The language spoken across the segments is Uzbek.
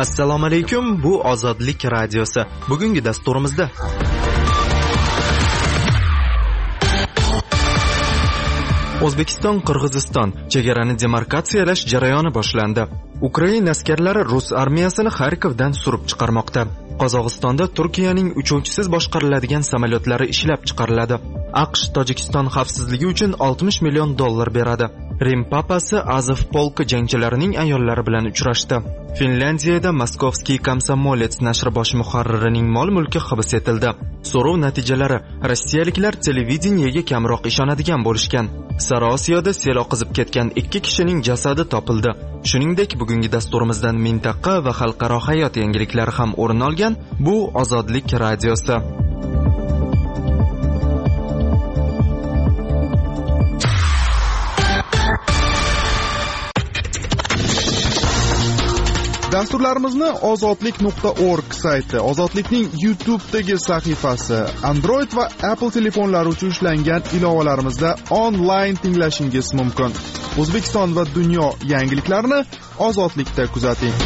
Assalomu alaykum, bu Ozodlik radiosi. Bugungi dasturimizda O'zbekiston-Qirg'iziston chegarani demarkatsiyalash jarayoni boshlandi. Ukraina askarlari Rus armiyasini Xarkovdan surib chiqarmoqda. Qozog'istonda Turkiyaning uchuvchisiz boshqariladigan samolyotlari ishlab chiqariladi. AQSh Tojikiston xavfsizligi uchun $60 million beradi. Rim papasi Azov polki jangchilarining ayollari bilan uchrashdi. Finlandiyada Moskovskiy Komsomolets nashri bosh muharririning mol-mulki hibs etildi. So'rov natijalari: rossiyaliklar televideniyega kamroq ishonadigan bo'lishgan. Sariosiyoda sel oqizib ketgan 2 kishining jasadi topildi. Shuningdek, bugungi dasturimizdan mintaqa va xalqaro hayot yangiliklari ham o'rin olgan. Bu Ozodlik radiosi. Dasturlarimizni ozodlik.org sayti, Ozodlikning YouTube'dagi sahifasi, Android va Apple telefonlari uchun ishlangan ilovalarimizda onlayn tinglashingiz mumkin. O'zbekiston va dunyo yangiliklarini Ozodlikda kuzating.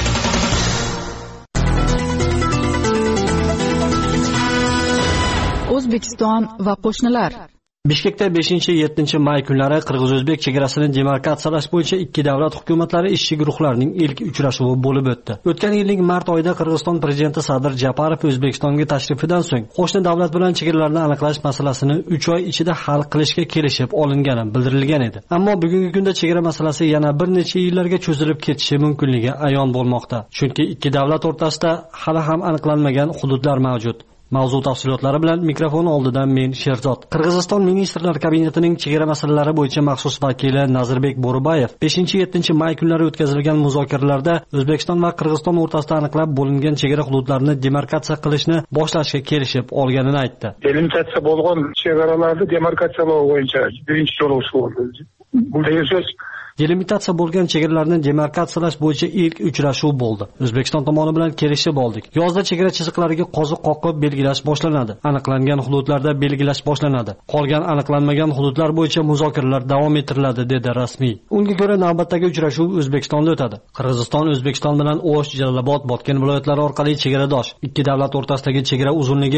O'zbekiston va qo'shnilar. Bishkekda 5-7 may kunlari Qirg'iz-O'zbek chegarasini demarkatsiyalash bo'yicha ikki davlat hukumatlari ishchi guruhlarining ilk uchrashuvi bo'lib o'tdi. O'tgan yilning mart oyida Qirg'iziston prezidenti Sadir Japarov O'zbekistonga tashrifidan so'ng qo'shni davlat bilan chegaralarni aniqlash masalasini 3 oy ichida hal qilishga kelishib olingani bildirilgan edi. Ammo bugungi kunda chegara masalasi yana bir necha yillarga cho'zilib ketishi mumkinligi ayon bo'lmoqda. Chunki ikki davlat o'rtasida hali ham aniqlanmagan hududlar mavjud. Mavzu tafsilotlari bilan mikrofon oldidan men Sherzod. Qirg'iziston ministrlar kabinetining chegara masalalari bo'yicha maxsus vakili Nazirbek Bo'ribayev 5-7 may kunlari o'tkazilgan muzokaralarda O'zbekiston va Qirg'iziston o'rtasida aniqlab bo'lingan chegara hududlarini demarkatsiya qilishni boshlashga kelishib olganini aytdi. Delimitatsiya bo'lgan chegaralarni demarkatsiyalash bo'yicha birinchi so'rovish bo'ldi. Bu so'z Delimitatsiya bo'lgan chegaralarni demarkatsiyalash bo'yicha ilk uchrashuv bo'ldi. O'zbekiston tomoni bilan kelishib oldik. Yozda chegara chiziqlariga qoziq qoqib belgilash boshlanadi. Aniqlangan hududlarda belgilash boshlanadi. Qolgan aniqlanmagan hududlar bo'yicha muzokaralar davom ettiriladi, dedi rasmiy. Unga ko'ra navbatdagi uchrashuv O'zbekistonda o'tadi. Qirg'iziston O'zbekiston bilan O'sh, Jalolobod, Botken viloyatlari orqali chegaradosh. Ikki davlat o'rtasidagi chegara uzunligi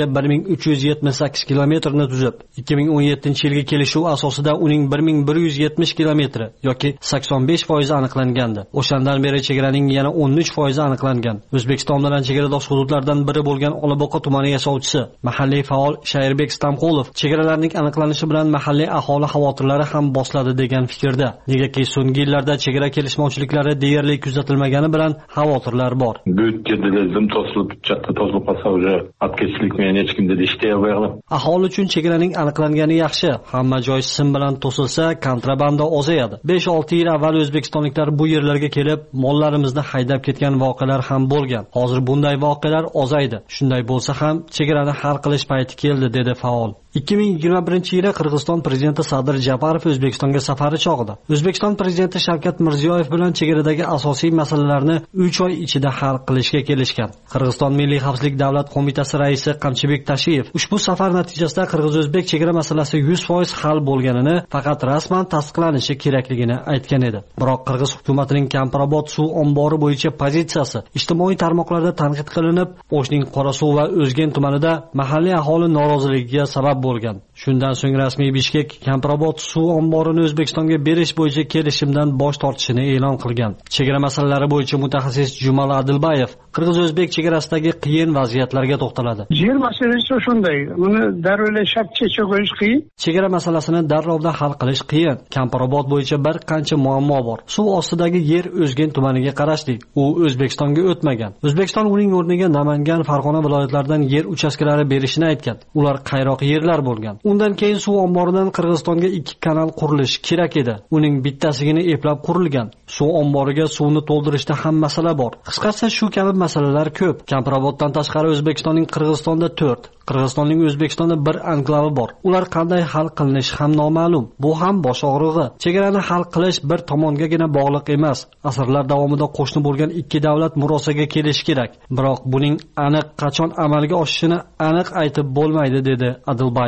1378 kilometrni tuzib, 2017-yilgi kelishuv asosida uning 1170 kilometri yoki 85% aniqlangandi. O'shandan beri chegaraning yana 13% aniqlangan. O'zbekiston bilan chegaradosh hududlardan biri bo'lgan Olaboqa tumani yashovchisi, mahalliy faol Shayrbek Stamqulov chegaralarning aniqlanishi bilan mahalliy aholi xavotirlari ham bosiladi degan fikrda. Negaki so'nggi yillarda chegara kelishmovchiliklari deyarli kuzatilmagani bilan xavotirlar bor. Bu yerda zim to'silib, chatta to'silib qolsa, atkechlik men hech kimda ishlay olmayman. Aholi uchun chegaraning aniqlangani yaxshi. Hamma joy sim bilan to'silsa, kontrabanda ozayadi. 5-6 yil avval o'zbekistonliklar bu yerlarga kelib, mollarimizni haydab ketgan voqealar ham bo'lgan. Hozir bunday voqealar ozaydi. Shunday bo'lsa ham chegarani hal qilish payti keldi, dedi faol. 2021-yili Qirg'iziston prezidenti Sadir Japarov O'zbekistonga safari chog'ida O'zbekiston prezidenti Shavkat Mirziyoyev bilan chegaradagi asosiy masalalarni 3 oy ichida hal qilishga kelishgan. Qirg'iziston Milliy xavfsizlik davlat qo'mitasi raisi Qamchibek Tashiyev ushbu safar natijasida Qirg'iz-O'zbek chegara masalasi 100% hal bo'lganini, faqat rasman tasdiqlanishi kerakligini aytgan edi. Biroq Qirg'iz hukumatining Kamprobod suv ombori bo'yicha pozitsiyasi ijtimoiy tarmoqlarda tanqid qilinib, O'shning Qorasuv va O'zgen tumanida mahalliy aholi noroziligiga sabab bo'lgan. Shundan so'ng rasmiy Bishkek Kamprobod suv omborini O'zbekistonga berish bo'yicha kelishimdan bosh tortishini e'lon qilgan. Chegara masalalari bo'yicha mutaxassis Jumal Adilbayev Qirg'iz-O'zbek chegarasidagi qiyin vaziyatlarga to'xtaladi. Yer masalasi shunday, uni darrov chechib qo'yish qiyin. Chegara masalasini darrovda hal qilish qiyin. Kamprobod bo'yicha bir qancha muammo bor. Suv ostidagi yer O'zgen tumaniga qarashli. U O'zbekistonga o'tmagan. O'zbekiston uning o'rniga Namangan, Farg'ona viloyatlaridan yer uchastkalari berishini aytgan. Ular qayroq yerlar bo'lgan. Undan keyin suv omboridan Qirg'izistonga 2 kanal qurilishi kerak edi. Uning bittasigini eplab qurilgan. Suv omboriga suvni to'ldirishda ham masala bor. Qisqasi shu kabi masalalar ko'p. Kamproboddan tashqari O'zbekistonning Qirg'izistonda 4, Qirg'izistonning O'zbekistonda bir anklavi bor. Ular qanday hal qilinishi ham noma'lum. Bu ham bosh og'rig'i. Chegarani hal qilish bir tomongagina bog'liq emas. Asrlar davomida qo'shni bo'lgan ikki davlat murosaga kelishi kerak. Biroq buning aniq qachon amalga oshishini aniq aytib bo'lmaydi, dedi Adilbayev.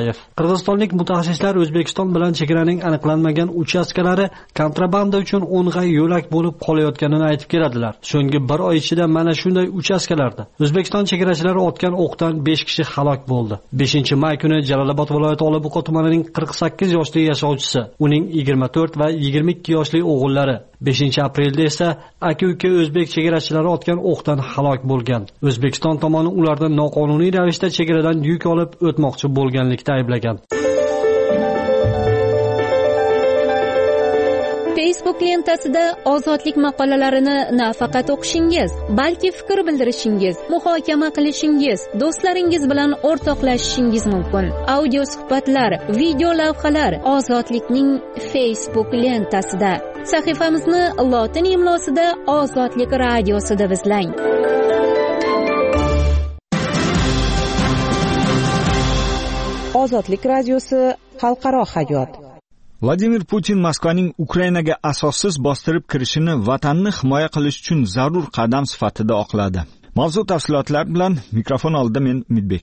Qirg'izistonlik mutaxassislar O'zbekiston bilan chegaraning aniqlanmagan uchastkalari kontrabanda uchun o'ng'ay yo'lak bo'lib qolayotganini aytib keladilar. So'nggi bir oy ichida mana shunday uchastkalarda O'zbekiston chegarachilari otgan o'qdan 5 kishi halok bo'ldi. 5-may kuni Jalolobod viloyati Olibuqa tumanining 48 yoshli yashovchisi, uning 24 va 22 yoshli o'g'illari, 5-aprelda esa aka-uka o'zbek chegarachilari otgan o'qdan halok bo'lgan. O'zbekiston tomoni ularni noqonuniy ravishda chegaradan yuk olib o'tmoqchi bo'lganlikda ayblagan. Facebook lentasida ozodlik maqolalarini nafaqat o'qishingiz, balki fikr bildirishingiz, muhokama qilishingiz, do'stlaringiz bilan o'rtoqlashishingiz mumkin. Audio suhbatlar, video lavhalar Ozodlikning Facebook lentasida. Sahifamizni lotin imlosida Ozodlik radiosida izlang. Ozodlik radiosi xalqaro hayot. Vladimir Putin Moskvaning Ukrainaga asossiz bostirib kirishini vatanni himoya qilish uchun zarur qadam sifatida oqladi. Mavzu tafsilotlar bilan mikrofon oldida men Umidbek.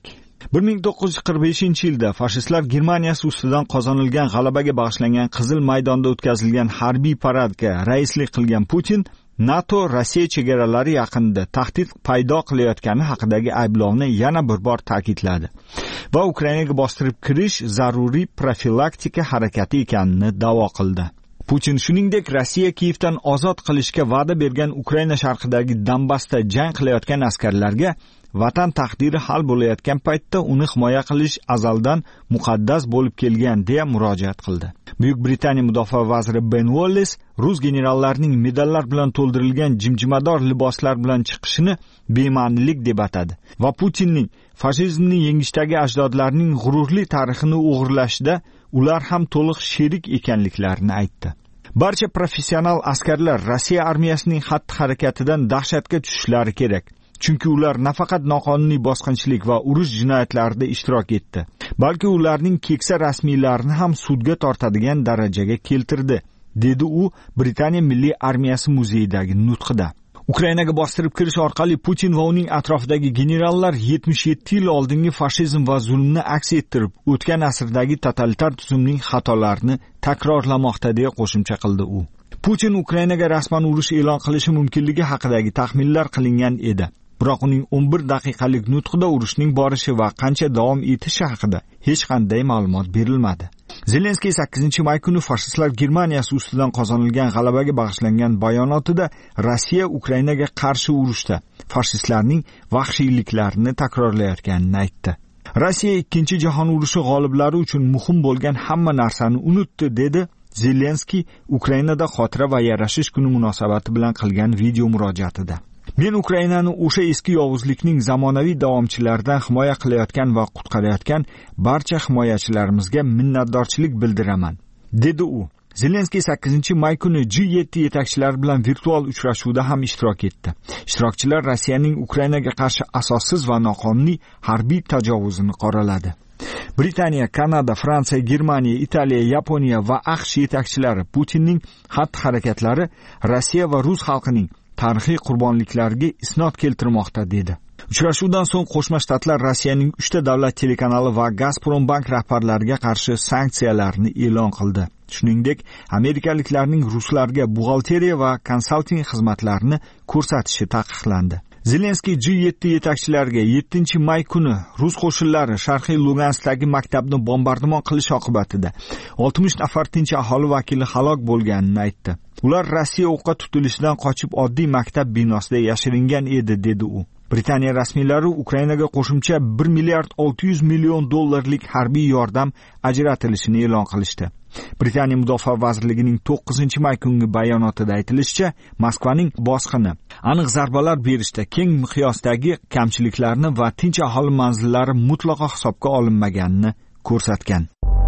1945-yilda fashistlar Germaniyasi ustidan qozonilgan g'alabaga bag'ishlangan Qizil maydonda o'tkazilgan harbiy paradga raislik qilgan Putin NATO Rossiya chegaralari yaqinida tahdid paydo qilayotgani haqidagi ayblovni yana bir bor ta'kidladi va Ukrainaga bostirib kirish zaruriy profilaktika harakati ekanini da'vo qildi. Putin shuningdek Rossiya Kiyevdan ozod qilishga va'da bergan Ukraina sharqidagi Donbassda jang qilayotgan askarlarga vatan taqdiri hal bo'layotgan paytda uni himoya qilish azaldan muqaddas bo'lib kelgan deya murojaat qildi. Buyuk Britaniya mudofaa vaziri Ben Wallace rus generallarining medallar bilan to'ldirilgan jimjimador liboslar bilan chiqishini bema'nilik deb atadi va Putinning fashizmni yengishdagi ajdodlarining g'ururli tarixini o'g'irlashda ular ham to'liq sherik ekanliklarini aytdi. Barcha professional askarlar Rossiya armiyasining xatti-harakatidan dahshatga tushishlari kerak. Chunki ular nafaqat noqonuniy bosqinchilik va urush jinoyatlarida ishtirok etdi, balki ularning keksa rasmiylarini ham sudga tortadigan darajaga keltirdi, dedi u Britaniya Milliy armiyasi muzeyidagi nutqida. Ukrainaga bostirib kirish orqali Putin va uning atrofidagi generallar 77 yil oldingi fashizm va zulmni aks ettirib, o'tgan asrdagi totalitar tuzumning xatolarini takrorlamoqda deya qo'shimcha qildi u. Putin Ukrainaga rasman urush e'lon qilishi mumkinligi haqidagi taxminlar qilingan edi. Biroq uning 11 daqiqalik nutqida urushning borishi va qancha davom etishi haqida hech qanday ma'lumot berilmadi. Zelenskiy 8-may kuni fashistlar Germaniyasi ustidan qozonilgan g'alabaga bag'ishlangan bayonotida Rossiya Ukrainaga qarshi urushda fashistlarning vahshiyliklarini takrorlayotganini aytdi. Rossiya 2-jahon urushi g'oliblari uchun muhim bo'lgan hamma narsani unutdi, dedi Zelenskiy Ukrainada xotira va yarashish kuni munosabati bilan qilgan video murojaatida. Men Ukrainani o'sha eski yovuzlikning zamonaviy davomchilaridan himoya qilayotgan va qutqarayotgan barcha himoyachilarimizga minnatdorchilik bildiraman, dedi u. Zelenskiy 8-may kuni G7 yetakchilari bilan virtual uchrashuvda ham ishtirok etdi. Ishtirokchilar Rossiyaning Ukrainaga qarshi asossiz va noqonuniy harbiy tajovuzini qoraladi. Britaniya, Kanada, Fransiya, Germaniya, Italiya, Yaponiya va AQSh yetakchilari Putinning xatti-harakatlari Rossiya va rus xalqining tarixiy qurbonliklariga isnod keltirmoqda, dedi. Uchrashuvdan so'ng Qo'shma Shtatlar Rossiyaning 3 davlat telekanali va Gazprombank rahbarlariga qarshi sanksiyalarni e'lon qildi. Shuningdek, amerikaliklarning ruslarga buxgalteriya va konsalting xizmatlarini ko'rsatishi taqiqlandi. Zelenskiy G7 yetakchilariga 7-may kuni rus qo'shinlari Sharqiy Luganskdagi maktabni bombardimon qilish oqibatida 60 nafar tinch aholi vakili halok bo'lganini aytdi. Ular Rossiya o'qqa tutilishidan qochib oddiy maktab binosida yashiringan edi, dedi u. Britaniya rasmiylari Ukrainaga qo'shimcha 1 milliard 600 million dollarlik harbiy yordam ajratilishini e'lon qilishdi. Britaniya Mudofaa vazirligining 9-may kungi bayonotida aytilishicha, Moskvaning bosqini aniq zarbalar berishda keng miqyosdagi kamchiliklarni va tinch aholi manzillari mutlaqo hisobga olinmaganini ko'rsatgan.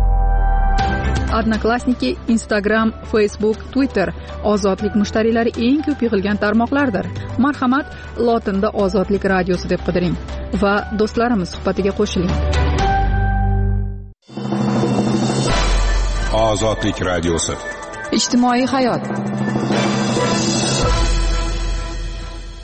Odnoklassniki, Instagram, Facebook, Twitter ozodlik mushtariylari eng ko'p yig'ilgan tarmoqlardir. Marhamat, lotinda Ozodlik radiosi deb qidiring va do'stlarimiz suhbatiga qo'shiling. Ozodlik radiosi. Ijtimoiy hayot.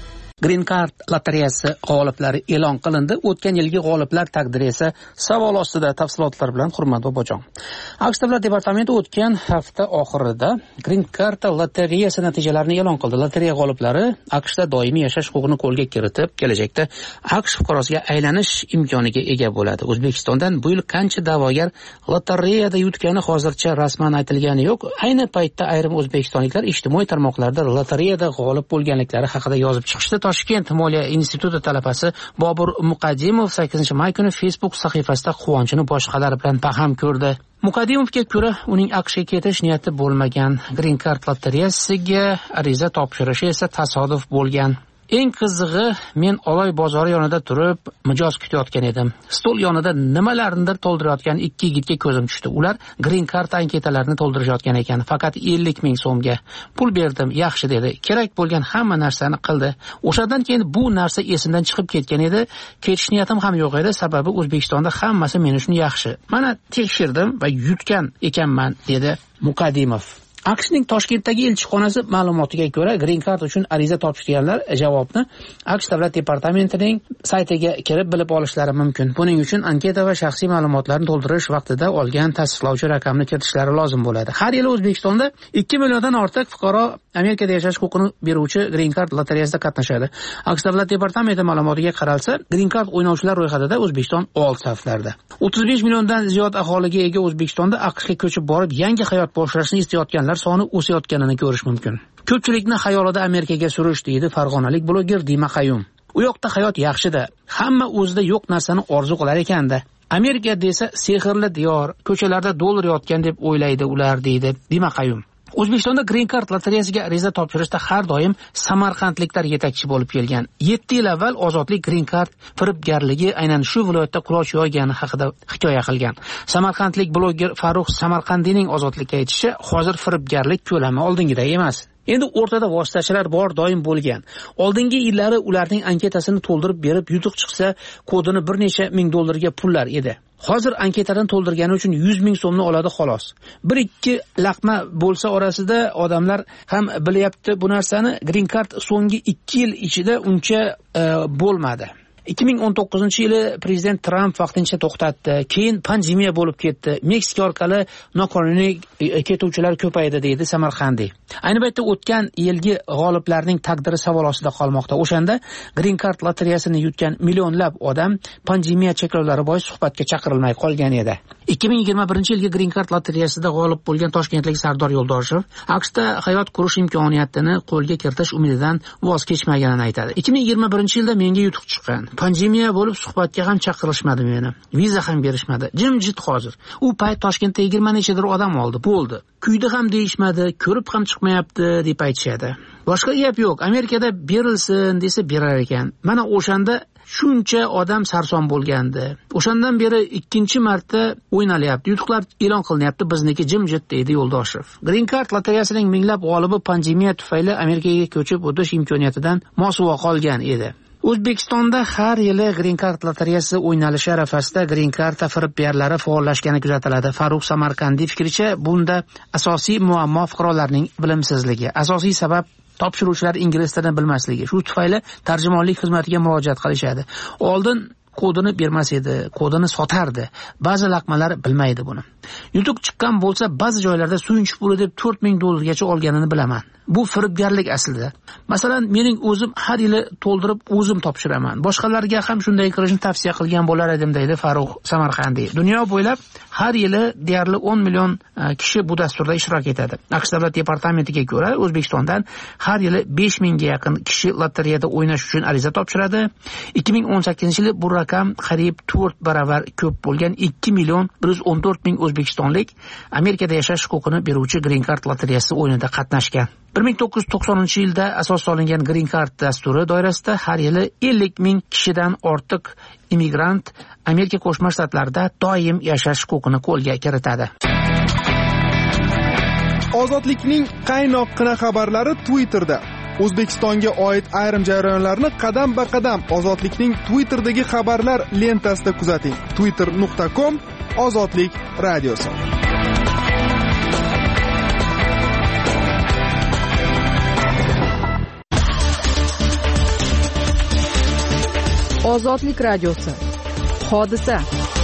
Green Card lotereyasi g'oliblari e'lon qilindi. O'tgan yilgi g'oliblar taqdiri esa savol ostida. Tafsilotlar bilan Hurmat Bobojon. AQSh Davlat departamenti o'tgan hafta oxirida Green Card lotereyasi natijalarini e'lon qildi. Lotereya g'oliblari AQShda doimiy yashash huquqini qo'lga kiritib, kelajakda AQSh fuqarosiga aylanish imkoniga ega bo'ladi. O'zbekistondan bu yil qancha da'vogar lotereyada yutgani hozircha rasman aytilgani yo'q. Ayni paytda ayrim o'zbekistonliklar ijtimoiy tarmoqlarda lotereyada g'olib bo'lganliklari haqida yozib chiqishdi. Toshkent Moliya instituti talabasi Bobur Muqaddimov 8-may kuni Facebook sahifasida quvonchini boshqalar bilan baham ko'rdi. Muqaddimovga ko'ra, uning AQShga ketish niyati bo'lmagan. Green Card lotereyasiga ariza topshirishi esa tasodif bo'lgan. Eng qizig'i, men Oloy bozori yonida turib, mijoz kutayotgan edim. Stol yonida nimalarnidir to'ldirayotgan ikki yigitga ko'zim tushdi. Ular Green Card anketalarini to'ldirishayotgan ekan. Faqat 50 ming so'mga pul berdim, yaxshi dedi. Kerak bo'lgan hamma narsani qildi. O'shadan keyin bu narsa esimdan chiqib ketgan edi. Ketish niyatim ham yo'q edi, sababi O'zbekistonda hammasi men uchun yaxshi. Mana tekshirdim va yutgan ekanman, dedi Muqaddimov. AQShning Toshkentdagi elchixonasi ma'lumotiga ko'ra, Green Card uchun ariza topshirganlar javobni AQSh Davlat departamentining saytiga kirib bilib olishlari mumkin. Buning uchun anketa va shaxsiy ma'lumotlarni to'ldirish vaqtida olgan tasdiqlovchi raqamni kiritishlari lozim bo'ladi. Har yili O'zbekistonda 2 milliondan ortiq fuqaro Amerikada yashash huquqini beruvchi Green Card lotereyasida qatnashadi. AQSh Davlat departamenti ma'lumotiga qaralsa, Green Card o'ynovchilar ro'yxatida O'zbekiston old saflarda. 35 milliondan ziyod aholiga ega O'zbekistonda AQShga ko'chib borib, yangi hayot boshlashni istayotganlar soni o'sayotganini ko'rish mumkin. Ko'pchilikni xayolida Amerikaga surish, deydi farg'onalik bloger Dima Qayum. U yoqda hayot yaxshida, hamma o'zida yo'q narsani orzu qilar ekanda. Amerika desa sehrli diyor, ko'chalarda dollar yotgan deb o'ylaydi ular, deydi Dima Qayum. O'zbekistonda Green Card lotereyasiga ariza topshirishda har doim samarqandliklar yetakchi bo'lib kelgan. 7 yil avval Ozodlik Green Card firibgarligi aynan shu viloyatda quloch yoygani haqida hikoya qilgan. Samarqandlik bloger Farruh Samarqandiyning Ozodlikka aytishicha, hozir firibgarlik ko'lami oldingiday emas. Endi o'rtada vositachilar bor doim bo'lgan. Oldingi yillari ularning anketasini to'ldirib berib, yutuq chiqsa, kodini bir necha ming dollarga pullar edi. Hozir anketadan to'ldirgani uchun 100 ming so'mni oladi xolos. 1-2 laqma bo'lsa orasida odamlar ham bilyapti bu narsani. Green Card so'nggi 2 yil ichida uncha bo'lmadi. 2019-yili prezident Trump vaqtincha to'xtatdi. Keyin pandemiya bo'lib ketdi. Meksika orqali noqonuniy ketuvchilar ko'paydi, deydi Samarqandiy. Ayni paytda o'tgan yilgi g'oliblarning taqdiri savol ostida qolmoqda. O'shanda Green Card lotereyasini yutgan millionlab odam pandemiya cheklovlari bois suhbatga chaqirilmay qolgan edi. 2021-yilgi Green Card lotereyasida g'olib bo'lgan toshkentlik Sardor Yo'ldoshev AQShda hayot qurish imkoniyatini qo'lga kiritish umididan voz kechmaganini aytadi. 2021-yilda menga yutuq chiqqan. Pandemiya bo'lib suhbatga ham chaqirishmadi meni. Viza ham berishmadi. Jimjit hozir. U payt Toshkentda 20 nechadir odam oldi. Bo'ldi. Kuyda ham deyishmadi, ko'rib ham chiqmayapti deb aytishadi. Boshqa gap yo'q. Amerikada berilsin desa berar ekan. Mana o'shanda shuncha odam sarson bo'lgandi. O'shandan beri ikkinchi marta o'ynalyapti. Yutuqlar e'lon qilinyapti, bizniki jimjit, deydi Yo'ldoshev. Green Card lotereyasining minglab g'olibi pandemiya tufayli Amerikaga ko'chib o'tish imkoniyatidan mosuvo qolgan edi. O'zbekistonda har yili Green Card lotereyasi o'ynalishi arafasida Green Card firibgarlari faollashgani kuzatiladi. Farruh Samarqandiy fikricha, bunda asosiy muammo fuqarolarning bilimsizligi. Asosiy sabab topshiruvchilar ingliz tilini bilmasligi. Shu tufayli tarjimonlik xizmatiga murojaat qilishadi. Oldin kodini bermas edi, kodini sotardi. Ba'zi laqmalar bilmaydi buni. Yutuq chiqqan bo'lsa, ba'zi joylarda suyunch puli deb 4000 dollargacha olganini bilaman. Bu firibgarlik aslida. Masalan, mening o'zim har yili to'ldirib o'zim topshiraman. Boshqalarga ham shunday qilishni tavsiya qilgan bo'lar edim, deydi Farruh Samarqandiy. Dunyo bo'ylab har yili deyarli 10 million kishi bu dasturda ishtirok etadi. AQSh Davlat departamentiga ko'ra, O'zbekistondan har yili 5000 ga yaqin kishi lotereyada o'ynash uchun ariza topshiradi. 2018-yili bu raqam qariyb 4 baravar ko'p bo'lgan 2 million 114 ming o'zbekistonlik Amerikada yashash huquqini beruvchi Green Card lotereyasi o'yinida qatnashgan. 1990-yilda asos solingan Green Card dasturi doirasida har yili 50 ming kishidan ortiq immigrant Amerika Qo'shma Shtatlarida doim yashash huquqini qo'lga kiritadi. Ozodlikning qaynoqqina xabarlari Twitterda. O'zbekistonga oid ayrim jarayonlarni qadam-ba-qadam Ozodlikning Twitterdagi xabarlar lentasida kuzating. twitter.com/ozodlik radiosi. Ozodlik radiosi. Hodisa.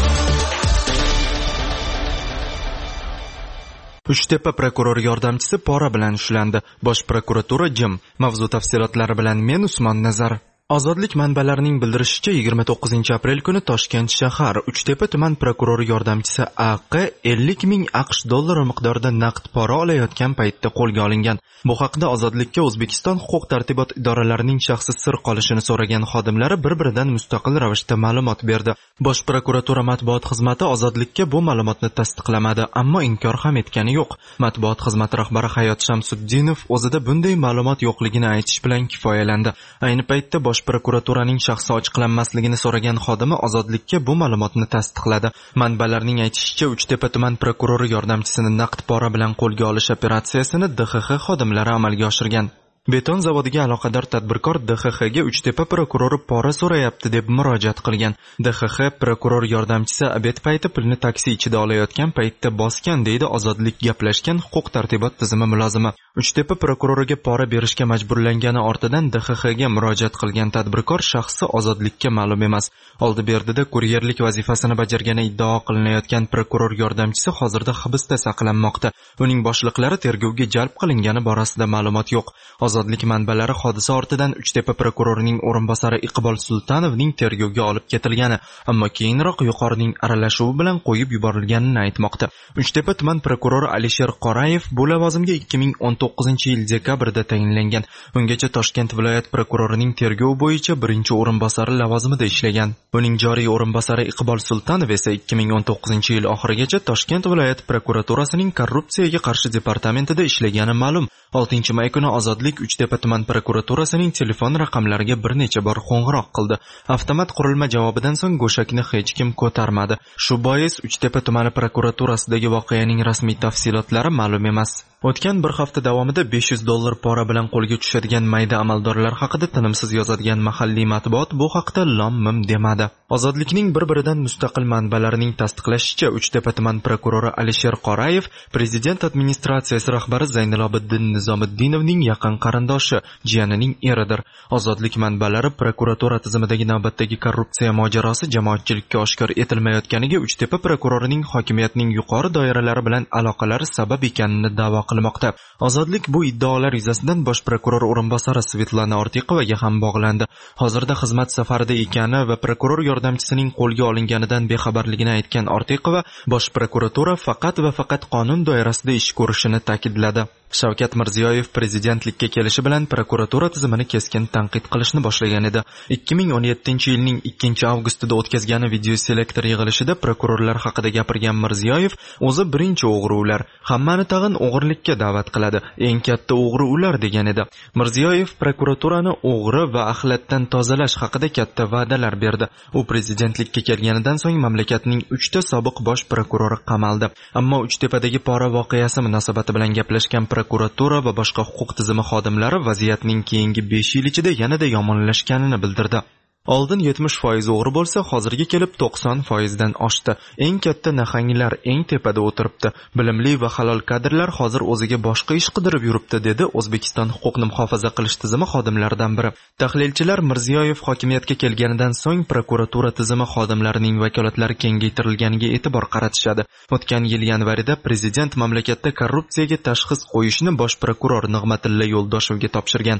Uchtepa prokuror yordamchisi pora bilan ushlandi. Bosh prokuratura jim. Mavzu tafsilotlari bilan men Usmon Nazar. Ozodlik manbalarining bildirishicha 29 aprel kuni Toshkent shahar Uchtepa tuman prokurori yordamchisi AQ 50 ming AQSh dollari miqdorida naqd pora olayotgan paytda qo'lga olingan. Bu haqda Ozodlikka O'zbekiston huquq-tartibot idoralarining shaxsi sir qolishini so'ragan xodimlari bir-biridan mustaqil ravishda ma'lumot berdi. Bosh prokuratura matbuot xizmati Ozodlikka bu ma'lumotni tasdiqlamadi, ammo inkor ham etgani yo'q. Matbuot xizmati rahbari Hayot Shamsuddinov o'zida bunday ma'lumot yo'qligini aytish bilan kifoyalandi. Ayni paytda bosh prokuraturaning shaxsi ochiqlanmasligini so'ragan xodimi Ozodlikka bu ma'lumotni tasdiqladi. Manbalarning aytishicha, Uchtepa tuman prokurori yordamchisini naqd pora bilan qo'lga olish operatsiyasini DXX xodimlari amalga oshirgan. Beton zavodiga aloqador tadbirkor DXXga Uchtepa prokurori pora so'rayapti deb murojaat qilgan. DXX prokuror yordamchisi obed payti pulni taksi ichida olayotgan paytda bosgan, deydi Ozodlik gaplashgan huquq-tartibot tizimi mulozimi. Uchtepa prokuroriga pora berishga majburlangani ortidan DXXga murojaat qilgan tadbirkor shaxsi Ozodlikka ma'lum emas. Oldi berdida kuryerlik vazifasini bajargani iddao qilinayotgan prokuror yordamchisi hozirda hibsda saqlanmoqda. Uning boshliqlari tergovga jalb qilingani borasida ma'lumot yo'q. Ozodlik manbalari hodisa ortidan Uchtepa prokurorining o'rinbosari Iqbol Sultanovning tergovga olib ketilgani, ammo keyinroq yuqorining aralashuvi bilan qo'yib yuborilganini aytmoqda. Uchtepa tuman prokurori Alisher Qorayev bu lavozimga 2019-yil dekabrda tayinlangan. Ungacha Toshkent viloyat prokurorining tergov bo'yicha birinchi o'rinbosari lavozimida ishlagan. Uning joriy o'rinbosari Iqbol Sultanov esa 2019-yil oxirigacha Toshkent viloyat prokuraturasining korrupsiyaga qarshi departamentida ishlagani ma'lum. 6-may kuni Ozodlik Uchtepa tuman prokuraturasining telefon raqamlariga bir necha bor qo'ng'iroq qildi. Avtomat qurilma javobidan so'ng go'shakni hech kim ko'tarmadi. Shu bois Uchtepa tumani prokuraturasidagi voqeaning rasmiy tafsilotlari ma'lum emas. O'tgan bir hafta davomida $500 pora bilan qo'lga tushadigan mayda amaldorlar haqida tinimsiz yozadigan mahalliy matbuot bu haqda lom-mim demadi. Ozodlikning bir-biridan mustaqil manbalarining tasdiqlashicha, Uchtepa tuman prokurori Alisher Qorayev prezident administratsiyasi rahbari Zaynilobiddin Nizomiddinovning yaqin qarindoshi, jiyanining eridir. Ozodlik manbalari prokuratura tizimidagi navbatdagi korrupsiya mojarosi jamoatchilikka oshkor etilmayotganiga Uchtepa prokurorining hokimiyatning yuqori doiralari bilan aloqalari sabab ekanini da'vo qilmoqda. Ozodlik bu iddaolar yuzasidan bosh prokuror o'rinbosari Svetlana Ortiqovaga ham bog'landi. Hozirda xizmat safarida ekani va prokuror yordamchisining qo'lga olinganidan bexabarligini aytgan Ortiqova bosh prokuratura faqat va faqat qonun doirasida ish ko'rishini ta'kidladi. Shavkat Mirziyoyev prezidentlikka kelishi bilan prokuratura tizimini keskin tanqid qilishni boshlagan edi. 2017-yilning 2-avgustida o'tkazgan video selektor yig'ilishida prokurorlar haqida gapirgan Mirziyoyev o'zi birinchi o'g'ri ular, hammani tag'in o'g'irlikka da'vat qiladi, eng katta o'g'ri ular degan edi. Mirziyoyev prokuraturani o'g'ri va axlatdan tozalash haqida katta va'dalar berdi. U prezidentlikka kelganidan so'ng mamlakatning 3 ta sobiq bosh prokurori qamaldi. Ammo Uchtepadagi pora voqeasi munosabati bilan gaplashgan prokuratura va boshqa huquq tizimi xodimlari vaziyatning keyingi 5 yil ichida yanada yomonlashganini bildirdi. Oldin 70% o'g'ri bo'lsa, hozirga kelib 90% dan oshdi. Eng katta nahanglar eng tepada o'tiribdi. Bilimli va halol kadrlar hozir o'ziga boshqa ish qidirib yuribdi, dedi O'zbekiston huquqni muhofaza qilish tizimi xodimlaridan biri. Tahlilchilar Mirziyoyev hokimiyatga kelganidan so'ng prokuratura tizimi xodimlarining vakolatlari kengaytirilganiga e'tibor qaratishadi. O'tgan yil yanvarida prezident mamlakatda korrupsiyaga tashxis qo'yishni bosh prokuror Nig'matilla Yo'ldoshevga topshirgan.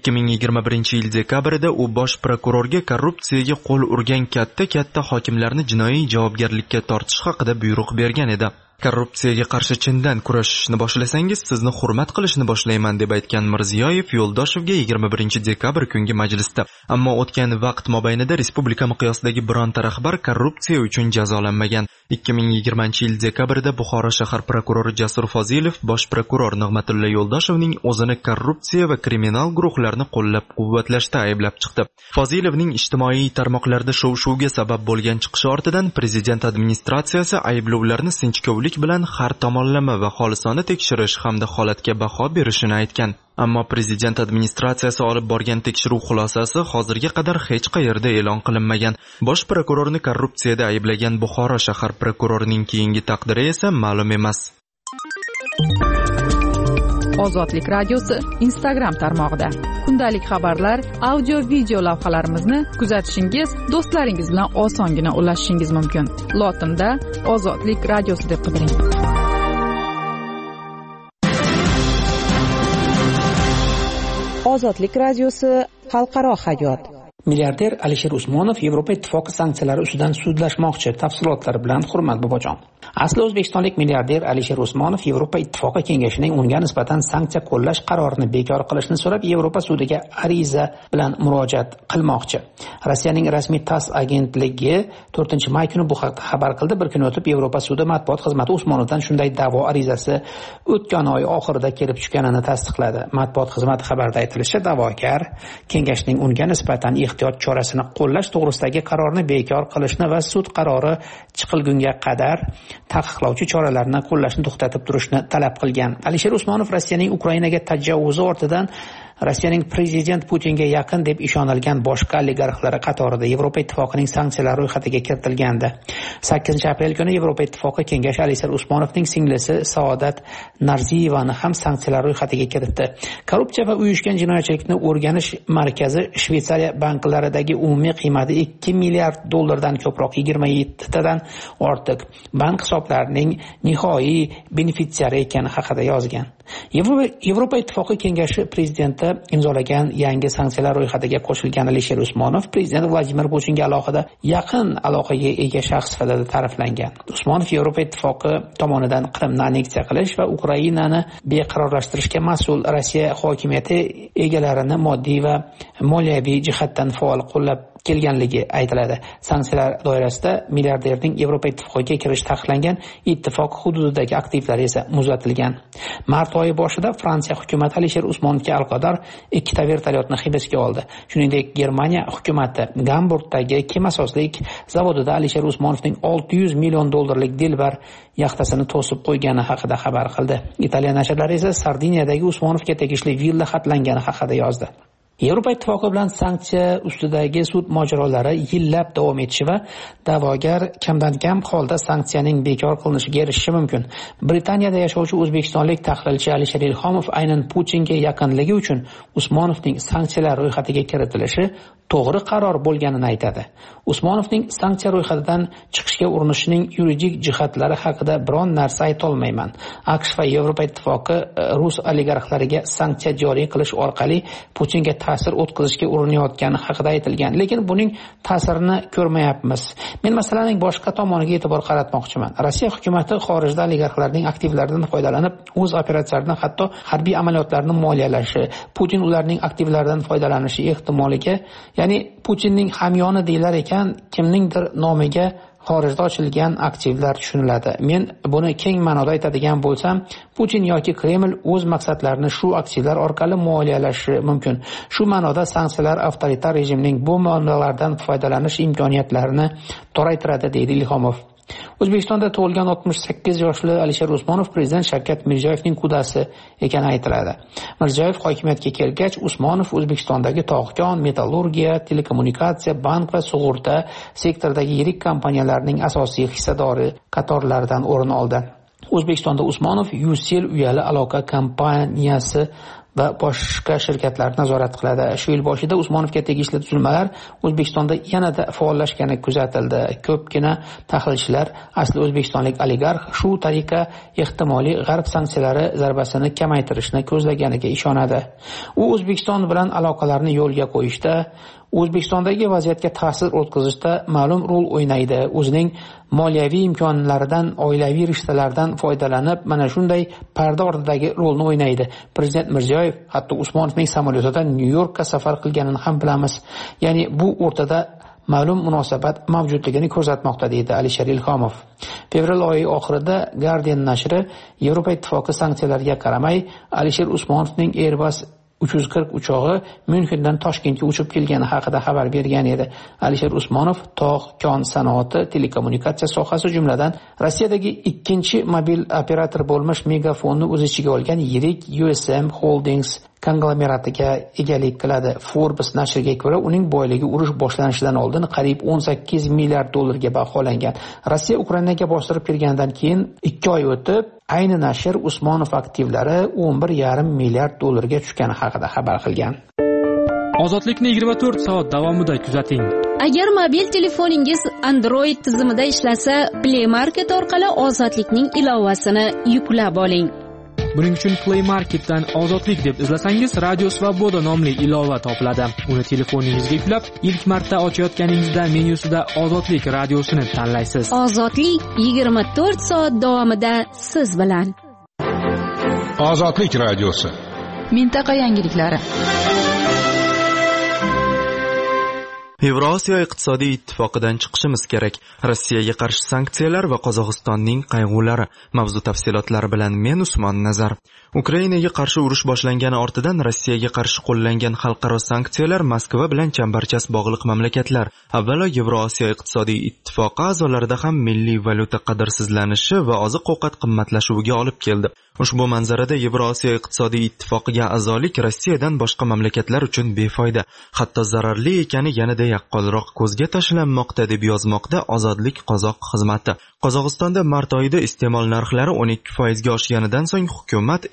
2021-yil dekabrida u bosh prokurorga korrupsiyaga qo'l urgan katta hokimlarni jinoiy javobgarlikka tortish haqida buyruq bergan edi. Korrupsiyaga qarshi chindan kurashishni boshlasangiz, sizni hurmat qilishni boshlayman deb aytgan Mirziyoyev Yo'ldoshevga 21-dekabr kungi majlisda. Ammo o'tgan vaqt mobaynida respublika miqyosidagi bironta rahbar korrupsiya uchun jazolanmagan. 2020-yil dekabrda Buxoro shahar prokurori Jasur Fozilov bosh prokuror Nig'matilla Yo'ldoshevning o'zini korrupsiya va kriminal guruhlarni qo'llab-quvvatlashda ayblab chiqdi. Fozilovning ijtimoiy tarmoqlarda shov-shuvga sabab bo'lgan chiqishi ortidan prezident administratsiyasi ayblovlarni sinchkovlik bilan har tomonlama va xolisona tekshirish hamda holatga baho berishini aytgan. Ammo prezident administratsiyasi olib borgan tekshiruv xulosasi hozirga qadar hech qayerda e'lon qilinmagan. Bosh prokurorni korrupsiyada ayblagan Buxoro shahar prokurorining keyingi taqdiri esa ma'lum emas. Ozodlik radiosi Instagram tarmog'ida. Kundalik xabarlar, audio video lavhalarimizni kuzatishingiz, do'stlaringiz bilan osongina ulashishingiz mumkin. Lotinda Ozodlik radiosi deb qidiring. Ozodlik radiosi xalqaro hayot. Milliarder Alisher Usmonov Yevropa Ittifoqi sanksiyalari ustidan sudlashmoqchi. Tafsilotlari bilan Hurmat Bobojon. Asli o'zbekistonlik milliarder Alisher Usmonov Yevropa Ittifoqi kengashining unga nisbatan sanksiya qo'llash qarorini bekor qilishni so'rab Yevropa sudiga ariza bilan murojaat qilmoqchi. Rossiyaning rasmiy TASS agentligi 4-may kuni bu haqda xabar qildi. Bir kun o'tib Yevropa sudi matbuot xizmati Usmonovdan shunday da'vo arizasi o'tgan oy oxirida kelib tushganini tasdiqladi. Matbuot xizmati xabarida aytilishicha, da'vogar kengashning unga nisbatan ehtiyot chorasini qo'llash to'g'risidagi qarorni bekor qilishni va sud qarori chiqilgunga qadar taqiqlovchi choralarni qo'llashni to'xtatib turishni talab qilgan. Alisher Usmonov Rossiyaning Ukrainaga tajovuzi ortidan Rossiyaning prezident Putinga yaqin deb ishonilgan boshqa oligarxlar qatorida Yevropa Ittifoqining sanksiyalar ro'yxatiga kiritilgandi. 8-aprel kuni Yevropa Ittifoqi kengashi Alisher Usmonovning singlisi Saodat Narziyevani ham sanksiyalar ro'yxatiga kiritdi. Korrupsiya va uyushgan jinoyatchilikni o'rganish markazi Shveysariya banklaridagi umumiy qiymati $2 milliard dan ko'proq 27 tadan ortiq bank hisoblarining nihoi benefitsiari ekani haqida yozgan. Yevropa Ittifoqi kengashi prezidenti imzolagan yangi sanksiyalar ro'yxatiga qo'shilgan Alisher Usmonov prezident Vladimir Putinga alohida yaqin aloqaga ega shaxs sifatida ta'riflangan. Usmonov Yevropa Ittifoqi tomonidan Qrimni anneksiya qilish va Ukrainani beqarorlashtirishga mas'ul Rossiya hokimiyati egalarini moddiy va moliyaviy jihatdan faol qo'llab kelganligi aytiladi. Sanksiyalar doirasida milliarderning Yevropa Ittifoqiga kirish taqiqlangan, ittifoq hududidagi aktivlari esa muzlatilgan. Mart oyi boshida Fransiya hukumati Alisher Usmonovga aloqador 2 vertolyotni hibsga oldi. Shuningdek, Germaniya hukumati Gamburgdagi kemasozlik zavodida Alisher Usmonovning $600 million dilbar yaxtasini to'sib qo'ygani haqida xabar qildi. Italiya nashrlari esa Sardiniyadagi Usmonovga tegishli villa xatlangani haqida yozdi. Yevropa Ittifoqi bilan sanksiya ustidagi sud mojarolari yillab davom etishi va da'vogar kamdan kam holda sanksiyaning bekor qilinishiga erishishi mumkin. Britaniyada yashovchi o'zbekistonlik tahlilchi Alisher Ilhomov aynan Putinga yaqinligi uchun Usmonovning sanksiyalar ro'yxatiga kiritilishi to'g'ri qaror bo'lganini aytadi. Usmonovning sanksiya ro'yxatidan chiqishga urinishining yuridik jihatlari haqida biron narsa ayta olmayman. AQSh va Yevropa Ittifoqi rus oligarxlariga sanksiya joriy qilish orqali Putinga ta'sir o'tkazishga urinayotgani haqida aytilgan, lekin buning ta'sirini ko'rmayapmiz. Men masalaning boshqa tomoniga e'tibor qaratmoqchiman. Rossiya hukumati xorijda oligarxlarning aktivlaridan foydalanib, o'z operatsiyalarini, hatto harbiy amaliyotlarni moliyalashi, Putin ularning aktivlaridan foydalanishi ehtimoliga, ya'ni Putinning hamyoni deylar ekan, kimningdir nomiga xorijda ochilgan aktivlar tushuniladi. Men buni keng ma'noda aytadigan bo'lsam, Putin yoki Kreml o'z maqsadlarini shu aktivlar orqali moliyalashi mumkin. Shu ma'noda sanksiyalar avtoritar rejimning bu muomalalardan foydalanish imkoniyatlarini toraytiradi, deydi Ilhomov. O'zbekistonda tug'ilgan 68 yoshli Alisher Usmonov prezident Shavkat Mirziyoyevning qudasi ekani aytiladi. Mirziyoyev hokimiyatga kelgach, Usmonov O'zbekistondagi tog'-kon, metallurgiya, telekommunikatsiya, bank va sug'urta sektoridagi yirik kompaniyalarning asosiy hissadori qatorlaridan o'rin oldi. O'zbekistonda Usmonov Ucell uyali aloqa kompaniyasi va boshqa shirkatlar nazorat qiladi. Shu yil boshida Usmonovga tegishli tuzilmalar O'zbekistonda yanada faollashgani kuzatildi. Ko'pgina tahlilchilar asli o'zbekistonlik oligarx shu tariqa ehtimoliy g'arb sanksiyalari zarbasini kamaytirishni ko'zlaganiga ishonadi. U O'zbekiston bilan aloqalarni yo'lga qo'yishda, O'zbekistondagi vaziyatga ta'sir o'tkazishda ma'lum rol o'ynaydi. O'zining moliyaviy imkonlaridan, oilaviy rishtalardan foydalanib, mana shunday parda ortidagi rolni o'ynaydi. Prezident Mirziyoyev hatto Usmonovning samolyotida Nyu-Yorkka safar qilganini ham bilamiz. Ya'ni bu o'rtada ma'lum munosabat mavjudligini ko'rsatmoqda, deydi Alisher Ilhomov. Fevral oyi oxirida Guardian nashri Yevropa Ittifoqi sanksiyalariga qaramay Alisher Usmonovning Airbus 340 uchog'i Myunxendan Toshkentga uchib kelgani haqida xabar bergan edi. Alisher Usmonov tog', kon sanoati, telekommunikatsiya sohasi jumladan Rossiyadagi ikkinchi mobil operator bo'lmish Megafonni o'z ichiga olgan yirik USM Holdings konglomeratiga egalik qiladi. Forbes nashriga ko'ra, uning boyligi urush boshlanishidan oldin qariyb $18 milliard ga baholangan. Rossiya Ukrainaga bostirib kirgandan keyin 2 oy o'tib Ayni nashr Usmonov aktivlari 11,5 milliard dollarga tushgani haqida xabar qilgan. Ozodlikni 24 soat davomida kuzating. Agar mobil telefoningiz Android tizimida ishlasa, Play Market orqali Ozodlikning ilovasini yuklab oling. Buning uchun Play Marketdan Ozodlik deb izlasangiz, Radio Svoboda nomli ilova topiladi. Uni telefoningizga yuklab, ilk marta ochayotganingizda menyusida Ozodlik radiosini tanlaysiz. Ozodlik 24 soat davomida siz bilan. Ozodlik radiosi. Mintaqa yangiliklari. Yevrosiyo iqtisodiy ittifoqidan chiqishimiz kerak. Rossiyaga qarshi sanksiyalar va Qozog'istonning qayg'ulari. Mavzu tafsilotlari bilan men Usmon Nazar. Ukrainaga qarshi urush boshlangani ortidan Rossiyaga qarshi qo'llangan xalqaro sanksiyalar Moskva bilan chambarchas bog'liq mamlakatlar, avvalo Yevrosiyo iqtisodiy ittifoqi a'zolarida ham milliy valyuta qadrsizlanishi va oziq-ovqat qimmatlashuviga olib keldi. Ushbu manzarada Yevrosiyo iqtisodiy ittifoqiga a'zolik Rossiyadan boshqa mamlakatlar uchun befoyda, hatto zararli ekani yanada yaqqolroq ko'zga tashlanmoqda deb yozmoqda Ozodlik qozoq xizmati. Qozog'istonda mart oyida iste'mol narxlari 12% ga oshganidan so'ng hukumat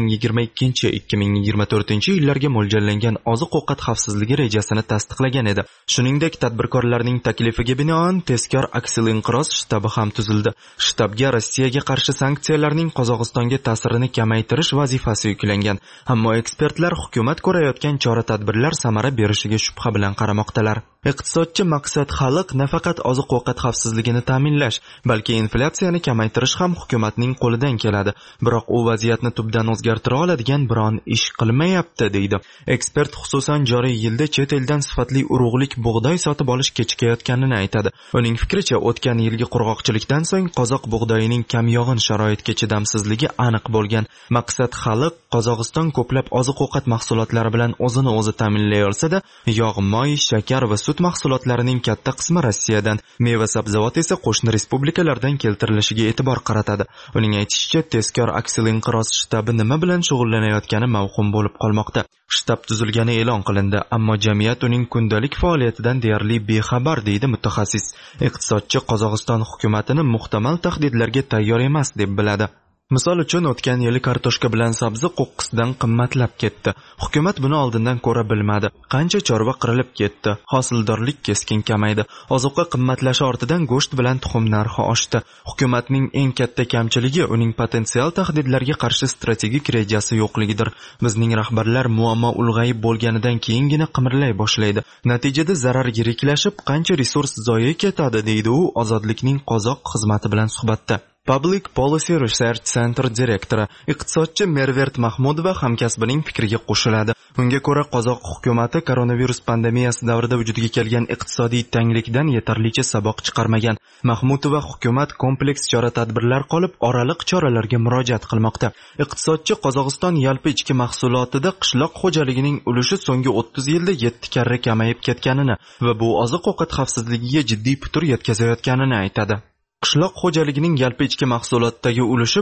2022-2024 yillarga mo'ljallangan oziq-ovqat xavfsizligi rejasini tasdiqlagan edi. Shuningdek, tadbirkorlarning taklifiga binoan tezkor aksil-inqiroz shtabi ham tuzildi. Shtabga Rossiyaga qarshi sanksiyalarning Qozog'istonga ta'sirini kamaytirish vazifasi yuklangan. Ammo ekspertlar hukumat ko'rayotgan chora-tadbirlar samara berishiga shubha bilan qaramoqdalar. Iqtisodchi maqsad xalq nafaqat oziq-ovqat xavfsizligini ta'minlash, balki inflyatsiyani kamaytirish ham hukumatning qo'lidan keladi. Biroq u vaziyatni tubdan o'zgartira oladigan biron ish qilmayapti, deydi. Ekspert xususan joriy yilda chet eldan sifatli urug'lik bug'doy sotib olish kechikayotganini aytadi. Uning fikricha, o'tgan yilgi qurg'oqchilikdan so'ng qozoq bug'doyining kamyog'in sharoitga chidamsizligi aniq bo'lgan. Maqsad xalq Qozog'iston ko'plab oziq-ovqat mahsulotlari bilan o'zini o'zi ta'minlay olsa-da, yog', moy, shakar va sut mahsulotlarining katta qismi Rossiyadan, meva-sabzavot esa qo'shni respublikalardan keltirilishiga e'tibor qaratadi. Uning aytishicha, tezkor aksil-inqiroz shtabi nima bilan shug'ullanayotgani mavhum bo'lib qolmoqda. Shtab tuzilgani e'lon qilindi, ammo jamiyat uning kundalik faoliyatidan deyarli bexabar, deydi mutaxassis. Iqtisodchi Qozog'iston hukumatini muhtamal tahdidlarga tayyor emas deb biladi. Misol uchun, o'tgan yili kartoshka bilan sabzi qo'qqisdan qimmatlab ketdi. Hukumat buni oldindan ko'ra bilmadi. Qancha chorva qirilib ketdi. Hosildorlik keskin kamaydi. Ozuqa qimmatlashi ortidan go'sht bilan tuxum narxi oshdi. Hukumatning eng katta kamchiligi uning potensial tahdidlarga qarshi strategik rejasi yo'qligidir. Bizning rahbarlar muammo ulg'ayib bo'lganidan keyingina qimirlay boshlaydi. Natijada zarar yiriklashib, qancha resurs zoye ketadi, deydi u Ozodlikning qozoq xizmati bilan suhbatda. Public Policy Research Center direktori, iqtisodchi Mervert Mahmudova hamkasbining fikriga qo'shiladi. Unga ko'ra, qozoq hukumati koronavirus pandemiyasi davrida vujudga kelgan iqtisodiy tanglikdan yetarlicha saboq chiqarmagan. Mahmudova hukumat kompleks chora-tadbirlar qolib, oraliq choralarga murojaat qilmoqda. Iqtisodchi Qozog'iston yalpi ichki mahsulotida qishloq xo'jaligining ulushi so'nggi 30 yilda 7 karra kamayib ketganini va bu oziq-ovqat xavfsizligiga jiddiy putur yetkazayotganini aytadi. Qishloq xo'jaligining yalpi ichki mahsulotdagi ulushi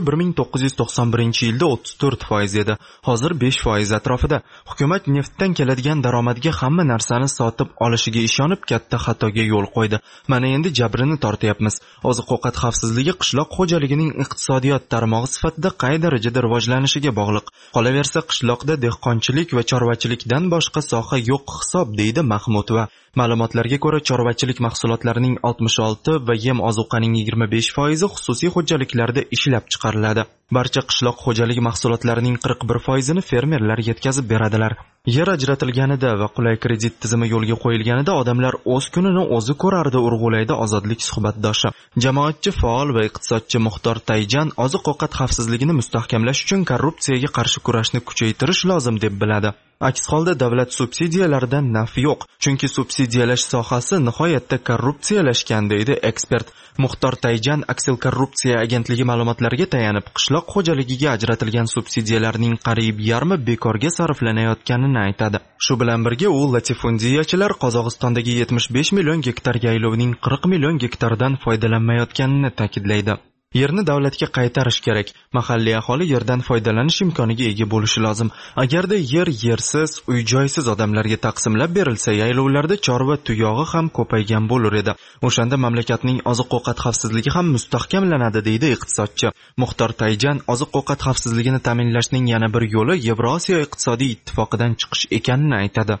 1991-yilda 34% edi. Hozir 5% atrofida. Hukumat neftdan keladigan daromadga hamma narsani sotib olishiga ishonib katta xatoga yo'l qo'ydi. Mana endi jabrini tortyapmiz. Oziq-ovqat xavfsizligi qishloq xo'jaligining iqtisodiyot tarmog'i sifatida qay darajada rivojlanishiga bog'liq. Qolaversa, qishloqda dehqonchilik va chorvachilikdan boshqa soha yo'q hisob, deydi Mahmudova. Ma'lumotlarga ko'ra, chorvachilik mahsulotlarining 66 va yem ozuqaning 25% xususiy xo'jaliklarda ishlab chiqariladi. Barcha qishloq xo'jaligi mahsulotlarining 41%ni fermerlar yetkazib beradilar. Yer ajratilganida va qulay kredit tizimi yo'lga qo'yilganida odamlar o'z kunini o'zi ko'rardi, urg'ulaydi Ozodlik suhbatdoshi. Jamoatchi faol va iqtisodchi Muxtor Tayjan oziq-ovqat xavfsizligini mustahkamlash uchun korrupsiyaga qarshi kurashni kuchaytirish lozim deb biladi. Aks holda davlat subsidiyalaridan naf yo'q, chunki subsidiyalash sohasi nihoyatda korrupsiyalashgan, deydi ekspert. Muxtor Tayjan Aksil korrupsiya agentligi ma'lumotlariga tayanib, qishloq xo'jaligiga ajratilgan subsidiyalarning qariyb yarmi bekorga sarflanayotganini aytadi. Shu bilan birga u latifundiyachilar Qozog'istondagi 75 million gektar yaylovning 40 million gektaridan foydalanmayotganini ta'kidlaydi. Yerni davlatga qaytarish kerak. Mahalliy aholi yerdan foydalanish imkoniga ega bo'lishi lozim. Agarda yersiz, uy-joysiz odamlarga taqsimlab berilsa, yaylovlarda chorva tuyog'i ham ko'paygan bo'lar edi. O'shanda mamlakatning oziq-ovqat xavfsizligi ham mustahkamlanadi, deydi iqtisodchi. Muxtor Tayjan oziq-ovqat xavfsizligini ta'minlashning yana bir yo'li Yevrosiyo iqtisodiy ittifoqidan chiqish ekanini aytadi.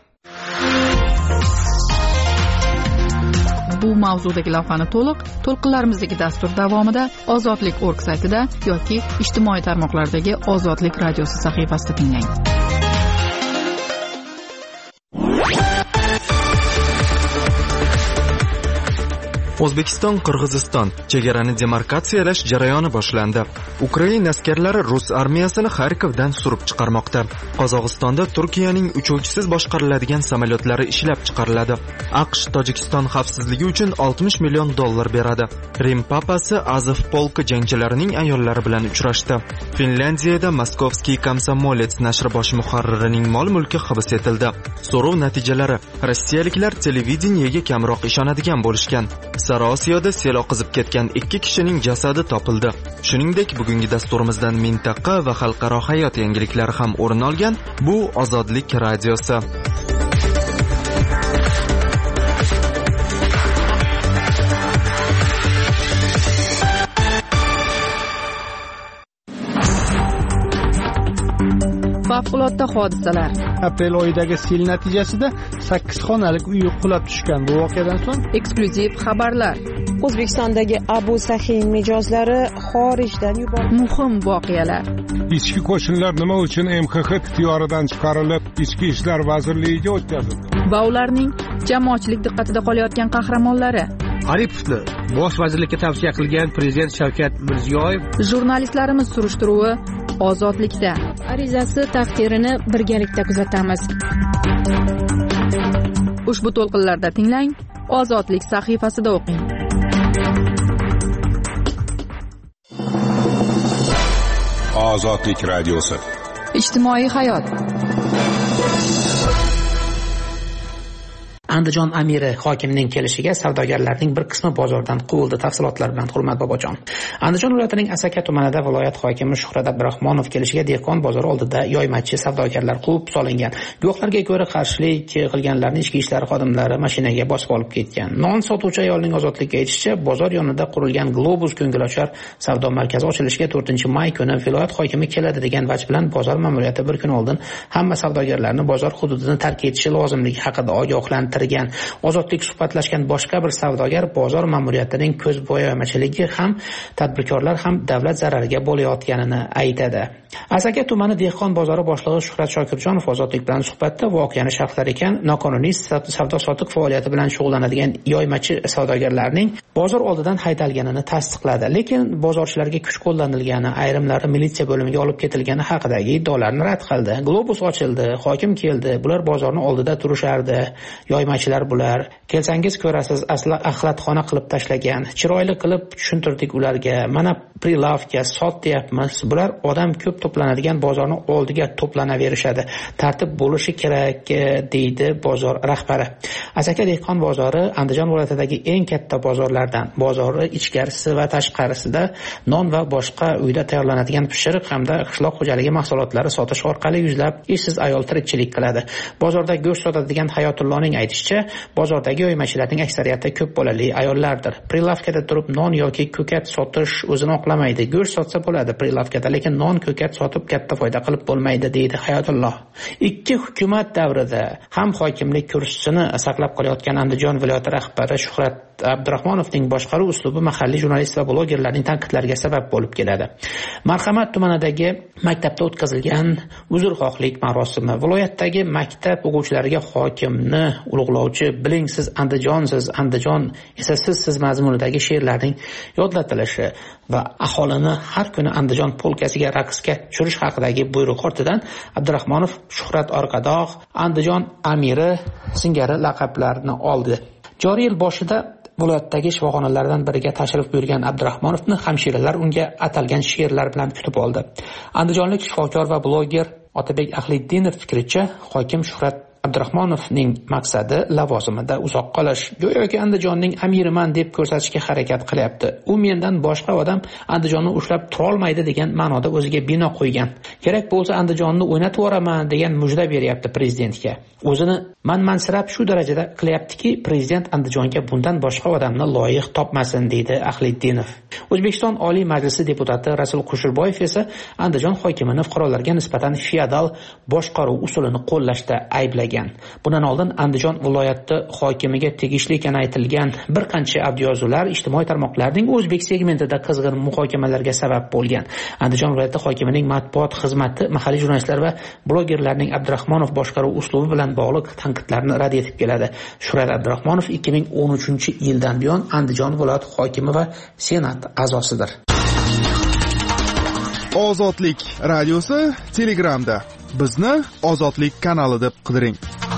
Bu mavzudagi lavhani to'lqinlarimizdagi dastur davomida ozodlik.org saytida yoki ijtimoiy tarmoqlardagi Ozodlik radiosi sahifasida tinglang. O'zbekiston Qirg'iziston chegarani demarkatsiyalash jarayoni boshlandi. Ukraina askarlari Rus armiyasini Xarkovdan surib chiqarmoqda. Qozog'istonda Turkiyaning uchuvchisiz boshqariladigan samolyotlari ishlab chiqariladi. AQSh Tojikiston xavfsizligi uchun $60 million beradi. Rim papasi Azov polki jangchilarining ayollari bilan uchrashdi. Finlyandiyada Moskovskiy Komsomolets nashri bosh muharririning mol-mulki hibs etildi. So'rov natijalari: rossiyaliklar televideniyega kamroq ishonadigan bo'lishgan. Saraosiyoda sel oqizib ketgan 2 kishining jasadi topildi. Shuningdek, bugungi dasturimizdan mintaqa va xalqaro hayot yangiliklari ham o'rin olgan. Bu Ozodlik radiosi. Favqulodda hodisalar. Aprel oyidagi sel natijasida 8 xonalik uy qulab tushgan. Bu voqeadan so'ng eksklyuziv xabarlar. O'zbekistondagi Abu Sahin mijozlari xorijdan yuborildi. Muhim voqealar. Ichki qo'shinlar nima uchun MXX ixtiyoridan chiqarilib, Ichki ishlar vazirligiga o'tkazildi? Va ularning jamoatchilik diqqatida qolayotgan qahramonlari. Aripovni bosh vazirlikka tavsiya qilgan prezident Shavkat Mirziyoyev. Jurnalistlarimiz surishtiruvi Ozodlikda. Arizasi taqdirini birgalikda kuzatamiz. Ushbu to'lqinlarda tinglang, Ozodlik sahifasida o'qing. Ozodlik radiosi. Ijtimoiy hayot. Andijon amiri hokimining kelishiga savdogarlarning bir qismi bozordan quvildi. Tafsilotlar bilan Hurmat Bobojon. Andijon viloyatining Asaka tumanida viloyat hokimi Shuhrat Abdurahmonov kelishiga dehqon bozori oldida yoymachi savdogarlar quvib solingan. Guvohlarga ko'ra qarshilik qilganlarni ichki ishlar xodimlari mashinaga bosib olib ketgan. Non sotuvchi ayolning Ozodlikka aytishicha, bozor yonida qurilgan Globus ko'ngilochar savdo markazi ochilishiga 4-may kuni viloyat hokimi keladi degan vaj bilan bozor ma'muriyati bir kun oldin hamma savdogarlarni bozor hududini tark etishi lozimligi haqida ogohlantirgan. Ozodlik suhbatlashgan boshqa bir savdogar bozor ma'muriyatining ko'zbo'yamachiligi ham tadbirkorlar ham davlat zarariga bo'layotganini aytadi. Asaka tumani dehqon bozori boshlig'i Shuhrat Shokirjonov Ozodlik bilan suhbatda voqeani sharhlar ekan, noqonuniy savdo-sotiq faoliyati bilan shug'ullanadigan yoymachi savdogarlarning bozor oldidan haydalganini tasdiqladi. Lekin bozorchilarga kuch qo'llanilgani, ayrimlari militsiya bo'limiga olib ketilgani haqidagi iddaolarni rad qildi. Globus ochildi, hokim keldi, bular bozorni oldida turishardi. Yoymachilar bular. Kelsangiz ko'rasiz, asli axlatxona qilib tashlagan. Chiroyli qilib tushuntirdik ularga. Mana prilavka sotyapmiz. Bular odam ko'p to'planadigan bozorning oldiga to'planaverishadi. Tartib bo'lishi kerak, deydi bozor rahbari. Asaka dehqon bozori Andijon viloyatidagi eng katta bozorlardan. Bozori ichkarisi va tashqarisida non va boshqa uyda tayyorlanadigan pishiriq hamda qishloq xo'jaligi mahsulotlari sotish orqali yuzlab ishsiz ayol tirikchilik qiladi. Bozorda go'sht sotadigan Hayotullohning aytishicha, bozordagi yoymachilarning aksariyati ko'p bolali ayollardir. Prilavkada turib non yoki ko'kat sotish o'zini oqlamaydi. Go'sht sotsa bo'ladi prilavkada, lekin non ko'kat sotib katta foyda qilib bo'lmaydi, deydi Hayotulloh. Ikki hukumat davrida ham hokimlik kursisini saqlab qolayotgan Andijon viloyati rahbari Shuhrat Abdurahmonovning boshqaruv uslubi mahalliy jurnalist va blogerlarning tanqidlariga sabab bo'lib keladi. Marhamat tumanidagi maktabda o'tkazilgan uzrxohlik marosimi viloyatdagi maktab o'quvchilariga hokimni ulug'lovchi "Biling siz Andijonsiz, Andijon esa siz" mazmunidagi she'rlarning yodlatilishi va aholini har kuni Andijon polkasiga raqsga tushirish haqidagi buyruq ortidan Abdurahmonov Shuhrat Orqadog Andijon amiri singari laqablarni oldi. Joriy yil boshida viloyatdagi shifoxonalardan biriga tashrif buyurgan Abdurahmonovni hamshiralar unga atalgan she'rlar bilan kutib oldi. Andijonlik shifokor va bloger Otabek Ahliddinov fikricha, hokim Shuhrat Abdurahmonovning maqsadi lavozimida uzoq qolish. Go'yoki Andijonning amiriman deb ko'rsatishga harakat qilyapti. U mendan boshqa odam Andijonni ushlab tura olmaydi degan ma'noda o'ziga bino qo'ygan. Kerak bo'lsa Andijonni o'ynatib yuboraman degan mujda beryapti prezidentga. O'zini manmansirab shu darajada qilyaptiki, prezident Andijonga bundan boshqa odamni loyiq topmasin, deydi Ahliddinov. O'zbekiston Oliy Majlisi deputati Rasul Qushurboyev esa Andijon hokimini fuqarolarga nisbatan feodal boshqaruv usulini qo'llashda ayblagan. Bundan oldin Andijon viloyati hokimiga tegishli ekani aytilgan bir qancha audioyozuvlar ijtimoiy tarmoqlarning o'zbek segmentida qizg'in muhokamalarga sabab bo'lgan. Andijon viloyati hokimining matbuot xizmati mahalliy jurnalistlar va blogerlarning Abdurahmonov boshqaruv uslubi bilan bog'liq tanqidlarni rad etib keladi. Shuhrat Abdurahmonov 2013-yildan buyon Andijon viloyati hokimi va senat a'zosidir. Ozodlik radiosi Telegramda. Bizni Ozodlik kanali deb qidiring.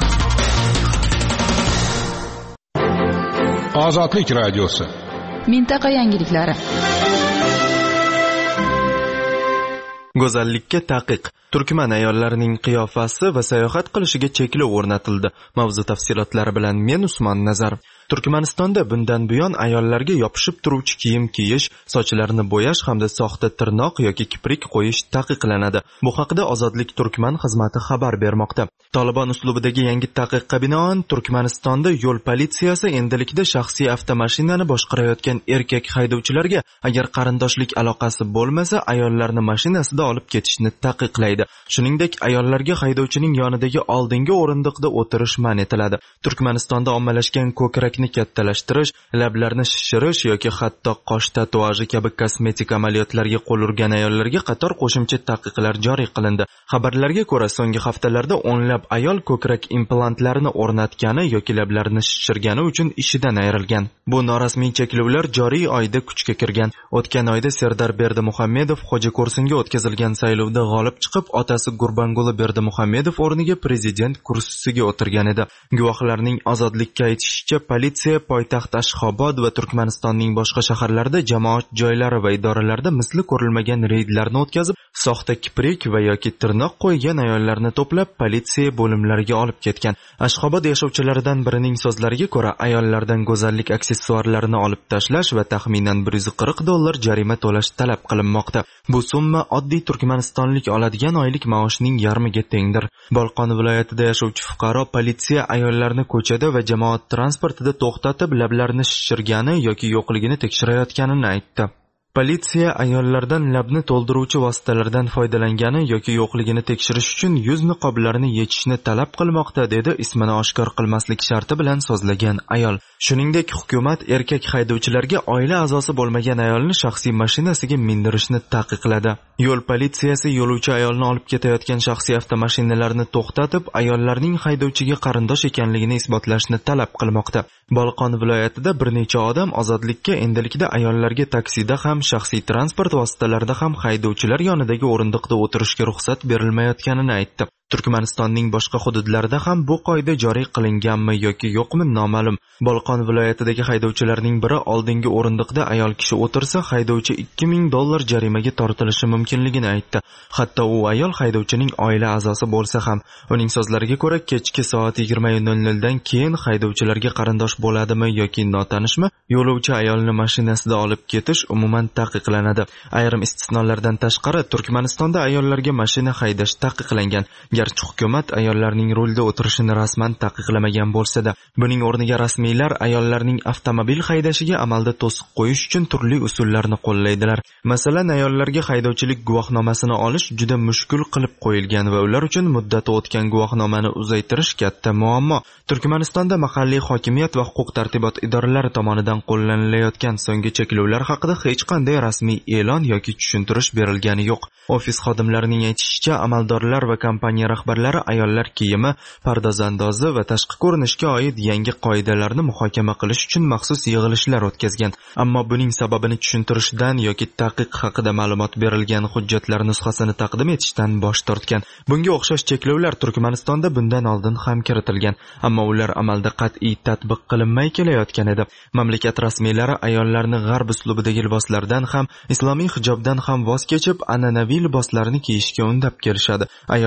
Ozodlik radiosi. Mintaqa yangiliklari. Go'zallikka taqiq. Turkman ayollarining qiyofasi va sayohat qilishiga cheklov o'rnatildi. Mavzu tafsilotlari bilan men Usmon Nazar. Turkmanistonda bundan buyon ayollarga yopishib turuvchi kiyim kiyish, sochlarini bo'yash hamda soxta tirnoq yoki kiprik qo'yish taqiqlanadi. Bu haqida Ozodlik Turkman xizmati xabar bermoqda. Taliban uslubidagi yangi taqiqqa binoan Turkmanistonda yo'l politsiyasi endilikda shaxsiy avtomashinani boshqarayotgan erkak haydovchilarga agar qarindoshlik aloqasi bo'lmasa, ayollarni mashinasida olib ketishni taqiqlaydi. Shuningdek, ayollarga haydovchining yonidagi oldingi o'rindiqda o'tirish man etiladi. Turkmanistonda ommalashgan ko'krakni kattalashtirish, lablarni shishirish yoki hatto qosh tatuaji kabi kosmetik amaliyotlarga qo'l urgan ayollarga qator qo'shimcha taqiqlar joriy qilindi. Xabarlarga ko'ra, so'nggi haftalarda o'nlab ayol ko'krak implantlarini o'rnatgani yoki lablarini shishirgani uchun ishidan ayrilgan. Bu norasmiy cheklovlar joriy oyda kuchga kirgan. O'tgan oyda Serdar Berdimuhamedov Xo'jako'rsinga o'tkazilgan saylovda g'olib chiqib, otasi Gurbanguli Berdimuhamedov o'rniga prezident kursisiga o'tirgan edi. Guvohlarning Ozodlikka aytishicha, politsiya poytaxt Ashxobod va Turkmanistonning boshqa shaharlarida jamoat joylari va idoralarda misli ko'rilmagan reydlarni o'tkazib, soxta kiprik va yoki tirnoq qo'ygan ayollarni to'plab politsiya bo'limlariga olib ketgan. Ashxobod yashovchilaridan birining so'zlariga ko'ra, ayollardan go'zallik aksessuarlarini olib tashlash va taxminan $140 jarima to'lash talab qilinmoqda. Bu summa oddiy turkmanistonlik oladigan oylik maoshning yarmiga tengdir. Bolqon viloyatida yashovchi fuqaro politsiya ayollarni ko'chada va jamoat transportida to'xtatib, lablarini shishirgani yoki yo'qligini tekshirayotganini aytdi. Politsiya ayollardan labni to'ldiruvchi vositalardan foydalangani yoki yo'qligini tekshirish uchun yuz niqoblarini yechishni talab qilmoqda, dedi ismini oshkor qilmaslik sharti bilan so'zlagan ayol. Shuningdek, hukumat erkak haydovchilarga oila a'zosi bo'lmagan ayolni shaxsiy mashinasiga mindirishni taqiqladi. Yo'l politsiyasi yo'lovchi ayolni olib ketayotgan shaxsiy avtomashinalarni to'xtatib, ayollarning haydovchiga qarindosh ekanligini isbotlashni talab qilmoqda. Bolqon viloyatida bir necha odam Ozodlikka endilikda ayollarga taksida ham, shaxsiy transport vositalarida ham haydovchilar yonidagi o'rindiqda o'tirishga ruxsat berilmayotganini aytdi. Turkmanistonning boshqa hududlarida ham bu qoida joriy qilinganmi yoki yo'qmi noma'lum. Bolqon viloyatidagi haydovchilarning biri oldingi o'rindiqda ayol kishi o'tirsa, haydovchi $2000 jarimaga tortilishi mumkinligini aytdi. Hatto u ayol haydovchining oila a'zosi bo'lsa ham. Uning so'zlariga ko'ra, kechki soat 20:00 dan keyin haydovchilarga qarindosh bo'ladimi yoki notanishmi, yo'lovchi ayolni mashinasida olib ketish umuman taqiqlanadi. Ayrim istisnolardan tashqari Turkmanistonda ayollarga mashina haydash taqiqlangan. Garchi hukumat ayollarning rulda o'tirishini rasman taqiqlamagan bo'lsa-da, buning o'rniga rasmiylar ayollarning avtomobil haydashiga amalda to'siq qo'yish uchun turli usullarni qo'llaydilar. Masalan, ayollarga haydovchilik guvohnomasini olish juda mushkul qilib qo'yilgan va ular uchun muddati o'tgan guvohnomani uzaytirish katta muammo. Turkmanistonda mahalliy hokimiyat va huquq-tartibot idoralari tomonidan qo'llanilayotgan so'nggi cheklovlar haqida hech qanday rasmiy e'lon yoki tushuntirish berilgani yo'q. Ofis xodimlarining aytishicha, amaldorlar va kompaniya rahbarlari ayollar kiyimi, pardozandozi va tashqi ko'rinishga oid yangi qoidalarni muhokama qilish uchun maxsus yig'ilishlar o'tkazgan. Ammo buning sababini tushuntirishdan yoki taqiq haqida ma'lumot berilgan hujjatlar nusxasini taqdim etishdan bosh tortgan. Bunga o'xshash cheklovlar Turkmanistonda bundan oldin ham kiritilgan, ammo ular amalda qat'iy tatbiq qilinmay kelayotgan edi. Mamlakat rasmiylari ayollarni g'arb uslubidagi liboslardan ham, islomiy hijobdan ham voz kechib, an'anaviy liboslarni kiyishga undab kelishadi. Ayollarning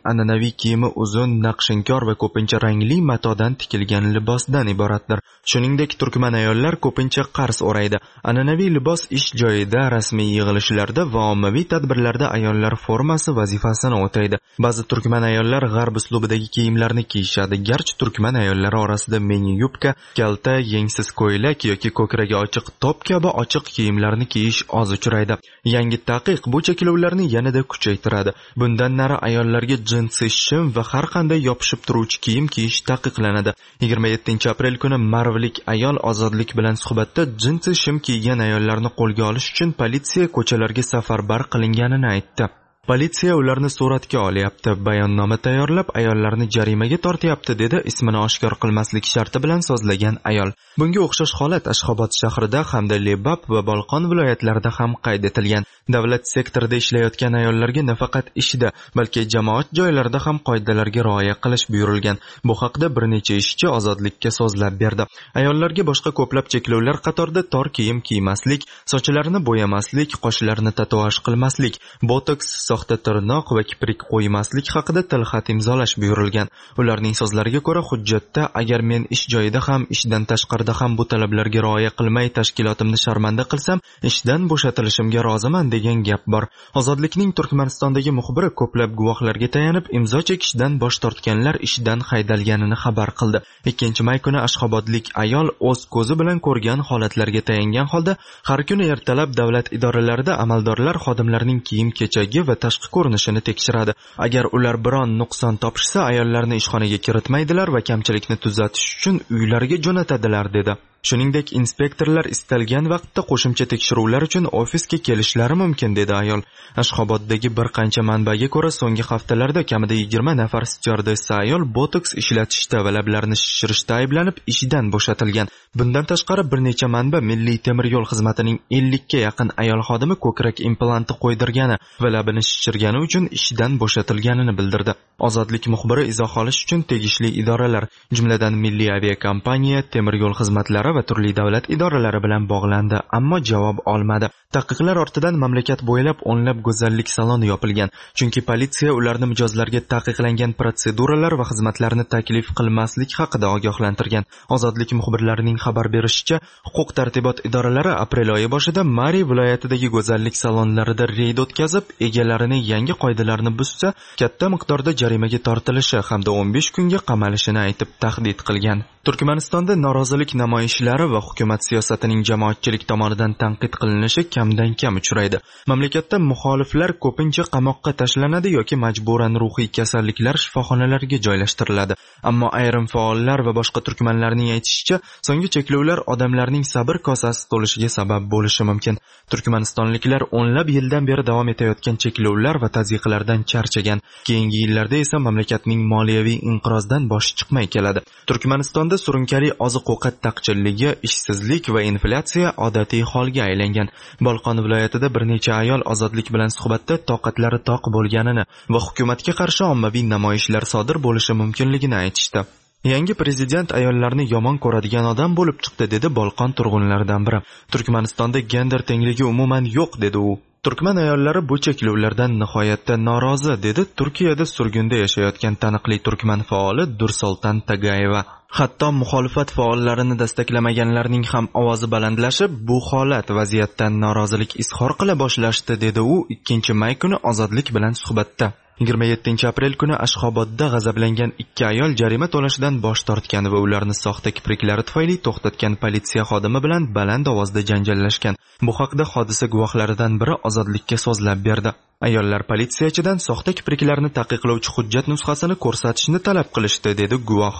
an'anaviy kiyimi uzun, naqshinkor va ko'pincha rangli matodan tikilgan libosdan iboratdir. Shuningdek, turkman ayollar ko'pincha qars o'raydi. An'anaviy libos ish joyida, rasmiy yig'ilishlarda va ommaviy tadbirlarda ayollar formasi vazifasini o'taydi. Ba'zi turkman ayollar g'arb uslubidagi kiyimlarni kiyishadi. Garchi turkman ayollari orasida mini yubka, kalta, yengsiz ko'ylak yoki ko'kragi ochiq top kabi ochiq kiyimlarni kiyish oz uchraydi. Yangi taqiq bu cheklovlarni yanada kuchaytiradi. Bundan nari ayollarga jinsi shim va har qanday yopishib turuvchi kiyim kiyish taqiqlanadi. 27-aprel kuni marvlik ayol Ozodlik bilan suhbatda jinsi shim kiygan ayollarni qo'lga olish uchun politsiya ko'chalarga safarbar qilinganini aytdi. Politsiya ularni suratga olyapti, bayonnoma tayyorlab ayollarni jarimaga tortyapti, dedi ismini oshkor qilmaslik sharti bilan so'zlagan ayol. Bunga o'xshash holat Ashxobod shahrida hamda Lebap va Bolqon viloyatlarida ham qayd etilgan. Davlat sektorida ishlayotgan ayollarga nafaqat ishda, balki jamoat joylarida ham qoidalarga rioya qilish buyurilgan. Bu haqda bir necha ishchi Ozodlikka so'zlab berdi. Ayollarga boshqa ko'plab cheklovlar qatorida tor kiyim kiymaslik, sochlarini bo'yamaslik, qoshlarni tatuaj qilmaslik, botoks, soxta tirnoq va kiprik qo'ymaslik haqida tilxat imzolash buyurilgan. Ularning so'zlariga ko'ra, hujjatda agar men ish joyida ham, ishdan tashqarida ham bu talablarga rioya qilmay tashkilotimni sharmanda qilsam, ishdan bo'shatilishimga roziman degan gap bor. Ozodlikning Turkmanistondagi muxbiri ko'plab guvohlarga tayanib, imzo chekishdan bosh tortganlar ishdan haydalganini xabar qildi. 2-may kuni Ashxobodlik ayol o'z ko'zi bilan ko'rgan holatlarga tayangan holda, har kuni ertalab davlat idoralarida amaldorlar xodimlarning kiyim-kechagi va tashqi ko'rinishini tekshiradi. Agar ular biron nuqson topishsa, ayollarni ishxonaga kiritmaydilar va kamchilikni tuzatish uchun uylariga jo'natadilar, dedi. Shuningdek, inspektorlar istalgan vaqtda qo'shimcha tekshiruvlar uchun ofisga kelishlari mumkin, dedi ayol. Ashxoboddagi bir qancha manbaga ko'ra, so'nggi haftalarda kamida 20 nafar stюардесса ayol botoks ishlatishda va lablarini shishirishda ayblanib ishdan bo'shatilgan. Bundan tashqari bir necha manba Milliy temir yo'l xizmatining 50 ga yaqin ayol xodimi ko'krak implanti qo'ydirgani va labini shishirgani uchun ishdan bo'shatilganini bildirdi. Ozodlik muxbiri izoh olish uchun tegishli idoralar, jumladan Milliy aviakompaniya, temir yo'l xizmatlari va turli davlat idoralari bilan bog'landi, ammo javob olmadi. Taqiqlar ortidan mamlakat bo'ylab o'nlab go'zallik saloni yopilgan, chunki politsiya ularni mijozlarga taqiqlangan protseduralar va xizmatlarni taklif qilmaslik haqida ogohlantirgan. Ozodlik muxbirlarining xabar berishicha, huquq-tartibot idoralari aprel oyi boshida Mari viloyatidagi go'zallik salonlarida reyd o'tkazib, egalarini yangi qoidalarni buzsa, katta miqdorda jarimaga tortilishi hamda 15 kunga qamalishini aytib tahdid qilgan. Turkmanistonda norozilik namoyishlari va hukumat siyosatining jamoatchilik tomonidan tanqid qilinishi kamdan kam uchraydi. Mamlakatda muxoliflar ko'pincha qamoqqa tashlanadi yoki majburan ruhiy kasalliklar shifoxonalariga joylashtiriladi. Ammo ayrim faollar va boshqa turkmanlarning aytishicha, so'nggi cheklovlar odamlarning sabr kosasi to'lishiga sabab bo'lishi mumkin. Turkmanistonliklar o'nlab yildan beri davom etayotgan cheklovlar va tazyiqlardan charchagan. Keyingi yillarda esa mamlakatning moliyaviy inqirozdan boshi chiqmay keladi. Turkmanistonda surunkali oziq-ovqat taqchilligi, ishsizlik va inflyatsiya odatiy holga aylangan. Bolqon viloyatida bir necha ayol Ozodlik bilan suhbatda toqatlari toq bo'lganini va hukumatga qarshi ommaviy namoyishlar sodir bo'lishi mumkinligini aytishdi. Yangi prezident ayollarni yomon ko'radigan odam bo'lib chiqdi, dedi Bolqon turg'unlaridan biri. Turkmanistonda gender tengligi umuman yo'q, dedi u. Turkman ayollari bu cheklovlardan nihoyatda norozi, dedi Turkiyada surgunda yashayotgan taniqli turkman faoli Dursoltan Tagayeva. Hatto muxolifat faollarini destaklamaganlarning ham ovozi balandlashib, bu holat vaziyatdan norozilik izhor qila boshlashdi, dedi u 2-may kuni Ozodlik bilan suhbatda. 27-aprel kuni Ashxobodda g'azablangan 2 ayol jarima to'lashdan bosh tortgan va ularni soxta kipriklari tufayli to'xtatgan politsiya xodimi bilan baland ovozda janjallashgan. Bu haqda hodisa guvohlaridan biri Ozodlikka so'zlab berdi. Ayollar politsiyachidan soxta kipriklarni taqiqlovchi hujjat nusxasini ko'rsatishni talab qilishdi, dedi guvoh.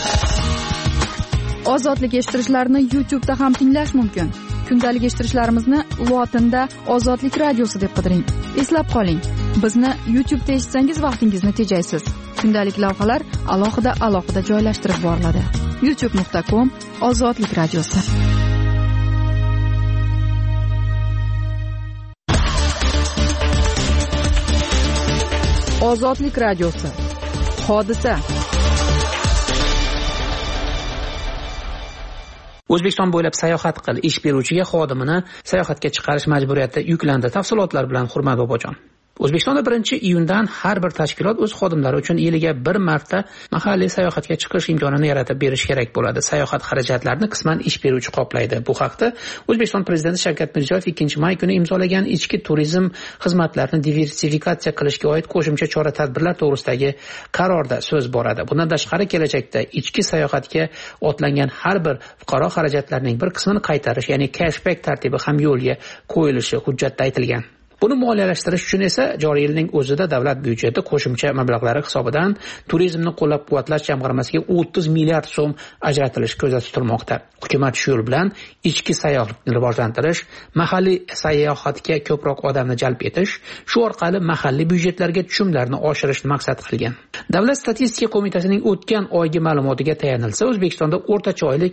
Ozodlik eshittirishlarni YouTube'da ham tinglash mumkin. Kundalik eshittirishlarimizni lotinda Ozodlik radiosi deb qidiring. Eslab qoling, bizni YouTube'da eshitsangiz vaqtingizni tejaysiz. Kundalik lavhalar alohida joylashtirib boriladi. youtube.com/Ozodlik radiosi. Ozodlik radiosi. Hodisa. O'zbekiston bo'ylab sayohat ish beruvchiga xodimini sayohatga chiqarish majburiyati yuklandi. Tafsilotlar bilan Hurmat Bobojon. O'zbekistonda 1-iyundan har bir tashkilot o'z xodimlari uchun yiliga bir marta mahalliy sayohatga chiqish imkonini yaratib berish kerak bo'ladi. Sayohat xarajatlarini qisman ish beruvchi qoplaydi. Bu haqda O'zbekiston prezidenti Shavkat Mirziyoyev 2-may kuni imzolagan ichki turizm xizmatlarini diversifikatsiya qilishga oid qo'shimcha chora-tadbirlar to'g'risidagi qarorda so'z boradi. Bundan tashqari kelajakda ichki sayohatga otlangan har bir fuqaro xarajatlarining bir qismini qaytarish, ya'ni cashback tartibi ham yo'lga qo'yilishi hujjatda aytilgan. Buni moliyalashtirish uchun esa joriy yilning o'zida davlat byudjeti qo'shimcha mablag'lari hisobidan turizmni qo'llab-quvvatlash jamg'armasiga 30 milliard so'm ajratilishi ko'zda tutilmoqda. Hukumat shu yo'l bilan ichki sayohatni rivojlantirish, mahalliy sayohatga ko'proq odamni jalb etish, shu orqali mahalliy byudjetlarga tushumlarni oshirishni maqsad qilgan. Davlat statistika qo'mitasining o'tgan oygi ma'lumotiga tayanilsa, O'zbekistonda o'rtacha oylik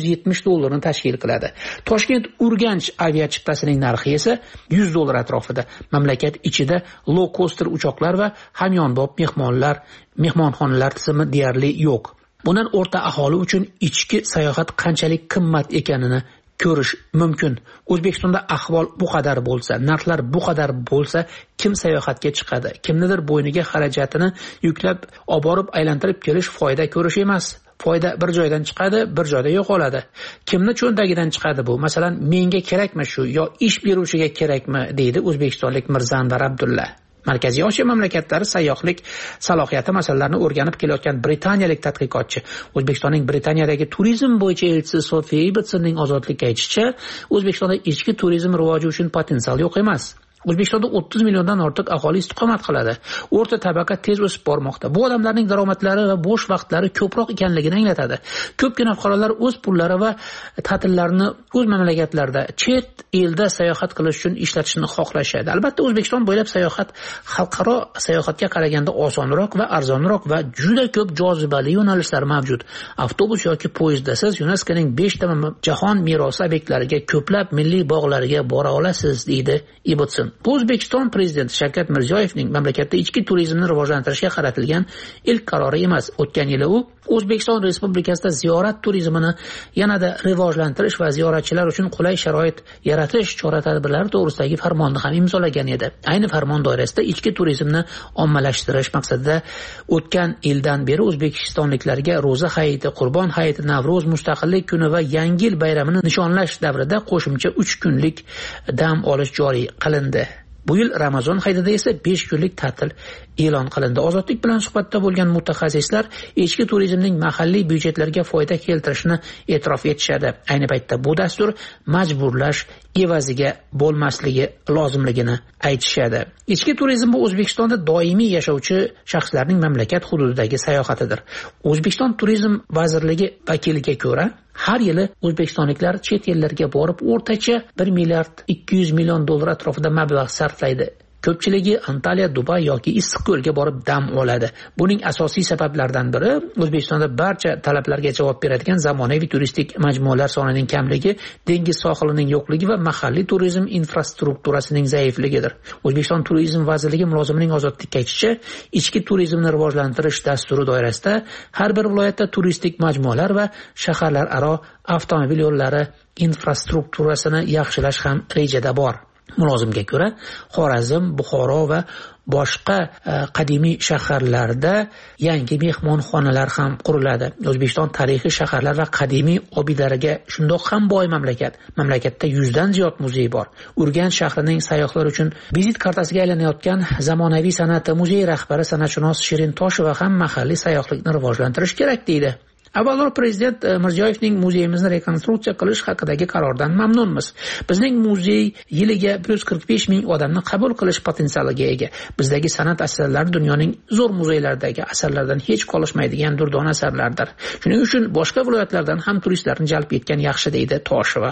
$270 tashkil qiladi. Toshkent-Urganch aviachiptasining narxi esa $100 atrofida. Mamlakat ichida low-coaster uchoqlar va hamyonbop mehmonxonalar tizimi deyarli yo'q. Bundan o'rta aholi uchun ichki sayohat qanchalik qimmat ekanini ko'rish mumkin. O'zbekistonda ahvol bu qadar bo'lsa, narxlar bu qadar bo'lsa, kim sayohatga chiqadi? Kimnidir bo'yniga xarajatini yuklab olib borib aylantirib kelish foyda ko'rish emas. Foyda bir joydan chiqadi, bir joyda yo'qoladi. Kimni cho'ntagidan chiqadi bu? Masalan, menga kerakmi shu yo ish beruvchiga kerakmi, deydi o'zbekistonlik Mirzanvar Abdulla. Markaziy Osiyo mamlakatlari sayyohlik salohiyati masalalarini o'rganib kelayotgan britaniyalik tadqiqotchi O'zbekistonning Britaniyadagi turizm bo'yicha elchisi Sofiya Ibbetsonning ozodlikka aytishicha, O'zbekistonda ichki turizm rivoji uchun potensial yo'q emas. O'zbekistonda 30 milliondan ortiq aholi istiqomat qiladi. O'rta tabaqa tez o'sib bormoqda. Bu odamlarning daromadlari va bo'sh vaqtlari ko'proq ekanligini anglatadi. Ko'pgina fuqarolar o'z pullari va ta'tillarini o'z mamlakatlarida, chet elda sayohat qilish uchun ishlatishni xohlashadi. Albatta, O'zbekiston bo'ylab sayohat xalqaro sayohatga qaraganda osonroq va arzonroq va juda ko'p jozibali yo'nalishlar mavjud. Avtobus yoki poyezdda siz UNESCOning 5 ta jahon merosi obyektlariga, ko'plab milliy bog'larga bora olasiz, deydi Ibbetson. Bu O'zbekiston prezidenti Shavkat Mirziyoyevning mamlakatda ichki turizmni rivojlantirishga qaratilgan ilk qarori emas. O'tgan yili u O'zbekiston Respublikasida ziyorat turizmini yanada rivojlantirish va ziyoratchilar uchun qulay sharoit yaratish chora-tadbirlari to'g'risidagi farmonni ham imzolagan edi. Ayni farmon doirasida ichki turizmni ommalashtirish maqsadida o'tgan yildan beri o'zbekistonliklarga Ro'za hayiti, Qurbon hayiti, Navro'z, Mustaqillik kuni va Yangi yil bayramini nishonlash davrida qo'shimcha 3 kunlik dam olish joriy qilindi. Bu yil Ramazon hayitida esa 5 kunlik ta'til e'lon qilindi. Ozodlik bilan suhbatda bo'lgan mutaxassislar ichki turizmning mahalliy byudjetlarga foyda keltirishini e'tirof etishadi. Ayni paytda bu dastur majburlash evaziga bo'lmasligi lozimligini aytishadi. Ichki turizm bu O'zbekistonda doimiy yashovchi shaxslarning mamlakat hududidagi sayohatidir. O'zbekiston turizm vazirligi vakiliga ko'ra, har yili o'zbekistonliklar chet ellarga borib o'rtacha 1 milliard 200 million dollar atrofida mablag' sarflaydi. Ko'pchiligi Antaliya, Dubay yoki Issiqko'lga borib dam oladi. Buning asosiy sabablaridan biri O'zbekistonda barcha talablarga javob beradigan zamonaviy turistik majmualar sonining kamligi, dengiz sohilining yo'qligi va mahalliy turizm infrastrukturasining zaifligidir. O'zbekiston turizm vazirligi mulozimining ozodlikka aytishicha, ichki turizmni rivojlantirish dasturi doirasida har bir viloyatda turistik majmualar va shaharlararo avtomobil yo'llari infrastrukturasini yaxshilash ham rejada bor. Mulozimga ko'ra, Xorazm, Buxoro va boshqa qadimiy shaharlarda yangi mehmonxonalar ham quriladi. O'zbekiston tarixiy shaharlar va qadimiy obidalariga shundoq ham boy mamlakat. Mamlakatda 100 dan ziyod muzey bor. Urganch shahrining sayyohlar uchun vizit kartasiga aylanayotgan zamonaviy san'at muzeyi rahbari san'atshunos Shirin Tosheva ham mahalliy sayyohlikni rivojlantirish kerak deydi. Avvalroq prezident Mirziyoyevning muzeyimizni rekonstruksiya qilish haqidagi qarordan mamnunmiz. Bizning muzey yiliga 145 ming odamni qabul qilish potensialiga ega. Bizdagi san'at asarlari dunyoning zo'r muzeylaridagi asarlardan hech qolishmaydigan durdona asarlardir. Shuning uchun boshqa viloyatlardan ham turistlarni jalb etgan yaxshi, deydi Tosheva.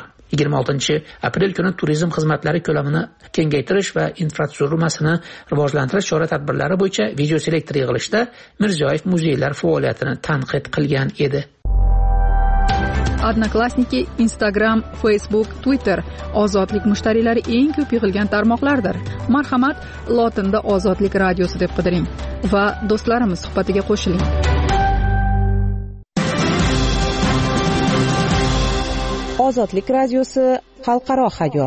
26-aprel kuni turizm xizmatlari ko'lamini kengaytirish va infratuzilmasini rivojlantirish chora-tadbirlari bo'yicha videoselektor yig'ilishida Mirziyoyev muzeylar faoliyatini tanqid qilgan edi. Odnoklassniki, Instagram, Facebook, Twitter ozodlik mushtariylari eng ko'p yig'ilgan tarmoqlardir. Marhamat, lotinda Ozodlik radiosi deb qidiring va do'stlarimiz suhbatiga qo'shiling. Ozodlik radiosi xalqaro hayot.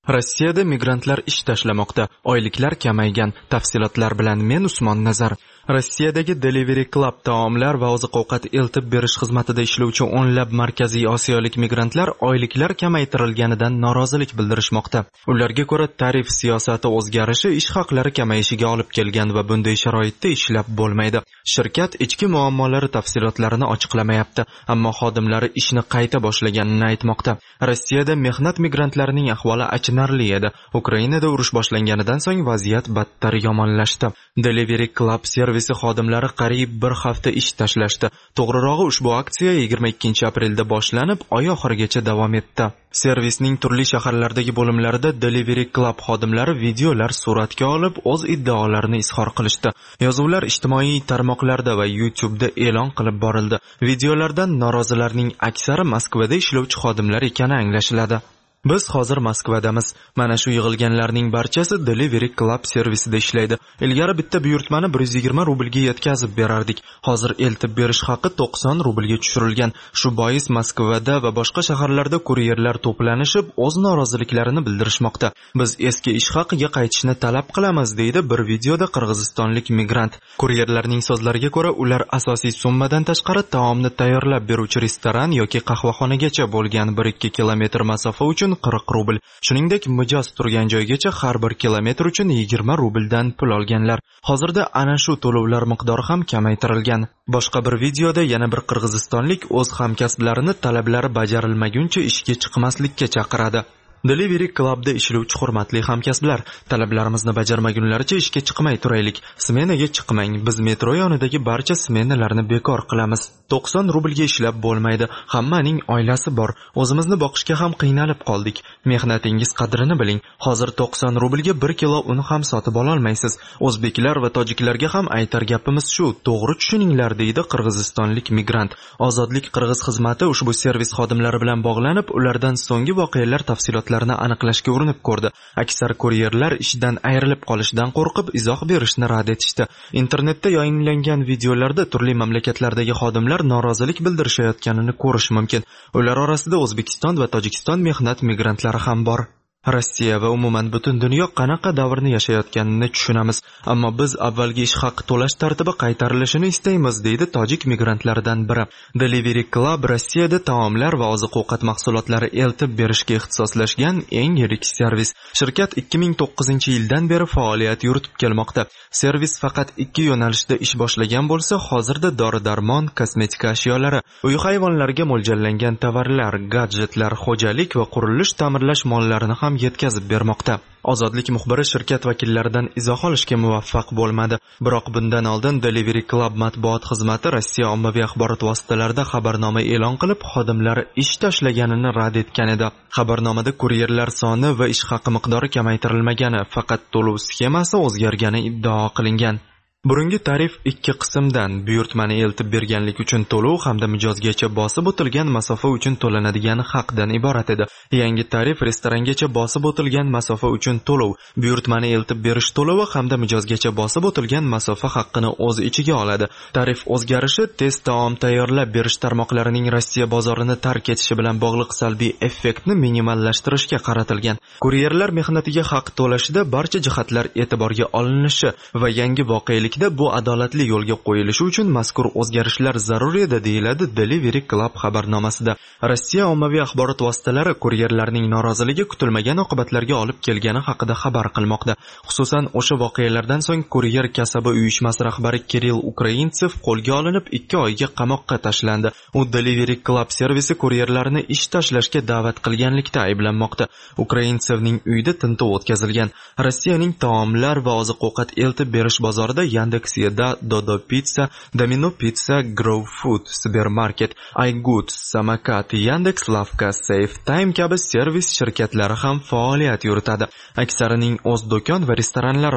Rossiyada migrantlar ish tashlamoqda, oyliklar kamaygan. Tafsilotlar bilan men Usmon Nazar. Rossiyadagi Delivery Club taomlar va oziq-ovqat eltib berish xizmatida ishlovchi o'nlab markaziy osiyolik migrantlar oyliklar kamaytirilganidan norozilik bildirishmoqda. Ularga ko'ra, tarif siyosati o'zgarishi ish haqlari kamayishiga olib kelgan va bunday sharoitda ishlab bo'lmaydi. Shirkat ichki muammolari tafsilotlarini ochiqlamayapti, ammo xodimlari ishni qayta boshlaganini aytmoqda. Rossiyada mehnat migrantlarining ahvoli achinarli edi. Ukrainada urush boshlanganidan so'ng vaziyat battar yomonlashdi. Delivery Club servisi xodimlari qariyb bir hafta ish tashlashdi. To'g'rirog'i, ushbu aksiya 22 aprelda boshlanib, oy oxirigacha davom etdi. Servisning turli shaharlardagi bo'limlarida Delivery Club xodimlari videolar suratga olib, o'z iddaolarini izhor qilishdi. Yozuvlar ijtimoiy tarmoqlarda va YouTube'da e'lon qilib borildi. Videolardan norozilarning aksari Moskvada ishlovchi xodimlar ekani anglashiladi. Biz hozir Moskvadamiz. Mana shu yig'ilganlarning barchasi Delivery Club servisida ishlaydi. Ilgari bitta buyurtmani 120 rublga yetkazib berardik. Hozir eltib berish haqi 90 rublga tushirilgan. Shu bois Moskvada va boshqa shaharlarda kuryerlar to'planishib, o'z noroziliklarini bildirishmoqda. Biz eski ish haqiga qaytishni talab qilamiz, deydi bir videoda qirg'izistonlik migrant. Kuryerlarning so'zlariga ko'ra, ular asosiy summadan tashqari taomni tayyorlab beruvchi restoran yoki qahvaxonagacha bo'lgan 1-2 kilometr masofa uchun 40 rubl. Shuningdek, mijoz turgan joygacha har 1 kilometr uchun 20 rubldan pul olganlar. Hozirda ana shu to'lovlar miqdori ham kamaytirilgan. Boshqa bir videoda yana bir qirg'izistonlik o'z hamkasblarini talablari bajarilmaguncha ishga chiqmaslikka chaqiradi. Delivery Clubda ishlovchi hurmatli hamkasblar, talablarimizni bajarmagunlaricha ishga chiqmay turaylik. Smenaga chiqmang. Biz metro yonidagi barcha smenalarni bekor qilamiz. 90 rublga ishlab bo'lmaydi. Hammaning oilasi bor. O'zimizni boqishga ham qiynalib qoldik. Mehnatingiz qadrini biling. Hozir 90 rublga 1 kilo un ham sotib ola olmaysiz. O'zbeklar va tojiklarga ham aytar gapimiz shu. To'g'ri tushuninglar, deydi qirg'izistonlik migrant. Ozodlik qirg'iz xizmati ushbu servis xodimlari bilan bog'lanib, ulardan so'nggi voqealar tafsilotlarini aniqlashga urinib ko'rdi. Aksar kuryerlar ishdan ayrilib qolishdan qo'rqib izoh berishni rad etishdi. Internetda yayinlangan videolarda turli mamlakatlardagi xodimlar norozilik bildirishayotganini ko'rish mumkin. Ular orasida O'zbekiston va Tojikiston mehnat migrantlari ham bor. Rossiya va umuman butun dunyo qanaqa davrni yashayotganini tushunamiz, ammo biz avvalgi ish haqi to'lash tartibi qaytarilishini istaymiz, deydi tojik migrantlardan biri. Delivery Club Rossiyada taomlar va oziq-ovqat mahsulotlari eltib berishga ixtisoslashgan eng yirik servis. Shirkat 2009-yildan beri faoliyat yuritib kelmoqda. Servis faqat 2 yo'nalishda ish boshlagan bo'lsa, hozirda dori-darmon, kosmetika ashyolari, uy hayvonlariga mo'ljallangan tovarlar, gadjetlar, xo'jalik va qurilish ta'mirlash mollarini ham yetkazib bermoqda. Ozodlik muxbiri shirkat vakillaridan izoh olishga muvaffaq bo'lmadi. Biroq bundan oldin Delivery Club matbuot xizmati Rossiya ommaviy axborot vositalarida xabarnoma e'lon qilib, xodimlari ish tashlaganini rad etgan edi. Xabarnomada kuryerlar soni va ish haqi miqdori kamaytirilmagani, faqat to'lov sxemasi o'zgargani iddao qilingan. Burungi tarif 2 qismdan buyurtmani eltib berganlik uchun to'lov hamda mijozgacha bosib o'tilgan masofa uchun to'lanadigan haqdan iborat edi. Yangi tarif restorangacha bosib o'tilgan masofa uchun to'lov, buyurtmani eltib berish to'lovi hamda mijozgacha bosib o'tilgan masofa haqqini o'z ichiga oladi. Tarif o'zgarishi tez taom tayyorlab berish tarmoqlarining Rossiya bozorini tark etishi bilan bog'liq salbiy effektni minimallashtirishga qaratilgan. Kuryerlar mehnatiga haq to'lashida barcha jihatlar e'tiborga olinishi va yangi voqelik bu adolatli yo'lga qo'yilishi uchun mazkur o'zgarishlar zarur edi, deyiladi Delivery Club xabarnomasida. Rossiya ommaviy axborot vositalari kuryerlarning noroziligi kutilmagan oqibatlarga olib kelgani haqida xabar qilmoqda. Xususan, o'sha voqealardan so'ng kuryer kasaba uyushmasi rahbari Kirill Ukraintsev qo'lga olinib 2 oyga qamoqqa tashlandi. U Delivery Club servisi kuryerlarni ish tashlashga da'vat qilganlikda ayblanmoqda. Ukraintsevning uyida tintuv o'tkazilgan. Rossiyaning taomlar va oziq-ovqat eltib berish bozorida Yandex Yeda, Dodo Pizza, Domino Pizza, Grow Food, Supermarket, iGoods, Samokat, Yandex Lavka, Safe Time kabi servis shirkatlari ham faoliyat yuritadi. Aksarining o'z do'kon va restoranlari bor.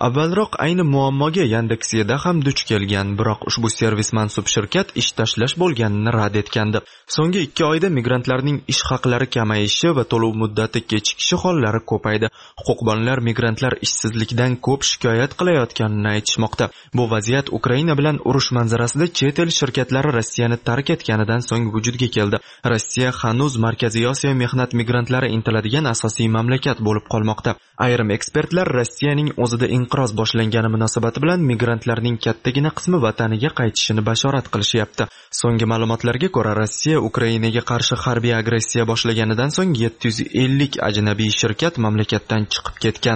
Avvalroq ayni muammoga Yandex.da ham duch kelgan, biroq ushbu servis mansub shirkat ish tashlash bo'lganini rad etgandi. So'nggi 2 oyda migrantlarning ish haqlari kamayishi va to'lov muddati kechikishi hollari ko'paydi. Huquqbonlar migrantlar ishsizlikdan ko'p shikoyat qilayotganini aytishmoqda. Bu vaziyat Ukraina bilan urush manzarasida chet el shirkatlari Rossiyani tark etganidan so'ng vujudga keldi. Rossiya hanuz Markaziy Osiyo mehnat migrantlari intiladigan asosiy mamlakat bo'lib qolmoqda. Ayrim ekspertlar Rossiyaning o'zida inqiroz boshlangani munosabati bilan migrantlarning kattagina qismi vataniga qaytishini bashorat qilishyapti. So'nggi ma'lumotlarga ko'ra, Rossiya Ukrainaga qarshi harbiy agressiya boshlaganidan so'ng 750 ajnabiy shirkat mamlakatdan chiqib ketgan.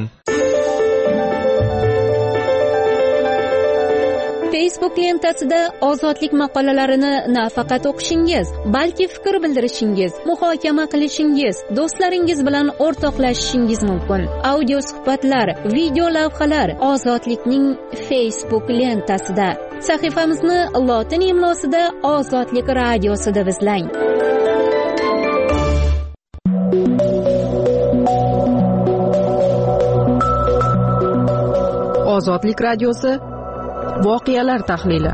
Facebook lentasida ozodlik maqolalarini nafaqat o'qishingiz, balki fikr bildirishingiz, muhokama qilishingiz, do'stlaringiz bilan o'rtoqlashishingiz mumkin. Audio suhbatlar, video lavhalar ozodlikning Facebook lentasida. Sahifamizni lotin imlosida Ozodlik radiosi deb izlang. Ozodlik radiosi voqealar tahlili.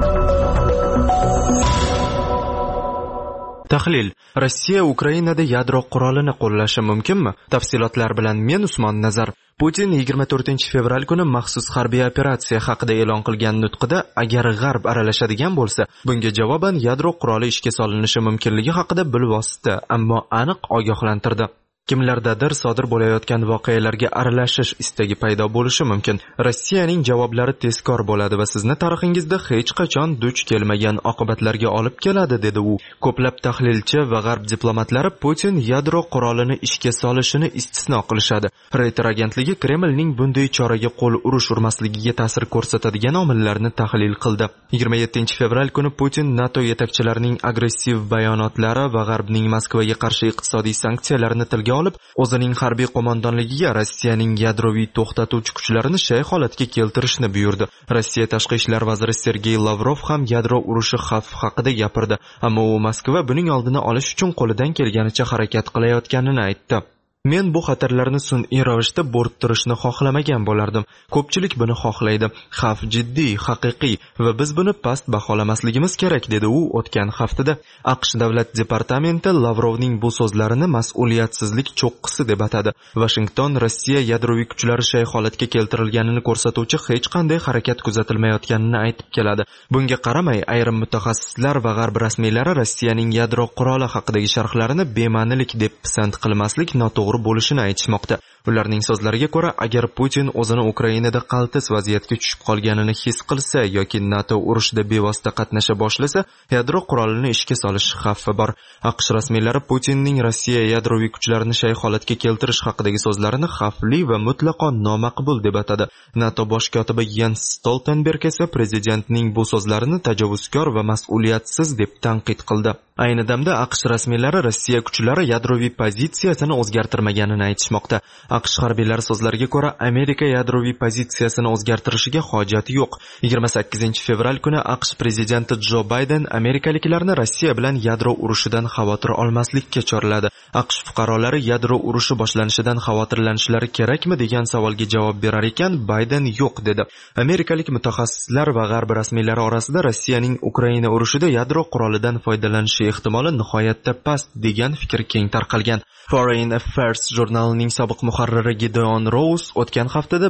Tahlil: Rossiya Ukrainada yadro qurolini qo'llashi mumkinmi? Tafsilotlar bilan men Usmon Nazar. Putin 24-fevral kuni maxsus harbiy operatsiya haqida e'lon qilgan nutqida agar G'arb aralashadigan bo'lsa, bunga javoban yadro quroli ishga solinishi mumkinligi haqida bilvosita, ammo aniq ogohlantirdi. Kimlardadir sodir bo'layotgan voqealarga aralashish istagi paydo bo'lishi mumkin. Rossiyaning javoblari tezkor bo'ladi va sizni tarixingizda hech qachon duch kelmagan oqibatlarga olib keladi, dedi u. Ko'plab tahlilchi va G'arb diplomatlari Putin yadro qurolini ishga solishini istisno qilishadi. Reuters agentligi Kremlning bunday choraga qo'l urmasligiga ta'sir ko'rsatadigan omillarni tahlil qildi. 27-fevral kuni Putin NATO yetakchilarining agressiv bayonotlari va G'arbning Moskvaga qarshi iqtisodiy sanksiyalarni tilga olib, o'zining harbiy qo'mondonligiga Rossiyaning yadroviy to'xtatuvchi kuchlarini shay holatga keltirishni buyurdi. Rossiya tashqi ishlar vaziri Sergey Lavrov ham yadro urushi xavfi haqida gapirdi, ammo u Moskva buning oldini olish uchun qo'lidan kelganicha harakat qilayotganini aytdi. Men bu xatarlarni sun'iy ravishda bo'rttirishni xohlamagan bo'lardim. Ko'pchilik buni xohlaydi. Xavf jiddiy, haqiqiy va biz buni past baholamasligimiz kerak, dedi u o'tgan haftada. AQSh davlat departamenti Lavrovning bu so'zlarini mas'uliyatsizlik cho'qqisi deb atadi. Washington Rossiya yadroviy kuchlari shay holatga keltirilganini ko'rsatuvchi hech qanday harakat kuzatilmayotganini aytib keladi. Bunga qaramay, ayrim mutaxassislar va G'arb rasmiylari Rossiyaning yadro quroli haqidagi sharhlarini bema'nilik deb pisand qilmaslik noto'g'ri bo'lishini aytishmoqda. Ularning so'zlariga ko'ra, agar Putin o'zini Ukrainada qaltis vaziyatga tushib qolganini his qilsa yoki NATO urushida bevosita qatnasha boshlasa, yadro qurolini ishga solish xavfi bor. AQSh rasmiylari Putinning Rossiya yadroviy kuchlarini shay holatga keltirish haqidagi so'zlarini xavfli va mutlaqo nomaqbul deb atadi. NATO bosh kotibi Jens Stoltenberg esa prezidentning bu so'zlarini tajovuzkor va mas'uliyatsiz deb tanqid qildi. Ayni damda AQSh rasmiylari Rossiya kuchlari yadroviy pozitsiyasini o'zgartirmaganini aytishmoqda. AQSh harbiylari so'zlariga ko'ra, Amerika yadroviy pozitsiyasini o'zgartirishiga hojati yo'q. 28-fevral kuni AQSh prezidenti Jo Bayden amerikaliklarni Rossiya bilan yadro urushidan xavotir olmaslikka chorladi. AQSh fuqarolari yadro urushi boshlanishidan xavotirlanishlari kerakmi degan savolga javob berar ekan, Bayden yo'q dedi. Amerikalik mutaxassislar va G'arb rasmiylari orasida Rossiyaning Ukraina urushida yadro qurolidan foydalanishi ehtimoli nihoyatda past degan fikr keng tarqalgan. Foreign Affairs jurnalining sobiq muharriri Gideon Rose o'tgan haftada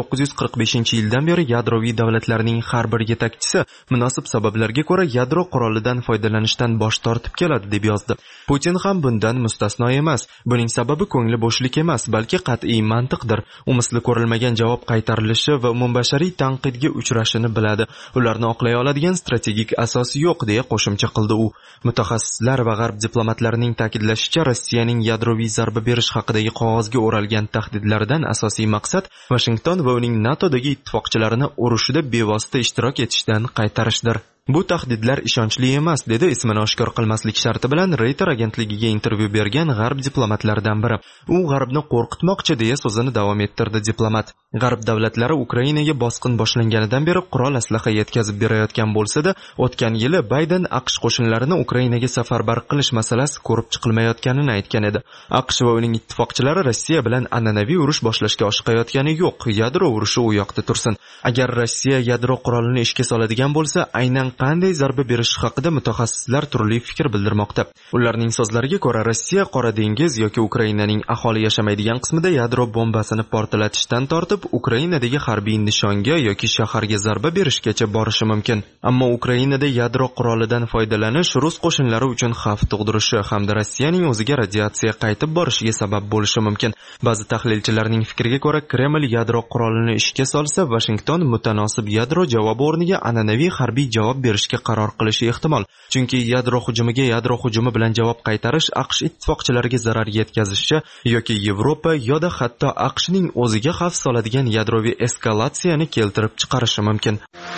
1945-yildan beri yadroviy davlatlarning har bir yetakchisi munosib sabablarga ko'ra yadro qurolidan foydalanishdan bosh tortib keladi deb yozdi. Putin ham bundan mustasno emas. Buning sababi ko'ngli bo'shlik emas, balki qat'iy mantiqdir. U misli ko'rilmagan javob qaytarilishi va umumbashariy tanqidga uchrashini biladi. Ularni oqlay oladigan strategik asosi yo'q, deya qo'shimcha qildi u. Mutaxassislar va G'arb diplomatlarining ta'kidlashicha, Rossiyaning yadroviy zarba berish haqidagi qog'ozga o'ralgan tahdidlaridan asosiy maqsad Washington va uning NATOdagi ittifoqchilarini urushida bevosita ishtirok etishdan qaytarishdir. Bu tahdidlar ishonchli emas, dedi ismini oshkor qilmaslik sharti bilan Reuters agentligiga intervyu bergan g'arb diplomatlaridan biri. U g'arbni qo'rqitmoqchi deya so'zini davom ettirdi diplomat. G'arb davlatlari Ukrainaga bosqin boshlanganidan beri qurol aslaha yetkazib berayotgan bo'lsa-da, o'tgan yili Bayden AQSh qo'shinlarini Ukrainaga safarbar qilish masalasi ko'rib chiqilmayotganini aytgan edi. AQSh va uning ittifoqchilari Rossiya bilan an'anaviy urush boshlashga oshiqayotgani yo'q, yadro urushi u yoqda tursin. Agar Rossiya yadro qurolini ishga soladigan bo'lsa, aynan qanday zarba berish haqida mutaxassislar turli fikr bildirmoqda. Ularning so'zlariga ko'ra, Rossiya Qora dengiz yoki Ukrainaning aholi yashamaydigan qismida yadro bombasini portlatishdan tortib, Ukrainadagi harbiy nishonga yoki shaharga zarba berishgacha borishi mumkin. Ammo Ukrainada yadro qurolidan foydalanish rus qo'shinlari uchun xavf tug'dirishi hamda Rossiyaning o'ziga radiatsiya qaytib borishiga sabab bo'lishi mumkin. Ba'zi tahlilchilarning fikriga ko'ra, Kreml yadro qurolini ishga solsa, Washington mutanosib yadro javobi o'rniga an'anaviy harbiy javob berishga qaror qilishi ehtimol. Chunki yadro hujumiga yadro hujumi bilan javob qaytarish AQSh ittifoqchilariga zarar yetkazishi yoki Yevropa yoda hatto AQShning o'ziga xavf soladigan yadroviy eskalatsiyani keltirib chiqarishi mumkin.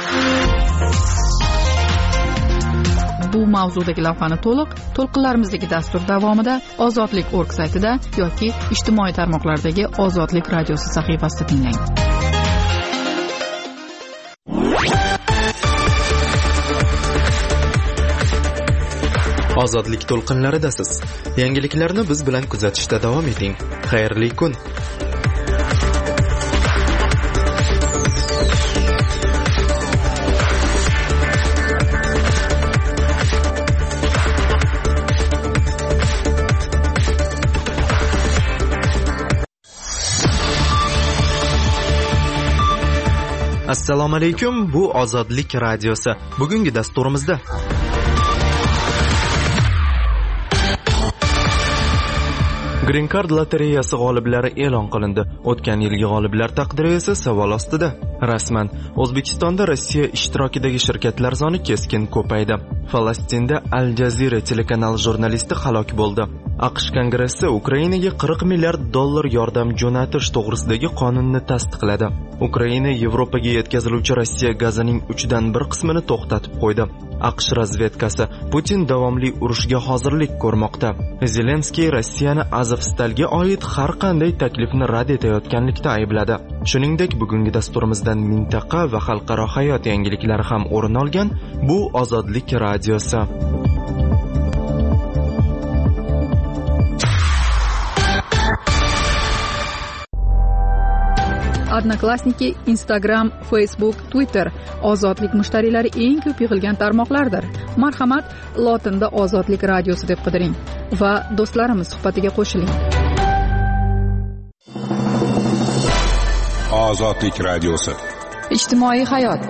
Bu mavzudagi lavhani to'lqinlarimizdagi dastur davomida Ozodlik.org saytida yoki ijtimoiy tarmoqlardagi Ozodlik radiosi sahifasida tinglang. Ozodlik to'lqinlaridasiz. Yangiliklarni biz bilan kuzatishda davom eting. Xayrli kun. Assalomu alaykum, bu Ozodlik radiosi. Bugungi dasturimizda Green Card lotereyasi g'oliblari e'lon qilindi. O'tgan yilgi g'oliblar taqdiri esa savol ostida. Rasman O'zbekistonda Rossiya ishtirokidagi shirkatlar soni keskin ko'paydi. Falastinda Al Jazeera telekanal jurnalisti halok bo'ldi. AQSh Kongressi Ukrainaga $40 milliard yordam jo'natish to'g'risidagi qonunni tasdiqladi. Ukraina Yevropaga yetkaziluvchi Rossiya gazining 1/3 qismini to'xtatib qo'ydi. AQSh razvedkasi Putin davomli urushga hozirlik ko'rmoqda. Zelenskiy Rossiyani Azovstalga oid har qanday taklifni rad etayotganlikda aybladi. Shuningdek, bugungi dasturimizdan mintaqa va xalqaro hayot yangiliklari ham o'rin olgan. Bu Ozodlik radiosi. Odnoklassniki, Instagram, Facebook, Twitter Ozodlik mushtariylari eng ko'p yig'ilgan tarmoqlardir. Marhamat, lotinda Ozodlik radiosi deb qidiring va do'stlarimiz suhbatiga qo'shiling. Ozodlik radiosi. Ijtimoiy hayot.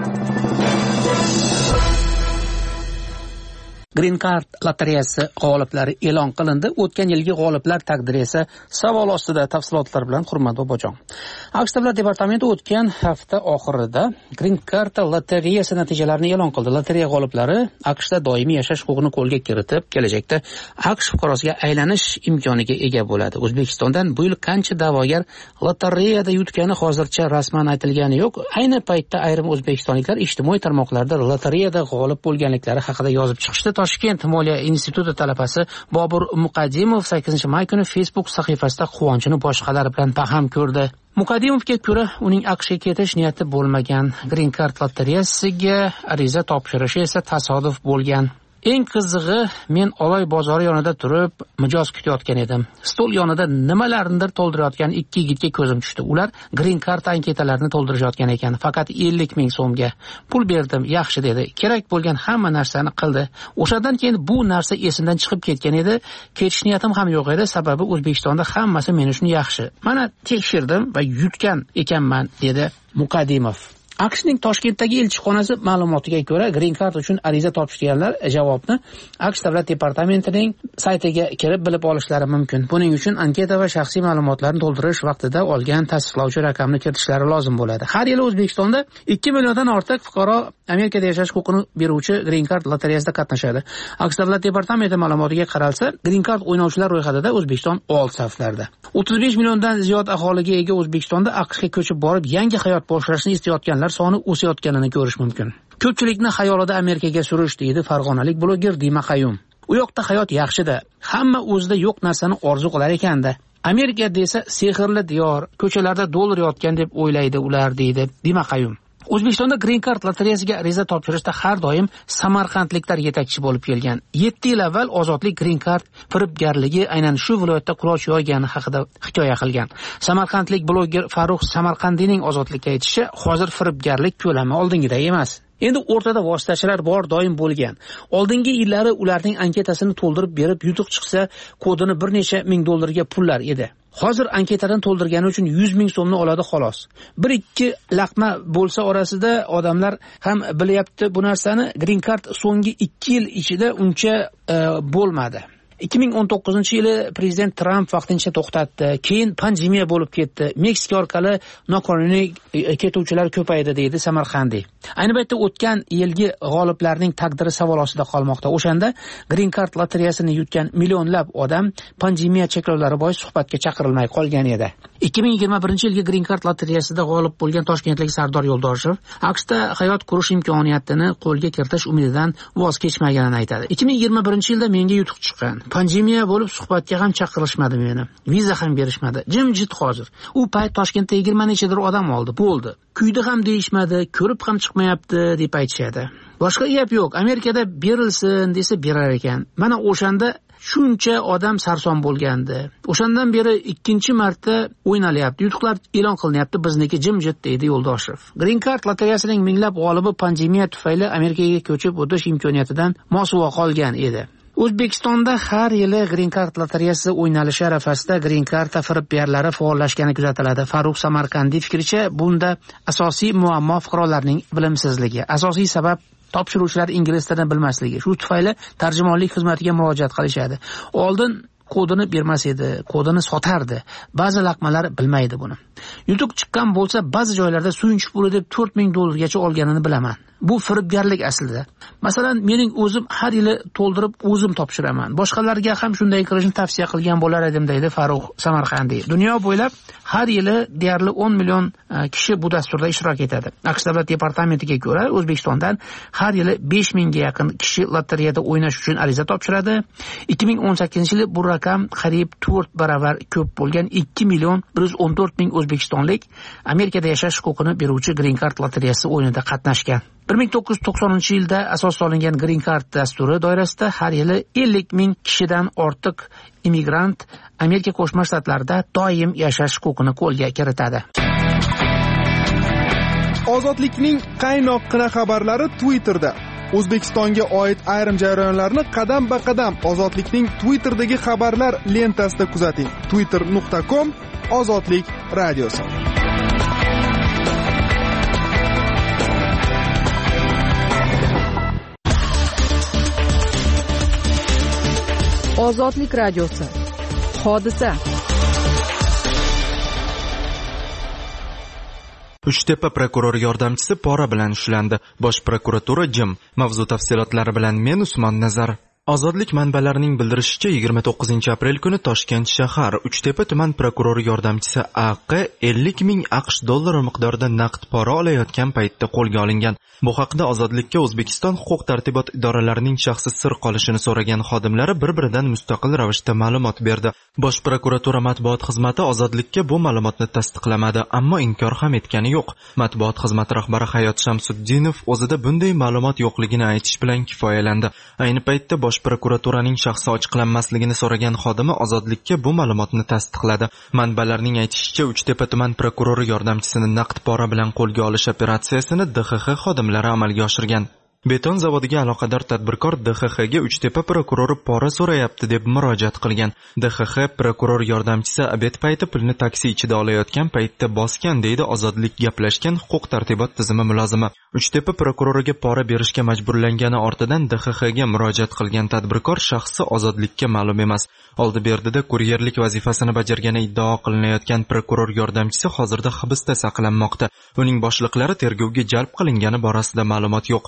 Green Card lotereyasi g'oliblari e'lon qilindi. O'tgan yilgi g'oliblar taqdiri esa savol ostida. Tafsilotlar bilan Hurmat Bobojon. AQSh Davlat departamenti o'tgan hafta oxirida Green Card lotereyasi natijalarini e'lon qildi. Lotereya g'oliblari AQShda doimiy yashash huquqini qo'lga kiritib, kelajakda AQSh fuqarosiga aylanish imkoniga ega bo'ladi. O'zbekistondan bu yil qancha da'vogar lotereyada yutgani hozircha rasman aytilgani yo'q. Ayni paytda ayrim o'zbekistonliklar ijtimoiy tarmoqlarda lotereyada g'olib bo'lganliklari haqida yozib chiqishdi. Toshkent Moliya instituti talabasi Bobur Muqaddimov 8-may kuni Facebook sahifasida quvonchini boshqalar bilan baham ko'rdi. Muqaddimovga ko'ra, uning AQShga ketish niyati bo'lmagan. Green Card lotereyasiga ariza topshirishi esa tasodif bo'lgan. Eng qizig'i, men Oloy bozori yonida turib mijoz kutayotgan edim. Stol yonida nimalarnidir to'ldirayotgan ikki yigitga ko'zim tushdi. Ular Green Card anketalarini to'ldirishayotgan ekan. Faqat 50 ming so'mga. Pul berdim, yaxshi dedi. Kerak bo'lgan hamma narsani qildi. O'shadan keyin bu narsa esimdan chiqib ketgan edi. Ketish niyatim ham yo'q edi, sababi O'zbekistonda hammasi men uchun yaxshi. Mana tekshirdim va yutgan ekanman, dedi Muqaddimov. AQShning Toshkentdagi elchixonasi ma'lumotiga ko'ra, Green Card uchun ariza topshirganlar javobni AQSh Davlat departamentining saytiga kirib bilib olishlari mumkin. Buning uchun anketa va shaxsiy ma'lumotlarni to'ldirish vaqtida olgan tasdiqlovchi raqamni kiritishlari lozim bo'ladi. Har yili O'zbekistonda 2 milliondan ortiq fuqaro Amerikada yashash huquqini beruvchi Green Card lotereyasida qatnashadi. AQSh Davlat departamenti ma'lumotiga qaralsa, Green Card o'ynovchilar ro'yxatida O'zbekiston old saflarda. 35 milliondan ziyod aholiga ega O'zbekistonda AQShga ko'chib borib yangi hayot boshlashni istayotganlar cheklovlar soni o'sayotganini ko'rish mumkin. Ko'pchilikni xayolida Amerikaga surish deydi farg'onalik bloger Dima Qayum. U yoqda hayot yaxshi-da. Hamma o'zida yo'q narsani orzu qilar ekanda. Amerika desa sehrli diyor, ko'chalarda dollar yotgan deb o'ylaydi ular deydi Dima Qayum. O'zbekistonda Green Card lotereyasiga ariza topshirishda har doim samarqandliklar yetakchi bo'lib kelgan. 7 yil avval Ozodlik Green Card firibgarligi aynan shu viloyatda quloch yoygani haqida hikoya qilgan. Samarqandlik bloger Farruh Samarqandiyning Ozodlikka aytishi, hozir firibgarlik ko'lami oldingiday emas. Endi o'rtada vositachilar bor doim bo'lgan. Oldingi yillari ularning anketasini to'ldirib berib, yutuq chiqsa, kodini bir necha ming dollarga pullar edi. Hozir anketadan to'ldirgani uchun 100 ming so'mni oladi xolos. 1-2 laqma bo'lsa orasida odamlar ham bilyapti bu narsani. Green Card so'nggi 2 yil ichida uncha bo'lmadi. 2019-yili prezident Trump vaqtincha to'xtatdi. Keyin pandemiya bo'lib ketdi. Meksika orqali noqonuniy ketuvchilar ko'paydi deydi Samarqandiy. Ayni paytda o'tgan yilgi g'oliblarning taqdiri savol ostida qolmoqda. O'shanda Green Card lotereyasini yutgan millionlab odam pandemiya cheklovlari bois suhbatga chaqirilmay qolgan edi. 2021-yilgi Green Card lotereyasida g'olib bo'lgan toshkentlik Sardor Yo'ldoshev AQShda hayot qurish imkoniyatini qo'lga kiritish umididan voz kechmaganini aytadi. 2021-yilda menga yutuq chiqqan. Pandemiya bo'lib suhbatga ham chaqirishmadi meni. Viza ham berishmadi. Jimjit hozir. U payt Toshkentda 20 nechadir odam oldi. Bo'ldi. Kuydi ham deyishmadi, ko'rib ham chiqmayapti deb aytishadi. Boshqa gap yo'q. Amerikada berilsin desa berar ekan. Mana o'shanda shuncha odam sarson bo'lgandi. O'shandan beri 2-marta o'ynalyapti. Yutuqlar e'lon qilinyapti, bizniki jimjit deydi Yo'ldoshev. Green Card lotereyasining minglab g'olibi pandemiya tufayli Amerikaga ko'chib o'tish imkoniyatidan mosuvo qolgan edi. O'zbekistonda har yili Green Card lotereyasi o'ynalishi arafasida Green Card firibgarlari faollashgani kuzatiladi. Farruh Samarqandiy fikricha, bunda asosiy muammo fuqarolarning bilimsizligi. Asosiy sabab topshiruvchilar ingliz tilini bilmasligi. Shu tufayli tarjimonlik xizmatiga murojaat qilishadi. Oldin kodini bermas edi, kodini sotardi. Ba'zi laqmalar bilmaydi buni. Yutuq chiqqan bo'lsa, ba'zi joylarda suyunchiq puli deb 4000 dollargacha olganini bilaman. Bu firibgarlik aslida. Masalan, mening o'zim har yili to'ldirib o'zim topshiraman. Boshqalarga ham shunday qilishni tavsiya qilgan bo'lar edim deydi Farruh Samarqandiy. Dunyo bo'ylab har yili deyarli 10 million kishi bu dasturda ishtirok etadi. AQSh davlat departamentiga ko'ra, O'zbekistondan har yili 5000 ga yaqin kishi lotereyada o'ynash uchun ariza topshiradi. 2018-yili bu raqam qariyb 4 baravar ko'p bo'lgan 2 million 114 ming o'zbekistonlik Amerikada yashash huquqini beruvchi Green Card lotereyasi o'yinida qatnashgan. 1990-yilda asos solingan Green Card dasturi doirasida har yili 50 ming kishidan ortiq immigrant Amerika Qo'shma Shtatlarida doim yashash huquqini qo'lga kiritadi. Ozodlikning qaynoqqina xabarlari Twitterda. O'zbekistonga oid ayrim jarayonlarni qadam-ba-qadam Ozodlikning Twitterdagi xabarlar lentasida kuzating. twitter.com/ozodlik radiosi. Ozodlik radiosi. Hodisa. Uchtepa prokuror yordamchisi pora bilan ushlandi. Bosh prokuratura jim. Mavzu tafsilotlari bilan men Usmon Nazar. Ozodlik manbalarining bildirishicha 29-aprel kuni Toshkent shahar Uchtepa tuman prokurori yordamchisi AQ 50 ming AQSh dollari miqdorida naqd pora olayotgan paytda qo'lga olingan. Bu haqda Ozodlikka O'zbekiston huquq-tartibot idoralarining shaxsi sir qolishini so'ragan xodimlari bir-biridan mustaqil ravishda ma'lumot berdi. Bosh prokuratura matbuot xizmati Ozodlikka bu ma'lumotni tasdiqlamadi, ammo inkor ham etgani yo'q. Matbuot xizmati rahbari Hayot Shamsuddinov o'zida bunday ma'lumot yo'qligini aytish bilan kifoyalandi. Ayni paytda bosh prokuraturaning shaxsi ochiqlanmasligini so'ragan xodimi Ozodlikka bu ma'lumotni tasdiqladi. Manbalarning aytishicha, Uchtepa tuman prokurori yordamchisini naqd pora bilan qo'lga olish operatsiyasini DXX xodimlari amalga oshirgan. Beton zavodiga aloqador tadbirkor DXXga Uchtepa prokurori pora so'rayapti deb murojaat qilgan. DXX prokuror yordamchisi obed payti pulni taksi ichida olayotgan paytda bosgan deydi Ozodlik gaplashgan huquq-tartibot tizimi mulozimi. Uchtepa prokuroriga pora berishga majburlangani ortidan DXXga murojaat qilgan tadbirkor shaxsi Ozodlikka ma'lum emas. Oldi berdida kuryerlik vazifasini bajargani iddao qilinayotgan prokuror yordamchisi hozirda hibsda saqlanmoqda. Uning boshliqlari tergovga jalb qilingani borasida ma'lumot yo'q.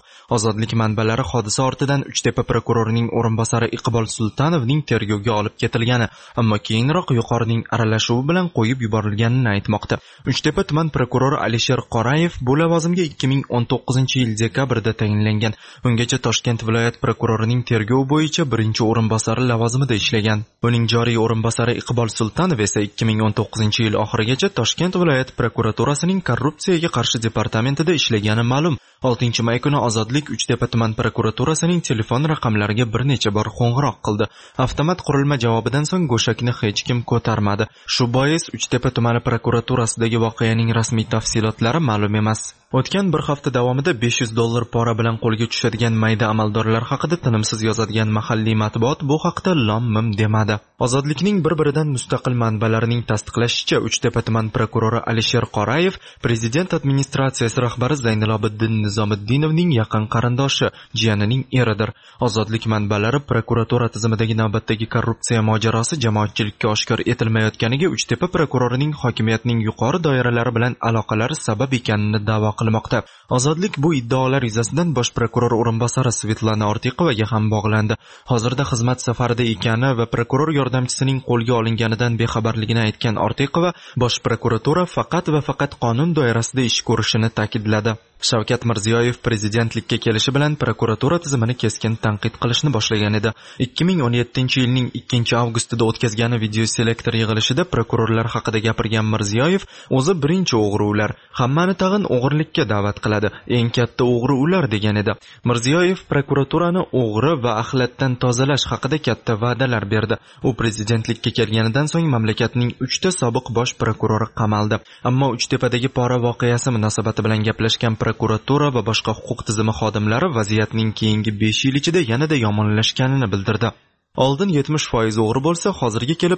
Ozodlik manbalari hodisa ortidan Uchtepa prokurorining o'rinbosari Iqbol Sultanovning tergovga olib ketilgani, ammo keyinroq yuqorining aralashuvi bilan qo'yib yuborilganini aytmoqda. Uchtepa tuman prokurori Alisher Qorayev bu lavozimga 2019-yil dekabrda tayinlangan. Ungacha Toshkent viloyat prokurorining tergov bo'yicha birinchi o'rinbosari lavozimida ishlagan. Uning joriy o'rinbosari Iqbol Sultanov esa 2019-yil oxirigacha Toshkent viloyat prokuraturasining korrupsiyaga qarshi departamentida ishlagani ma'lum. 6-may kuni Ozodlik Uchtepa tuman prokuraturasining telefon raqamlariga bir necha bor qo'ng'iroq qildi. Avtomat qurilma javobidan so'ng go'shakni hech kim ko'tarmadi. Shu bois Uchtepa tumani prokuraturasidagi voqeaning rasmiy tafsilotlari ma'lum emas. O'tgan bir hafta davomida $500 pora bilan qo'lga tushadigan mayda amaldorlar haqida tinimsiz yozadigan mahalliy matbuot bu haqda lom-mim demadi. Ozodlikning bir-biridan mustaqil manbalarining tasdiqlashicha, Uchtepa tuman prokurori Alisher Qorayev prezident administratsiyasi rahbari Zaynilobiddin Nizomiddinovning yaqin qarindoshi, jiyanining eridir. Ozodlik manbalari prokuratura tizimidagi navbatdagi korrupsiya mojarosi jamoatchilikka oshkor etilmayotganiga Uchtepa prokurorining hokimiyatning yuqori doiralari bilan aloqalari sabab ekanini da'vo qilmoqda. Ozodlik bu iddaolar yuzasidan bosh prokuror o'rinbosari Svetlana Ortiqovaga ham bog'landi. Hozirda xizmat safarida ekani va prokuror yordamchisining qo'lga olinganidan bexabarligini aytgan Ortiqova bosh prokuratura faqat va faqat qonun doirasida ish ko'rishini ta'kidladi. Shavkat Mirziyoyev prezidentlikka kelishi bilan prokuratura tizimini keskin tanqid qilishni boshlagan edi. 2017-yilning 2-avgustida o'tkazgan videoselektor yig'ilishida prokurorlar haqida gapirgan Mirziyoyev o'zi birinchi o'g'ri ular, hammani tag'in o'g'irlikka da'vat qiladi, eng katta o'g'ri ular degan edi. Mirziyoyev prokuraturani o'g'ri va axlatdan tozalash haqida katta va'dalar berdi. U prezidentlikka kelganidan so'ng mamlakatning 3 ta sobiq bosh prokurori qamaldi. Ammo Uchtepadagi pora voqeasi munosabati bilan gaplashgan prokuratura va boshqa huquq tizimi xodimlari vaziyatning keyingi 5 yil ichida yanada yomonlashganini bildirdi. Oldin 70% o'g'ri bo'lsa, hozirga kelib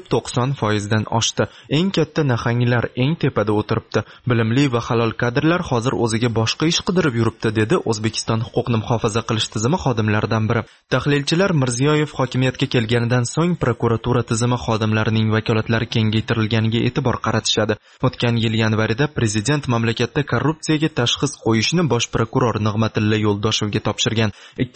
90% oshdi. Eng katta nahanglar eng tepada o'tiribdi. Bilimli va halol kadrlar hozir o'ziga boshqa ish qidirib yuribdi, dedi O'zbekiston huquqni muhofaza qilish tizimi xodimlaridan biri. Tahlilchilar Mirziyoyev hokimiyatga kelganidan so'ng prokuratura tizimi xodimlarining vakolatlari kengaytirilganiga e'tibor qaratishadi. O'tgan yil yanvarida prezident mamlakatda korrupsiyaga tashxis qo'yishni bosh prokuror Nig'matilla Yo'ldoshevga topshirgan.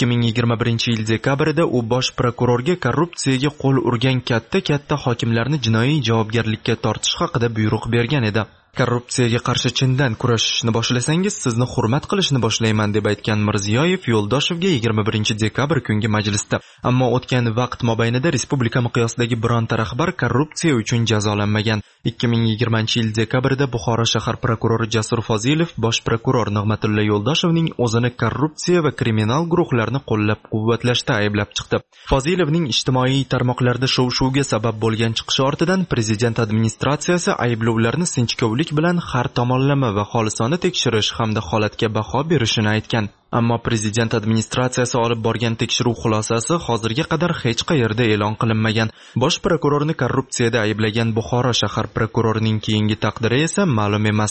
2021-yil dekabrida u bosh prokurorga korrupsiyaga qo'l urgan katta hokimlarni jinoiy javobgarlikka tortish haqida buyruq bergan edi. Korrupsiyaga qarshi chindan kurashishni boshlasangiz, sizni hurmat qilishni boshlayman deb aytgan Mirziyoyev Yo'ldoshevga 21-dekabr kungi majlisda. Ammo o'tgan vaqt mobaynida respublika miqyosidagi bironta rahbar korrupsiya uchun jazolanmagan. 2020-yil dekabrda Buxoro shahar prokurori Jasur Fozilov bosh prokuror Nig'matilla Yo'ldoshevning o'zini korrupsiya va kriminal guruhlarni qo'llab-quvvatlashda ayblab chiqdi. Fozilovning ijtimoiy tarmoqlarda shov-shuvga sabab bo'lgan chiqishi ortidan prezident administratsiyasi ayblovlarni sinchkovlik bilan har tomonlama va xolisona tekshirish hamda holatga baho berishini aytgan. Ammo prezident administratsiyasi olib borgan tekshiruv xulosasi hozirga qadar hech qayerda e'lon qilinmagan. Bosh prokurorni korrupsiyada ayblagan Buxoro shahar prokurorining keyingi taqdiri esa ma'lum emas.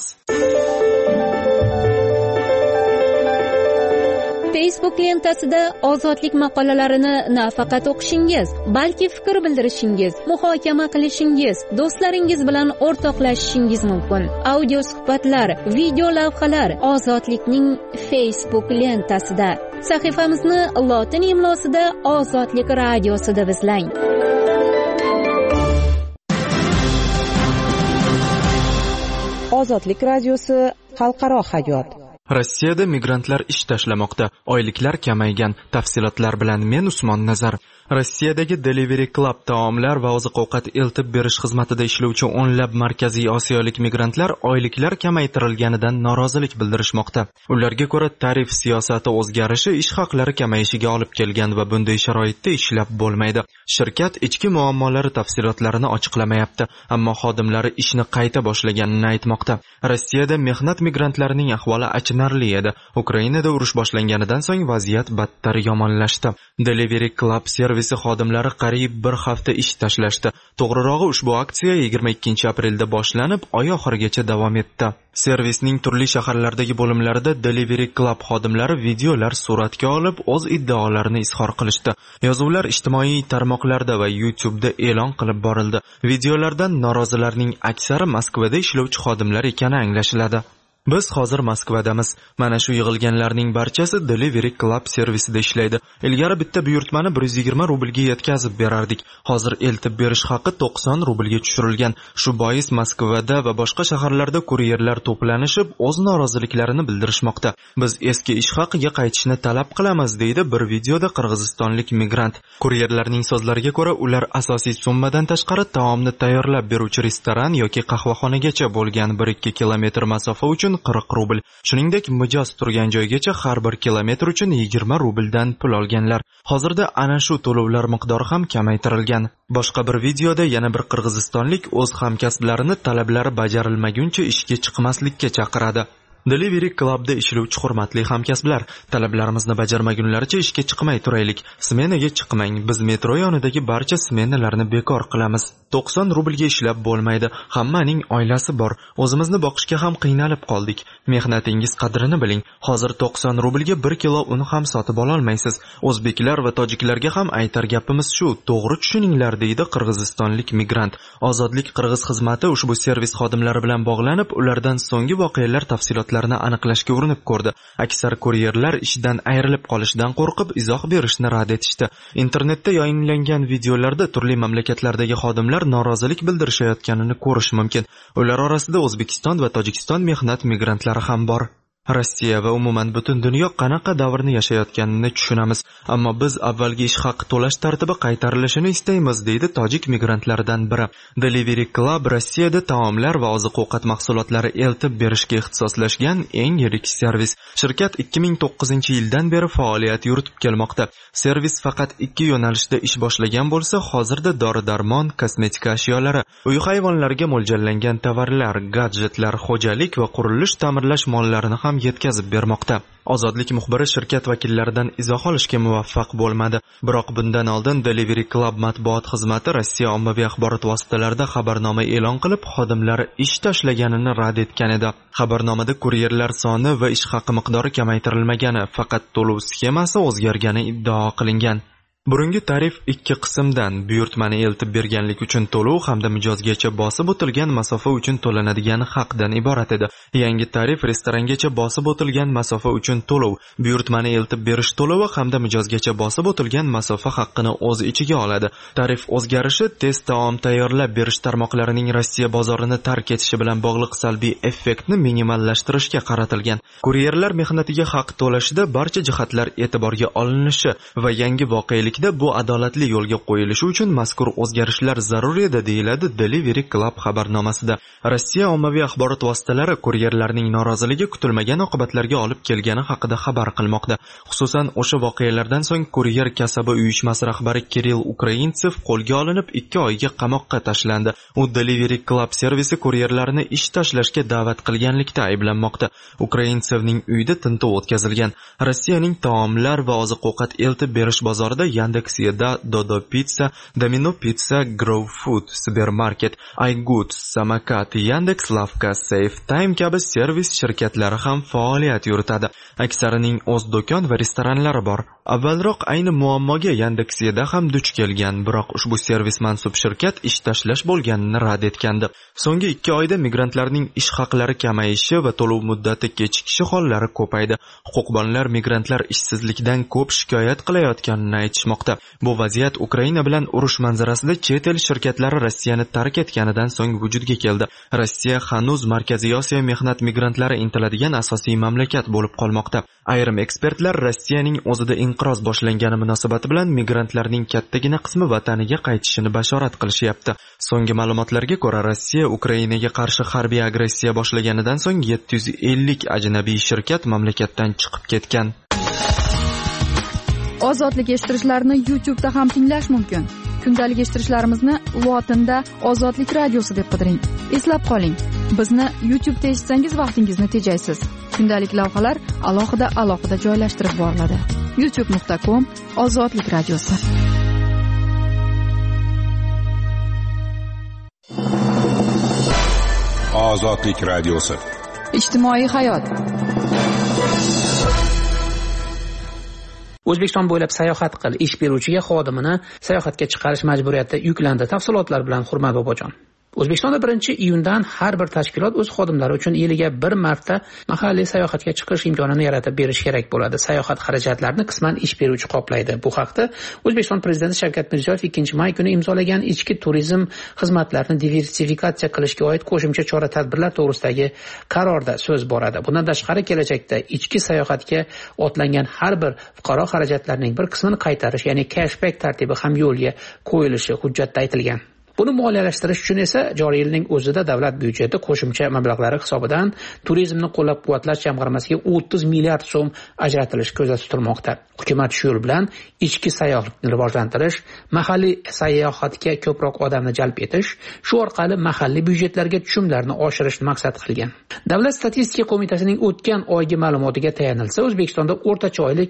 Facebook lentasida ozodlik maqolalarini nafaqat o'qishingiz, balki fikr bildirishingiz, muhokama qilishingiz, do'stlaringiz bilan o'rtoqlashishingiz mumkin. Audio suhbatlar, video lavhalar Ozodlikning Facebook lentasida. Sahifamizni lotin imlosida Ozodlik radiosida izlang. Ozodlik radiosi xalqaro hayot. Rossiyada migrantlar ish tashlamoqda, oyliklar kamaygan. Tafsilotlar bilan men Usmon Nazar. Rossiyadagi Delivery Club taomlar va oziq-ovqat eltib berish xizmatida ishlovchi o'nlab markaziy osiyolik migrantlar oyliklar kamaytirilganidan norozilik bildirishmoqda. Ularga ko'ra, tarif siyosati o'zgarishi ish haqlari kamayishiga olib kelgan va bunday sharoitda ishlab bo'lmaydi. Shirkat ichki muammolari tafsilotlarini ochiqlamayapti, ammo xodimlari ishni qayta boshlaganini aytmoqda. Rossiyada mehnat migrantlarining ahvoli achinarli edi. Ukrainada urush boshlanganidan so'ng vaziyat battar yomonlashdi. Delivery Club servisi xodimlari qariyb bir hafta ish tashlashdi. To'g'rirog'i, ushbu aksiya 22-aprelda boshlanib, oy oxirigacha davom etdi. Servisning turli shaharlardagi bo'limlarida Delivery Club xodimlari videolar suratga olib, o'z iddaolarini izhor qilishdi. Yozuvlar ijtimoiy tarmoqlarda va YouTube'da e'lon qilib borildi. Videolardan norozilarning aksari Moskvada ishlovchi xodimlar ekani anglashiladi. Biz hozir Moskvadamiz. Mana shu yig'ilganlarning barchasi Delivery Club servisida ishlaydi. Ilgari bitta buyurtmani 120 rublga yetkazib berardik. Hozir eltib berish haqi 90 rublga tushirilgan. Shu bois Moskvada va boshqa shaharlarda kuryerlar to'planishib, o'z noroziliklarini bildirishmoqda. Biz eski ish haqiga qaytishni talab qilamiz, deydi bir videoda qirg'izistonlik migrant. Kuryerlarning so'zlariga ko'ra, ular asosiy summadan tashqari taomni tayyorlab beruvchi restoran yoki qahvaxonagacha bo'lgan 1-2 kilometr masofa uchun 40 rubl. Shuningdek, mijoz turgan joygacha har 1 kilometr uchun 20 rubldan pul olganlar. Hozirda ana shu to'lovlar miqdori ham kamaytirilgan. Boshqa bir videoda yana bir qirg'izistonlik o'z hamkasblarini talablari bajarilmaguncha ishga chiqmaslikka chaqiradi. Delivery Clubda ishlovchi hurmatli hamkasblar, talablarimizni bajarmagunlaricha ishga chiqmay turaylik. Smenaga chiqmang. Biz metro yonidagi barcha smenalarni bekor qilamiz. 90 rublga ishlab bo'lmaydi. Hammaning oilasi bor. O'zimizni boqishga ham qiynalib qoldik. Mehnatingiz qadrini biling. Hozir 90 rublga 1 kilo un ham sotib ola olmaysiz. O'zbeklar va tojiklarga ham aytar gapimiz shu. To'g'ri tushuninglar, deydi qirg'izistonlik migrant. Ozodlik Qirg'iz xizmati ushbu servis xodimlari bilan bog'lanib, ulardan so'nggi voqealar tafsilotlarini aniqlashga urinib ko'rdi. Aksar kuryerlar ishdan ayrilib qolishdan qo'rqib izoh berishni rad etishdi. Internetda yayinlangan videolarda turli mamlakatlardagi xodimlar norozilik bildirishayotganini ko'rish mumkin. Ular orasida O'zbekiston va Tojikiston mehnat migrantlari ham bor. Rossiya va umuman butun dunyo qanaqa davrni yashayotganini tushunamiz, ammo biz avvalgi ish haqi to'lash tartibi qaytarilishini istaymiz, deydi tojik migrantlardan biri. Delivery Club Rossiyada taomlar va oziq-ovqat mahsulotlari eltib berishga ixtisoslashgan eng yirik servis. Shirkat 2009-yildan beri faoliyat yuritib kelmoqda. Servis faqat 2 yo'nalishda ish boshlagan bo'lsa, hozirda dori-darmon, kosmetika ashyolari, uy hayvonlariga mo'ljallangan tovarlar, gadjetlar, xo'jalik va qurilish ta'mirlash mollarini ham yetkazib bermoqda. Ozodlik muxbiri shirkat vakillaridan izoh olishga muvaffaq bo'lmadi. Biroq bundan oldin Delivery Club matbuot xizmati Rossiya ommaviy axborot vositalarida xabarnoma e'lon qilib, xodimlari ish tashlaganini rad etgan edi. Xabarnomada kuryerlar soni va ish haqi miqdori kamaytirilmagani, faqat to'lov sxemasi o'zgargani iddao qilingan. Burungi tarif 2 qismdan buyurtmani eltib berganlik uchun to'lov hamda mijozgacha bosib o'tilgan masofa uchun to'lanadigan haqdan iborat edi. Yangi tarif restorangacha bosib o'tilgan masofa uchun to'lov, buyurtmani eltib berish to'lovi hamda mijozgacha bosib o'tilgan masofa haqqini o'z ichiga oladi. Tarif o'zgarishi tez taom tayyorlab berish tarmoqlarining Rossiya bozorini tark etishi bilan bog'liq salbiy effektni minimallashtirishga qaratilgan. Kuryerlar mehnatiga haq to'lashida barcha jihatlar e'tiborga olinishi va yangi voqelik bu adolatli yo'lga qo'yilishi uchun mazkur o'zgarishlar zarur edi, deyiladi Delivery Club xabarnomasida. Rossiya ommaviy axborot vositalari kuryerlarning noroziligi kutilmagan oqibatlarga olib kelgani haqida xabar qilmoqda. Xususan, o'sha voqealardan so'ng kuryer kasaba uyushmasi rahbari Kirill Ukraintsev qo'lga olinib 2 oyga qamoqqa tashlandi. U Delivery Club servisi kuryerlarni ish tashlashga da'vat qilganlikda ayblanmoqda. Ukraintsevning uyida tintuv o'tkazilgan. Rossiyaning taomlar va oziq-ovqat eltib berish bozorida Yandex.Eda, Dodo Pizza, Domino Pizza, Grow Food, Supermarket, iGoods, Samokat, Yandex Lavka, Safe Time kabi servis shirkatlari ham faoliyat yuritadi. Aksarining o'z do'kon va restoranlari bor. Avvalroq ayni muammoga Yandex.Eda ham duch kelgan, biroq ushbu servis mansub shirkat ish tashlash bo'lganini rad etgandi. So'nggi 2 oyda migrantlarning ish haqlari kamayishi va to'lov muddati kechikishi hollari ko'paydi. Huquqbonlar migrantlar ishsizlikdan ko'p shikoyat qilayotganini aytishmoqda. Bu vaziyat Ukraina bilan urush manzarasida chet el shirkatlari Rossiyani tark etganidan so'ng vujudga keldi. Rossiya hanuz Markaziy Osiyo mehnat migrantlari intiladigan asosiy mamlakat bo'lib qolmoqda. Ayrim ekspertlar Rossiyaning o'zida inqiroz boshlangani munosabati bilan migrantlarning kattagina qismi vataniga qaytishini bashorat qilishyapti. So'nggi ma'lumotlarga ko'ra, Rossiya Ukrainaga qarshi harbiy agressiya boshlaganidan so'ng 750 ajnabiy shirkat mamlakatdan chiqib ketgan. Ozodlik eshittirishlarni YouTube'da ham tinglash mumkin. Kundalik eshittirishlarimizni lotinda Ozodlik radiosi deb qidiring. Eslab qoling, bizni YouTube'da eshitsangiz vaqtingizni tejaysiz. Kundalik lavhalar alohida joylashtirib boriladi. youtube.com/Ozodlik radiosi. Ozodlik radiosi. Ijtimoiy hayot. O'zbekiston bo'ylab sayohat qil, ish beruvchiga xodimini sayohatga chiqarish majburiyati yuklandi. Tafsilotlar bilan Hurmat Bobojon. O'zbekistonda 1-iyundan har bir tashkilot o'z xodimlari uchun yiliga bir marta mahalliy sayohatga chiqish imkonini yaratib berish kerak bo'ladi. Sayohat xarajatlarini qisman ish beruvchi qoplaydi. Bu haqda O'zbekiston prezidenti Shavkat Mirziyoyev 2-may kuni imzolagan ichki turizm xizmatlarini diversifikatsiya qilishga oid qo'shimcha chora-tadbirlar to'g'risidagi qarorda so'z boradi. Bundan tashqari kelajakda ichki sayohatga otlangan har bir fuqaro xarajatlarining bir qismini qaytarish, ya'ni cashback tartibi ham yo'lga qo'yilishi hujjatda aytilgan. Buni moliyalashtirish uchun esa joriy yilning o'zida davlat byudjeti qo'shimcha mablag'lari hisobidan turizmni qo'llab-quvvatlash jamg'armasiga 30 milliard so'm ajratilishi ko'zda tutilmoqda. Hukumat shu yo'l bilan ichki sayyohlikni rivojlantirish, mahalliy sayohatga ko'proq odamni jalb etish, shu orqali mahalliy byudjetlarga tushumlarni oshirishni maqsad qilgan. Davlat statistika qo'mitasining o'tgan oygi ma'lumotiga tayanilsa, O'zbekistonda o'rtacha oylik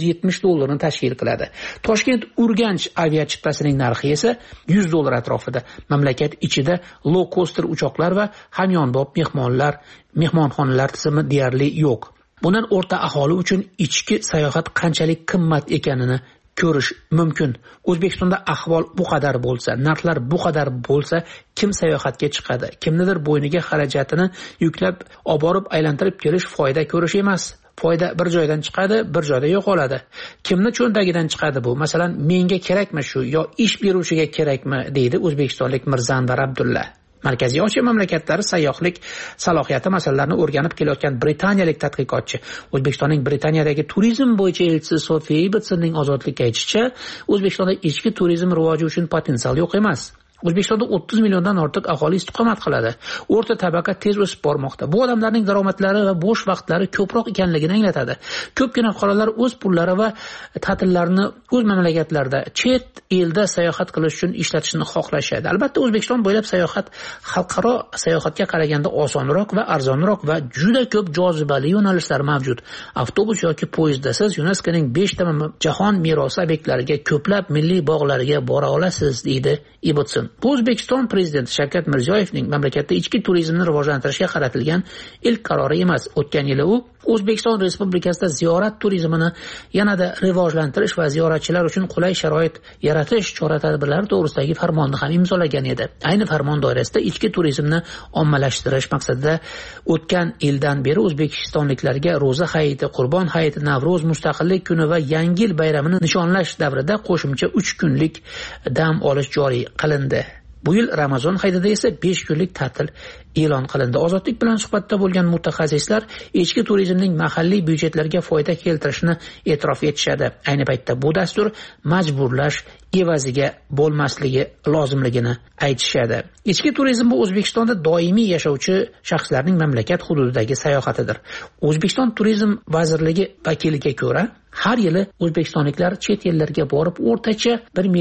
$270 tashkil qiladi. Toshkent-Urganch aviachiptasining narxi esa $100 atrofida. Mamlakat ichida low coaster uchoqlar va hamyonbop mehmonxonalar tizimi deyarli yo'q. Bundan o'rta aholi uchun ichki sayohat qanchalik qimmat ekanini ko'rish mumkin. O'zbekistonda ahvol bu qadar bo'lsa, narxlar bu qadar bo'lsa, kim sayohatga chiqadi? Kimnidir bo'yniga xarajatini yuklab olib borib aylantirib kelish foyda ko'rish emas. Foyda bir joydan chiqadi, bir joyda yo'qoladi. Kimni cho'ntagidan chiqadi bu? Masalan, menga kerakmi shu yo ish beruvchiga kerakmi, deydi o'zbekistonlik Mirzanvar Abdulla. Markaziy Osiyo mamlakatlari sayyohlik salohiyati masalalarini o'rganib kelayotgan britaniyalik tadqiqotchi O'zbekistonning Britaniyadagi turizm bo'yicha elchisi Sofiya Ibitsonning ozodlikka aytishicha, O'zbekistonda ichki turizm rivoji uchun potensial yo'q emas. O'zbekistonda 30 milliondan ortiq aholi istiqomat qiladi. O'rta tabaqa tez o'sib bormoqda. Bu odamlarning daromadlari va bo'sh vaqtlari ko'proq ekanligini anglatadi. Ko'pgina fuqarolar o'z pullari va ta'tillarini o'z mamlakatlarida, chet elda sayohat qilish uchun ishlatishni xohlashadi. Albatta, O'zbekiston bo'ylab sayohat xalqaro sayohatga qaraganda osonroq va arzonroq va juda ko'p jozibali yo'nalishlar mavjud. Avtobus yoki poyezdda siz UNESCOning 5 ta jahon merosi obyektlariga, ko'plab milliy bog'larga bora olasiz, deydi Ibitson. Bu O'zbekiston prezidenti Shavkat Mirziyoyevning mamlakatda ichki turizmni rivojlantirishga qaratilgan ilk qarori emas. O'tgan yili u O'zbekiston Respublikasida ziyorat turizmini yanada rivojlantirish va ziyoratchilar uchun qulay sharoit yaratish chora-tadbirlari to'g'risidagi farmonni ham imzolagan edi. Ayni farmon doirasida ichki turizmni ommalashtirish maqsadida o'tgan yildan beri o'zbekistonliklarga Ro'za hayiti, Qurbon hayiti, Navro'z, Mustaqillik kuni va Yangi yil bayramini nishonlash davrida qo'shimcha 3 kunlik dam olish joriy qilindi. Bu yil Ramazon hayitida esa 5 kunlik ta'til e'lon qilindi. Ozodlik bilan suhbatda bo'lgan mutaxassislar ichki turizmning mahalliy byudjetlarga foyda keltirishini e'tirof etishadi. Ayni paytda bu dastur majburlash evaziga bo'lmasligi lozimligini aytishadi. Ichki turizm bu O'zbekistonda doimiy yashovchi shaxslarning mamlakat hududidagi sayohatidir. O'zbekiston turizm vazirligi vakiliga ko'ra, har yili o'zbekistonliklar chet ellarga borib o'rtacha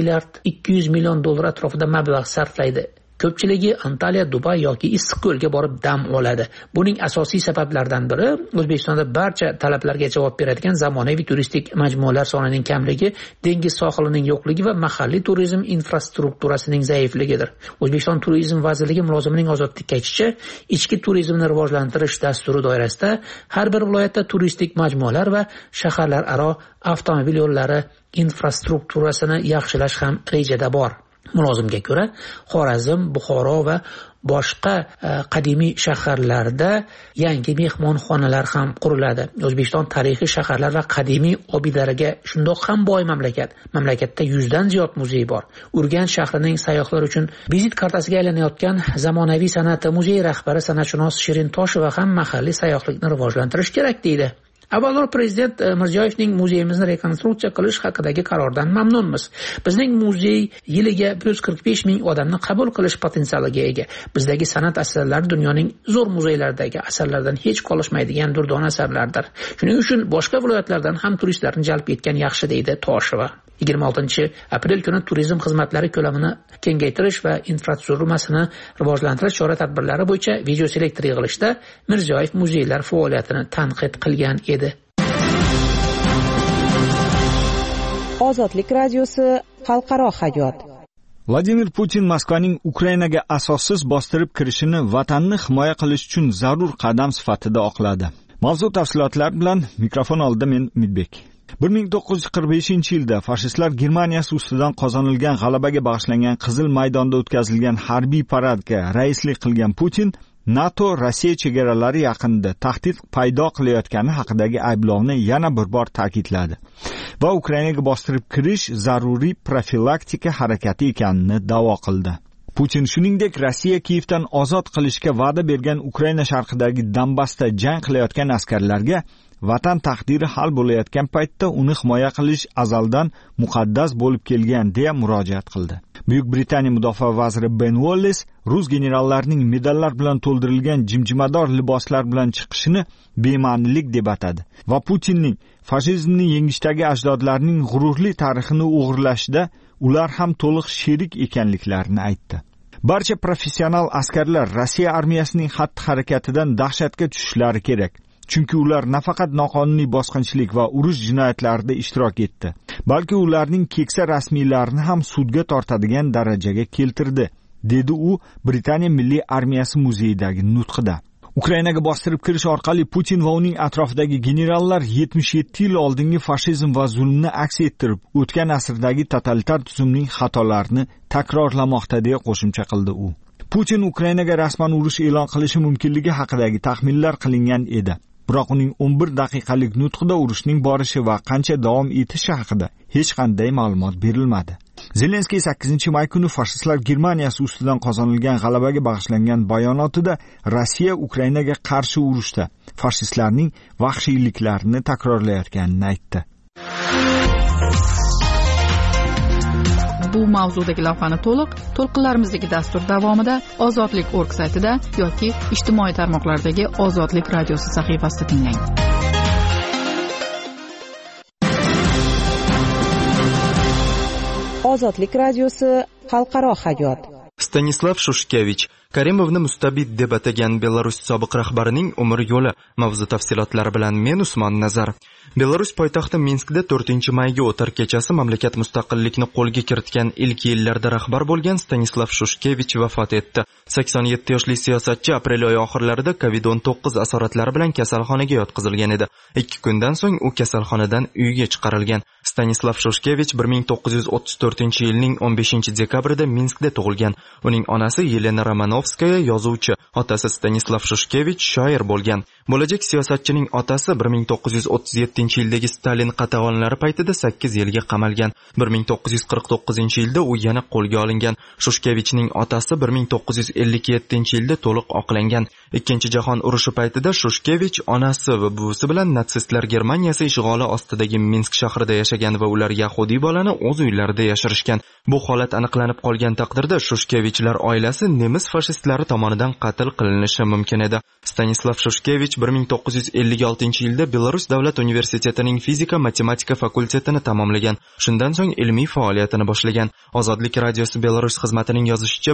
$1,200 million atrofida mablag' sarflaydi. Ko'pchiligi Antaliya, Dubay yoki Issiqko'lga borib dam oladi. Buning asosiy sabablaridan biri O'zbekistonda barcha talablarga javob beradigan zamonaviy turistik majmualar sonining kamligi, dengiz sohilining yo'qligi va mahalliy turizm infrastrukturasining zaifligidir. O'zbekiston Turizm vazirligi mulozimining ozodlikka aytishicha, ichki turizmni rivojlantirish dasturi doirasida har bir viloyatda turistik majmualar va shaharlararo avtomobil yo'llari infrastrukturasini yaxshilash ham rejada bor. Mulozimga ko'ra, Xorazm, Buxoro va boshqa qadimiy shaharlarda yangi mehmonxonalar ham quriladi. O'zbekiston tarixiy shaharlar va qadimiy obidalarga shundoq ham boy mamlakat. Mamlakatda 100 dan ziyod muzey bor. Urganch shahrining sayyohlar uchun vizit kartasiga aylanayotgan zamonaviy san'at muzeyi rahbari san'atshunos Shirin Tosheva ham mahalliy sayyohlikni rivojlantirish kerak deydi. Avvalroq prezident Mirziyoyevning muzeyimizni rekonstruksiya qilish haqidagi qarordan mamnunmiz. Bizning muzey yiliga 145 ming odamni qabul qilish potensialiga ega. Bizdagi san'at asarlari dunyoning zo'r muzeylaridagi asarlardan hech qolishmaydigan durdona asarlardir. Shuning uchun boshqa viloyatlardan ham turistlarni jalb etgan yaxshi, deydi Tosheva. 26-aprel kuni turizm xizmatlari ko'lamini kengaytirish va infratuzilmasini rivojlantirish chora-tadbirlari bo'yicha videoselektor yig'ilishida Mirziyoyev muzeylar faoliyatini tanqid qilgan edi. Ozodlik radiosi xalqaro hayot. Vladimir Putin Moskvaning Ukrainaga asossiz bostirib kirishini vatanni himoya qilish uchun zarur qadam sifatida oqladi. Mavzu tafsilotlar bilan mikrofon oldida men Umidbek. 1945-yilda fashistlar Germaniyasi ustidan qozonilgan g'alabaga bag'ishlangan Qizil maydonda o'tkazilgan harbiy paradga raislik qilgan Putin NATO Rossiya chegaralari yaqinida tahdid paydo qilayotgani haqidagi ayblovni yana bir bor ta'kidladi va Ukrainaga bostirib kirish zaruriy profilaktika harakati ekanini da'vo qildi. Putin shuningdek Rossiya Kiyevdan ozod qilishga va'da bergan Ukraina sharqidagi Donbassda jang qilayotgan askarlarga vatan taqdiri hal bo'layotgan paytda uni himoya qilish azaldan muqaddas bo'lib kelgan deya murojaat qildi. Buyuk Britaniya mudofaa vaziri Ben Wallace rus generallarining medallar bilan to'ldirilgan jimjimador liboslar bilan chiqishini bema'nilik deb atadi va Putinning fashizmni yengishdagi ajdodlarining g'ururli tarixini o'g'irlashda ular ham to'liq sherik ekanliklarini aytdi. Barcha professional askarlar Rossiya armiyasining xatti-harakatidan dahshatga tushishlari kerak. Chunki ular nafaqat noqonuniy bosqinchilik va urush jinoyatlarida ishtirok etdi, balki ularning keksa rasmiylarini ham sudga tortadigan darajaga keltirdi, dedi u Britaniya Milliy armiyasi muzeyidagi nutqida. Ukrainaga bostirib kirish orqali Putin va uning atrofidagi generallar 77 yil oldingi fashizm va zulmni aks ettirib, o'tgan asrdagi totalitar tuzumning xatolarini takrorlamoqda deya qo'shimcha qildi u. Putin Ukrainaga rasman urush e'lon qilishi mumkinligi haqidagi taxminlar qilingan edi. Biroq uning 11 daqiqalik nutqida urushning borishi va qancha davom etishi haqida hech qanday ma'lumot berilmadi. Zelenskiy 8-may kuni fashistlar Germaniyasi ustidan qozonilgan g'alabaga bag'ishlangan bayonotida Rossiya Ukrainaga qarshi urushda fashistlarning vahshiyliklarini takrorlayotganini aytdi. Bu mavzudagi lavhani to'lqinlarimizdagi dastur davomida ozodlik.org saytida yoki ijtimoiy tarmoqlardagi Ozodlik radiosi sahifasida tinglang. Ozodlik radiosi xalqaro hayot. Stanislav Shushkevich Karimovni mustabid deb atagan Belarus sobiq rahbarining umr yo'li mavzu tafsilotlari bilan men Usmon Nazar. Belarus poytaxti Minskda 4-mayga o'tar kechasi mamlakat mustaqillikni qo'lga kiritgan ilk yillarda rahbar bo'lgan Stanislav Shushkevich vafot etdi. 87 yoshli siyosatchi aprel oyi oxirlarida COVID-19 asoratlari bilan kasalxonaga yotqizilgan edi. 2 kundan so'ng u kasalxonadan uyiga chiqarilgan. Stanislav Shushkevich 1934-yilning 15-dekabrida Minskda tug'ilgan. Uning onasi Yelena Romanovskaya yozuvchi, otasi Stanislav Shushkevich shoir bo'lgan. Bo'lajak siyosatchining otasi 1937-yildagi Stalin qatag'onlari paytida 8 yilga qamalgan. 1949-yilda u yana qo'lga olingan. Shushkevichning otasi 1957-yilda to'liq oqlangan. Ikkinchi jahon urushi paytida Shushkevich onasi va buvisi bilan natsistlar Germaniyasi ishg'oli ostidagi Minsk shahrida yashagan va ular yahudiy bolani o'z uylarida yashirishgan. Bu holat aniqlanib qolgan taqdirda Shushkevichlar oilasi nemis fashistlari tomonidan qatl qilinishi mumkin edi. Stanislav Shushkevich 1956-yilda Belarus davlat universitetining fizika-matematika fakultetini tamomlagan. Shundan so'ng ilmiy faoliyatini boshlagan. Ozodlik radiosi Belarus xizmatining yozishicha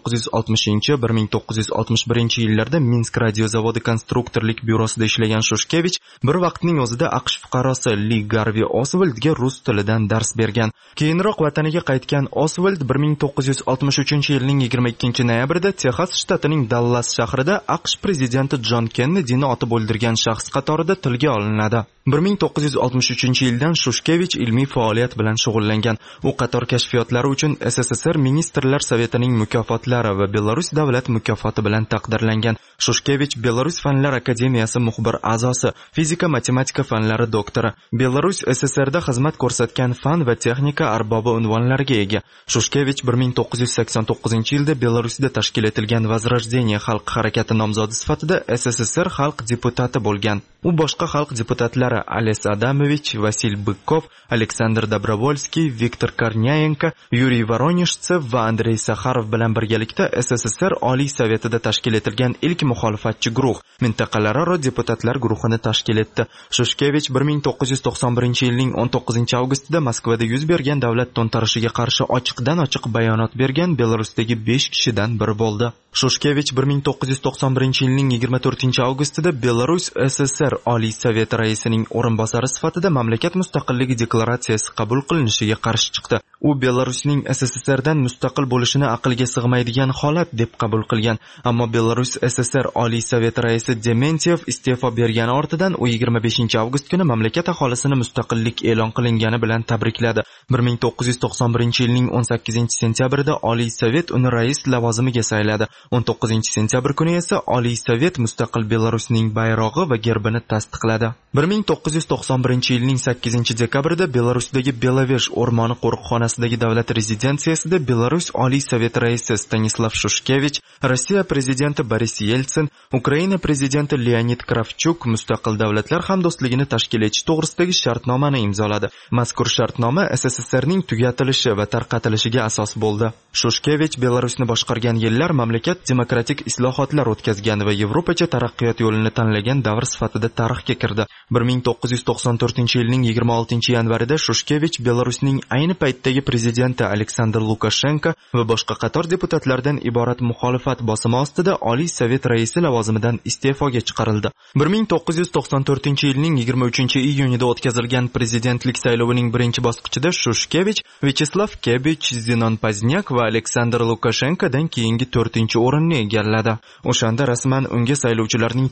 1960-1961-yillarda Minsk radio zavodi konstruktorlik byurosida ishlagan Shushkevich bir vaqtning o'zida AQSh fuqarosi Lee Garvey Oswaldga rus tilidan dars bergan. Keyinroq vataniga qaytgan Oswald 1963-yilning 22-noyabrida Texas shtatining Dallas shahrida AQSh prezidenti John Kennedyni otib o'ldirgan shaxs qatorida tilga olinadi. 1963-yildan Shushkevich ilmiy faoliyat bilan shug'ullangan. U qator kashfiyotlari uchun SSSR Ministrlar Sovetining mukofotlari va Belarus davlat mukofoti bilan taqdirlangan. Shushkevich Belarus Fanlar akademiyasi muxbir a'zosi, fizika-matematika fanlari doktori, Belarus SSRda xizmat ko'rsatgan fan va texnika arbobi unvonlariga ega. Shushkevich 1989-yilda Belarusda tashkil etilgan Возрождение xalq harakati nomzodi sifatida SSSR xalq deputati bo'lgan. U boshqa xalq deputatlari Ales Adamovich, Vasil Bykov, Aleksandr Dobrovolskiy, Viktor Kornyayenko, Yuriy Voronezhchev va Andrey Sakharov bilan birgalikda SSSR Oliy Sovetida tashkil etilgan ilk muxolifatchi guruh, mintaqalararo deputatlar guruhini tashkil etdi. Shushkevich 1991-yilning 19-avgustida Moskvada yuz bergan davlat to'ntarishiga qarshi ochiqdan-ochiq bayonot bergan Belarusdagi 5 kishidan biri bo'ldi. Shushkevich 1991-yilning 24-avgustida Belarus SSR Oliy Sovet raisining o'rinbosari sifatida mamlakat mustaqilligi deklaratsiyasi qabul qilinishiga qarshi chiqdi. U Belarusning SSSRdan mustaqil bo'lishini aqlga sig'maydigan holat deb qabul qilgan, ammo Belarus SSR Oliy Sovet raisi Dementyev iste'fo bergani ortidan u 25-avgust kuni mamlakat aholisini mustaqillik e'lon qilingani bilan tabrikladi. 1991-yilning 18-sentyabrida Oliy Sovet uni rais lavozimiga sayladi. 19-sentyabr kuni esa Oliy Sovet mustaqil Belarusning bayrog'i va gerbini tasdiqladi. 1991-yilning 8-dekabrida Belarusdagi Belavesh o'rmoni qo'riqxonasidagi davlat rezidensiyasida Belarus Oliy Sovet raisi Stanislav Shushkevich, Rossiya prezidenti Boris Yeltsin, Ukraina prezidenti Leonid Kravchuk mustaqil davlatlar hamdo'stligini tashkil etish to'g'risidagi shartnomani imzoladi. Mazkur shartnoma SSSRning tugatilishi va tarqatilishiga asos bo'ldi. Shushkevich Belarusni boshqargan yillar mamlakat demokratik islohotlar o'tkazgan va Yevropacha taraqqiyot yo'lini tanlagan davr sifatida tarixga kirdi. 1994-yilning 26-yanvarida Shushkevich Belarusning ayni paytdagi prezidenti Aleksandr Lukashenko va boshqa qator deputatlardan iborat muxolifat bosimi ostida Oliy Sovet raisi lavozimidan iste'foga chiqarildi. 1994-yilning 23-iyunida o'tkazilgan prezidentlik saylovining birinchi bosqichida Shushkevich Vyacheslav Kebich, Zenon Pazniak va Aleksandr Lukashenkodan keyingi 4-o'rinni egalladi. O'shanda rasman unga saylovchilarning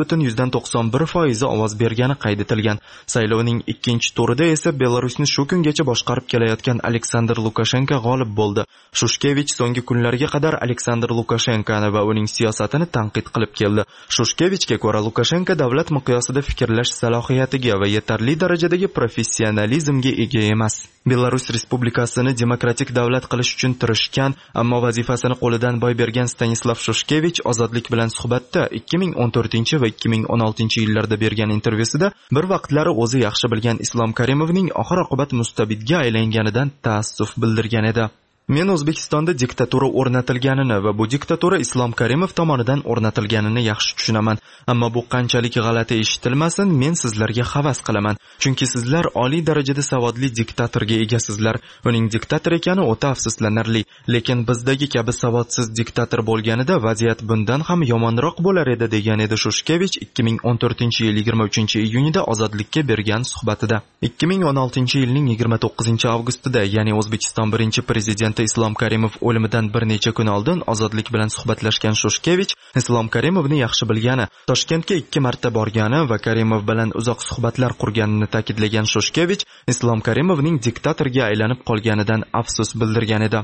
9.91% ovoz bergani qayd etilgan. Saylovning ikkinchi turida esa Belarusni shu kungacha boshqarib kelayotgan Aleksandr Lukashenko g'olib bo'ldi. Shushkevich so'nggi kunlarga qadar Aleksandr Lukashenkoni va uning siyosatini tanqid qilib keldi. Shushkevichga ko'ra, Lukashenko davlat miqyosida fikrlash salohiyatiga va yetarli darajadagi professionalizmga ega emas. Belarus Respublikasini demokratik davlat qilish uchun tirishgan, ammo vazifasini qo'lidan boy bergan Stanislav Shushkevich Ozodlik bilan suhbatda 2014 va 2016 yillarda bergan intervyusida bir vaqtlari o'zi yaxshi bilgan Islom Karimovning oxir-oqibat mustabidga aylanganidan taassuf bildirgan edi. Men O'zbekistonda diktatura o'rnatilganini va bu diktatura Islom Karimov tomonidan o'rnatilganini yaxshi tushunaman, ammo bu qanchalik g'alati eshitilmasin, men sizlarga havas qilaman, chunki sizlar oliy darajada savodli diktatorga egasizlar. Uning diktator ekani o'ta afsuslanarli, lekin bizdagi kabi savodsiz diktator bo'lganida vaziyat bundan ham yomonroq bo'lar edi, degan edi Shushkevich 2014-yil 23-iyunida Ozodlikka bergan suhbatida. 2016-yilning 29-avgustida, ya'ni O'zbekiston birinchi prezidenti Islom Karimov o'limidan bir necha kun oldin Ozodlik bilan suhbatlashgan Shushkevich Islom Karimovni yaxshi bilgani, Toshkentga 2 marta borgani va Karimov bilan uzoq suhbatlar qurganini ta'kidlagan Shushkevich Islom Karimovning diktatorga aylanib qolganidan afsus bildirgan edi.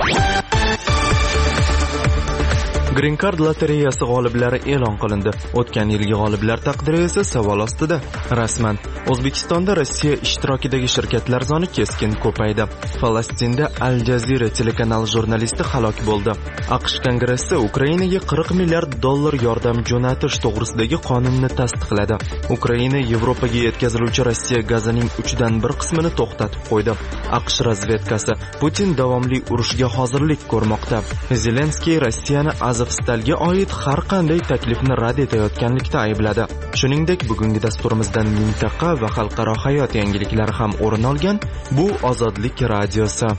Green Card lotereyasi g'oliblari e'lon qilindi. O'tgan yilgi g'oliblar taqdiri esa savol ostida. Rasman O'zbekistonda Rossiya ishtirokidagi shirkatlar soni keskin ko'paydi. Falastinda Al Jazeera telekanal jurnalisti halok bo'ldi. AQSh Kongressi Ukrainaga $40 milliard yordam jo'natish to'g'risidagi qonunni tasdiqladi. Ukraina Yevropaga yetkaziluvchi Rossiya gazining 1/3 qismini to'xtatib qo'ydi. AQSh razvedkasi Putin davomli urushga hozirlik ko'rmoqda. Zelenskiy Rossiyani Azovstalga oid har qanday taklifni rad etayotganlikda aybladi. Shuningdek, bugungi dasturimizdan mintaqa va xalqaro hayot yangiliklari ham o'rin olgan. Bu Ozodlik radiosi.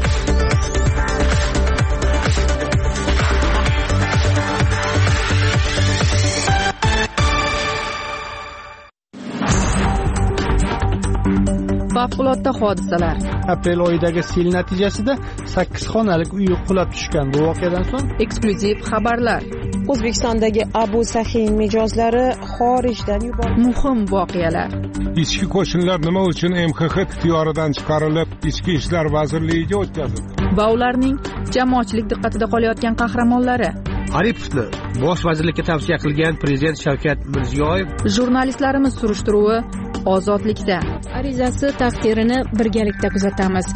Favqulodda hodisalar. Aprel oyidagi sel natijasida 8 xonalik uy qulab tushgan. Bu voqeadan so'ng eksklyuziv xabarlar. O'zbekistondagi Abu Sahin mijozlari xorijdan yuborildi. Muhim voqealar. Ichki qo'shinlar nima uchun MXX ixtiyoridan chiqarilib, Ichki ishlar vazirligiga o'tkazildi? Va ularning jamoatchilik diqqatida qolayotgan qahramonlari. Aripovni bosh vazirlikka tavsiya qilgan prezident Shavkat Mirziyoyev. Jurnalistlarimiz surishtiruvi Ozodlikda. Arizasi taqdirini birgalikda kuzatamiz.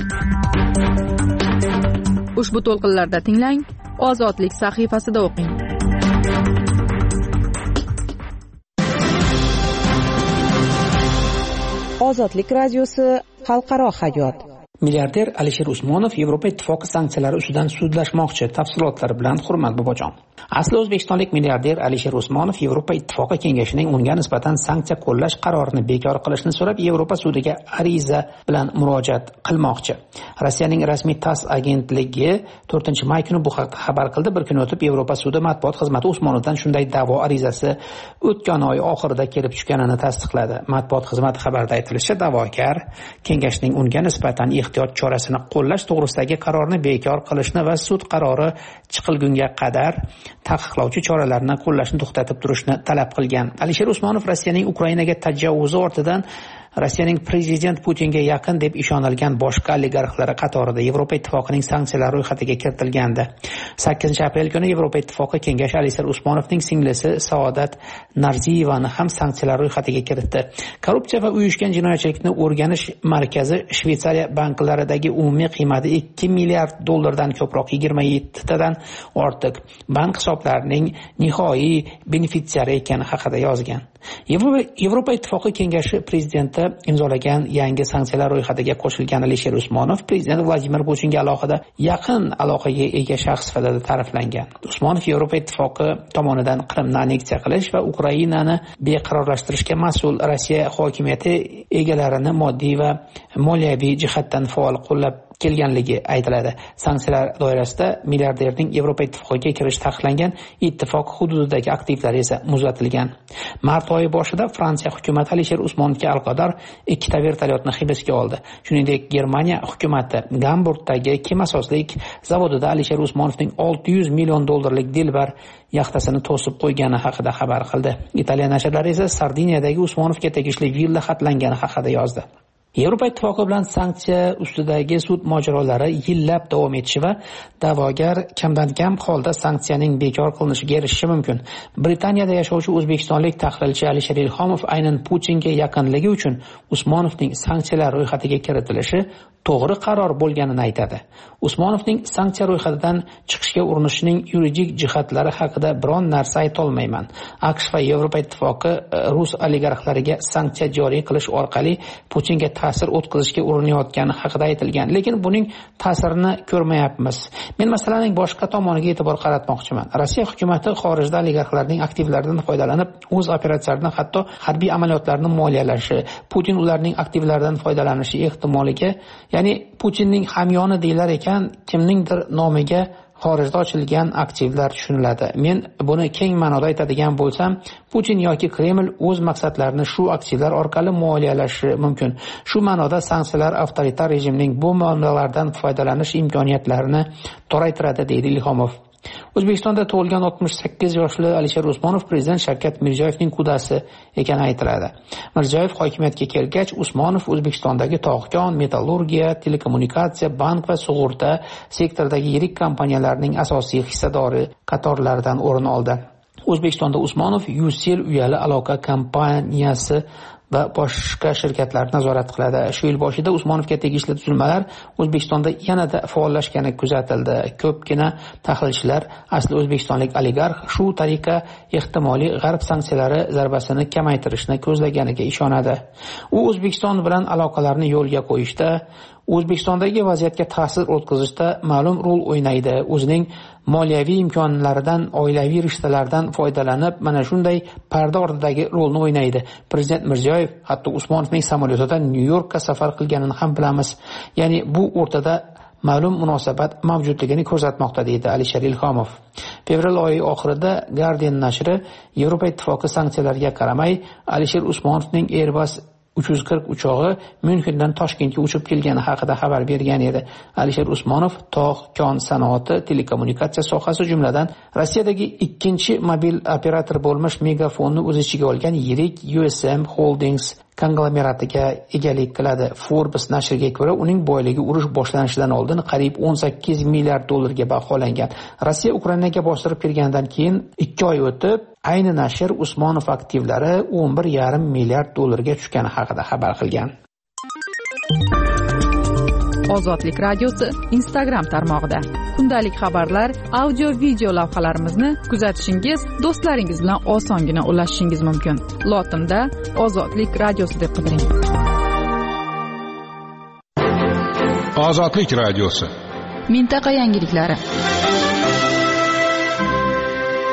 Ushbu to'lqinlarda tinglang, Ozodlik sahifasida o'qing. Ozodlik radiosi xalqaro hayot. Milliarder Alisher Usmonov Yevropa ittifoqi sanksiyalari ustidan sudlashmoqchi. Tafsilotlar bilan Hurmat Bobojon. Asli o'zbekistonlik milliarder Alisher Usmonov Yevropa Ittifoqi kengashining unga nisbatan sanksiya qo'llash qarorini bekor qilishni so'rab Yevropa sudiga ariza bilan murojaat qilmoqchi. Rossiyaning rasmiy TASS agentligi 4-may kuni bu haqda xabar qildi. Bir kun o'tib Yevropa sudi matbuot xizmati Usmonovdan shunday da'vo arizasi o'tgan oy oxirida kelib tushganini tasdiqladi. Matbuot xizmati xabarida aytilishicha, da'vogar kengashning unga nisbatan ehtiyot chorasini qo'llash to'g'risidagi qarorni bekor qilishni va sud qarori chiqilgunga qadar taqiqlovchi choralarni qo'llashni to'xtatib turishni talab qilgan. Alisher Usmonov Rossiyaning Ukrainaga tajovvuzi ortidan Rossiyaning prezident Putinga yaqin deb ishonilgan boshqa oligarxlar qatorida Yevropa Ittifoqining sanksiyalar ro'yxatiga kiritilgandi. 8-aprel kuni Yevropa Ittifoqi kengashi Alisher Usmonovning singlisi Saodat Narziyevani ham sanksiyalar ro'yxatiga kiritdi. Korrupsiya va uyushgan jinoyatchilikni o'rganish markazi Shveysariya banklaridagi umumiy qiymati $2 milliard dan ko'proq 27 tadan ortiq bank hisoblarining nihoi benefitsiari ekani haqida yozgan. Yevropa Ittifoqi kengashi prezidenti imzolagan yangi sanksiyalar ro'yxatiga qo'shilgan Alisher Usmonov prezident Vladimir Putinga alohida yaqin aloqaga ega shaxs sifatida ta'riflangan. Usmonov Yevropa Ittifoqi tomonidan Qrimni anneksiya qilish va Ukrainani beqarorlashtirishga mas'ul Rossiya hokimiyati egalarini moddiy va moliyaviy jihatdan faol qo'llab kelganligi aytiladi. Sanksiyalar doirasida milliarderning Yevropa Ittifoqiga kirish taqiqlangan, ittifoq hududidagi aktivlari esa muzlatilgan. Mart oyi boshida Fransiya hukumati Alisher Usmonovga aloqador 2 vertolyotni hibsga oldi. Shuningdek, Germaniya hukumati Gamburgdagi kemasozlik zavodida Alisher Usmonovning $600 million dilbar yaxtasini to'sib qo'ygani haqida xabar qildi. Italiya nashrlari esa Sardiniyadagi Usmonovga tegishli villa xatlangani haqida yozdi. Yevropa Ittifoqi bilan sanksiya ustidagi sud mojarolari yillab davom etishi va da'vogar kamdan kam holda sanksiyaning bekor qilinishiga erishishi mumkin. Britaniyada yashovchi o'zbekistonlik tahlilchi Alisher Ilhomov aynan Putinga yaqinligi uchun Usmonovning sanksiyalar ro'yxatiga kiritilishi to'g'ri qaror bo'lganini aytadi. Usmonovning sanksiya ro'yxatidan chiqishga urinishining yuridik jihatlari haqida biron narsa ayta olmayman. AQSh va Yevropa Ittifoqi rus oligarxlariga sanksiya joriy qilish orqali Putinga ta'sir o'tkazishga urinayotgani haqida aytilgan, lekin buning ta'sirini ko'rmayapmiz. Men masalaning boshqa tomoniga e'tibor qaratmoqchiman. Rossiya hukumati xorijda oligarxlarning aktivlaridan foydalanib, o'z operatsiyalarini, hatto harbiy amaliyotlarni moliyalashi, Putin ularning aktivlaridan foydalanishi ehtimoliga, ya'ni Putinning hamyoni deylar ekan, kimningdir nomiga xorijda ochilgan aktivlar tushuniladi. Men buni keng ma'noda aytadigan bo'lsam, Putin yoki Kreml o'z maqsadlarini shu aktivlar orqali moliyalashi mumkin. Shu ma'noda sanksiyalar avtoritar rejimning bu muomalalardan foydalanish imkoniyatlarini toraytiradi, deydi Ilhomov. O'zbekistonda tug'ilgan 68 yoshli Alisher Usmonov prezident Shavkat Mirziyoyevning qudasi ekani aytiladi. Mirziyoyev hokimiyatga kelgach, Usmonov O'zbekistondagi tog'-kon, metallurgiya, telekommunikatsiya, bank va sug'urta sektoridagi yirik kompaniyalarning asosiy hissadori qatorlaridan o'rin oldi. O'zbekistonda Usmonov Ucell uyali aloqa kompaniyasi va boshqa shirkatlar nazorat qiladi. Shu yil boshida Usmonovga tegishli tuzilmalar O'zbekistonda yanada faollashgani kuzatildi. Ko'pgina tahlilchilar asli o'zbekistonlik oligarx shu tariqa ehtimoliy g'arb sanksiyalari zarbasini kamaytirishni ko'zlaganiga ishonadi. U O'zbekiston bilan aloqalarni yo'lga qo'yishda, O'zbekistondagi vaziyatga ta'sir o'tkazishda ma'lum rol o'ynaydi. O'zining moliyaviy imkonlaridan, oilaviy rishtalardan foydalanib, mana shunday parda ortidagi rolni o'ynaydi. Prezident Mirziyoyev hatto Usmonovning samolyotida Nyu-Yorkka safar qilganini ham bilamiz. Ya'ni bu o'rtada ma'lum munosabat mavjudligini ko'rsatmoqda, deydi Alisher Ilhomov. Fevral oyi oxirida Guardian nashri Yevropa Ittifoqi sanksiyalarga qaramay Alisher Usmonovning Airbus 340 uchog'i Myunxendan Toshkentga uchib kelgani haqida xabar bergan edi. Alisher Usmonov tog', kon sanoati, telekommunikatsiya sohasi jumladan Rossiyadagi ikkinchi mobil operator bo'lmish Megafonni o'z ichiga olgan yirik USM Holdings konglomeratiga egalik qiladi. Forbes nashriga ko'ra, uning boyligi urush boshlanishidan oldin qariyb $18 milliard ga baholangan. Rossiya Ukrainaga bostirib kirgandan keyin 2 oy o'tib, ayni nashr Usmonov aktivlari $11,5 milliard ga tushgani haqida xabar qilgan. Ozodlik radiosi Instagram tarmog'ida kundalik xabarlar, audio video lavhalarimizni kuzatishingiz, do'stlaringiz bilan osongina ulashishingiz mumkin. Lotinda Ozodlik radiosi deb qidiring. Ozodlik radiosi. Mintaqa yangiliklari.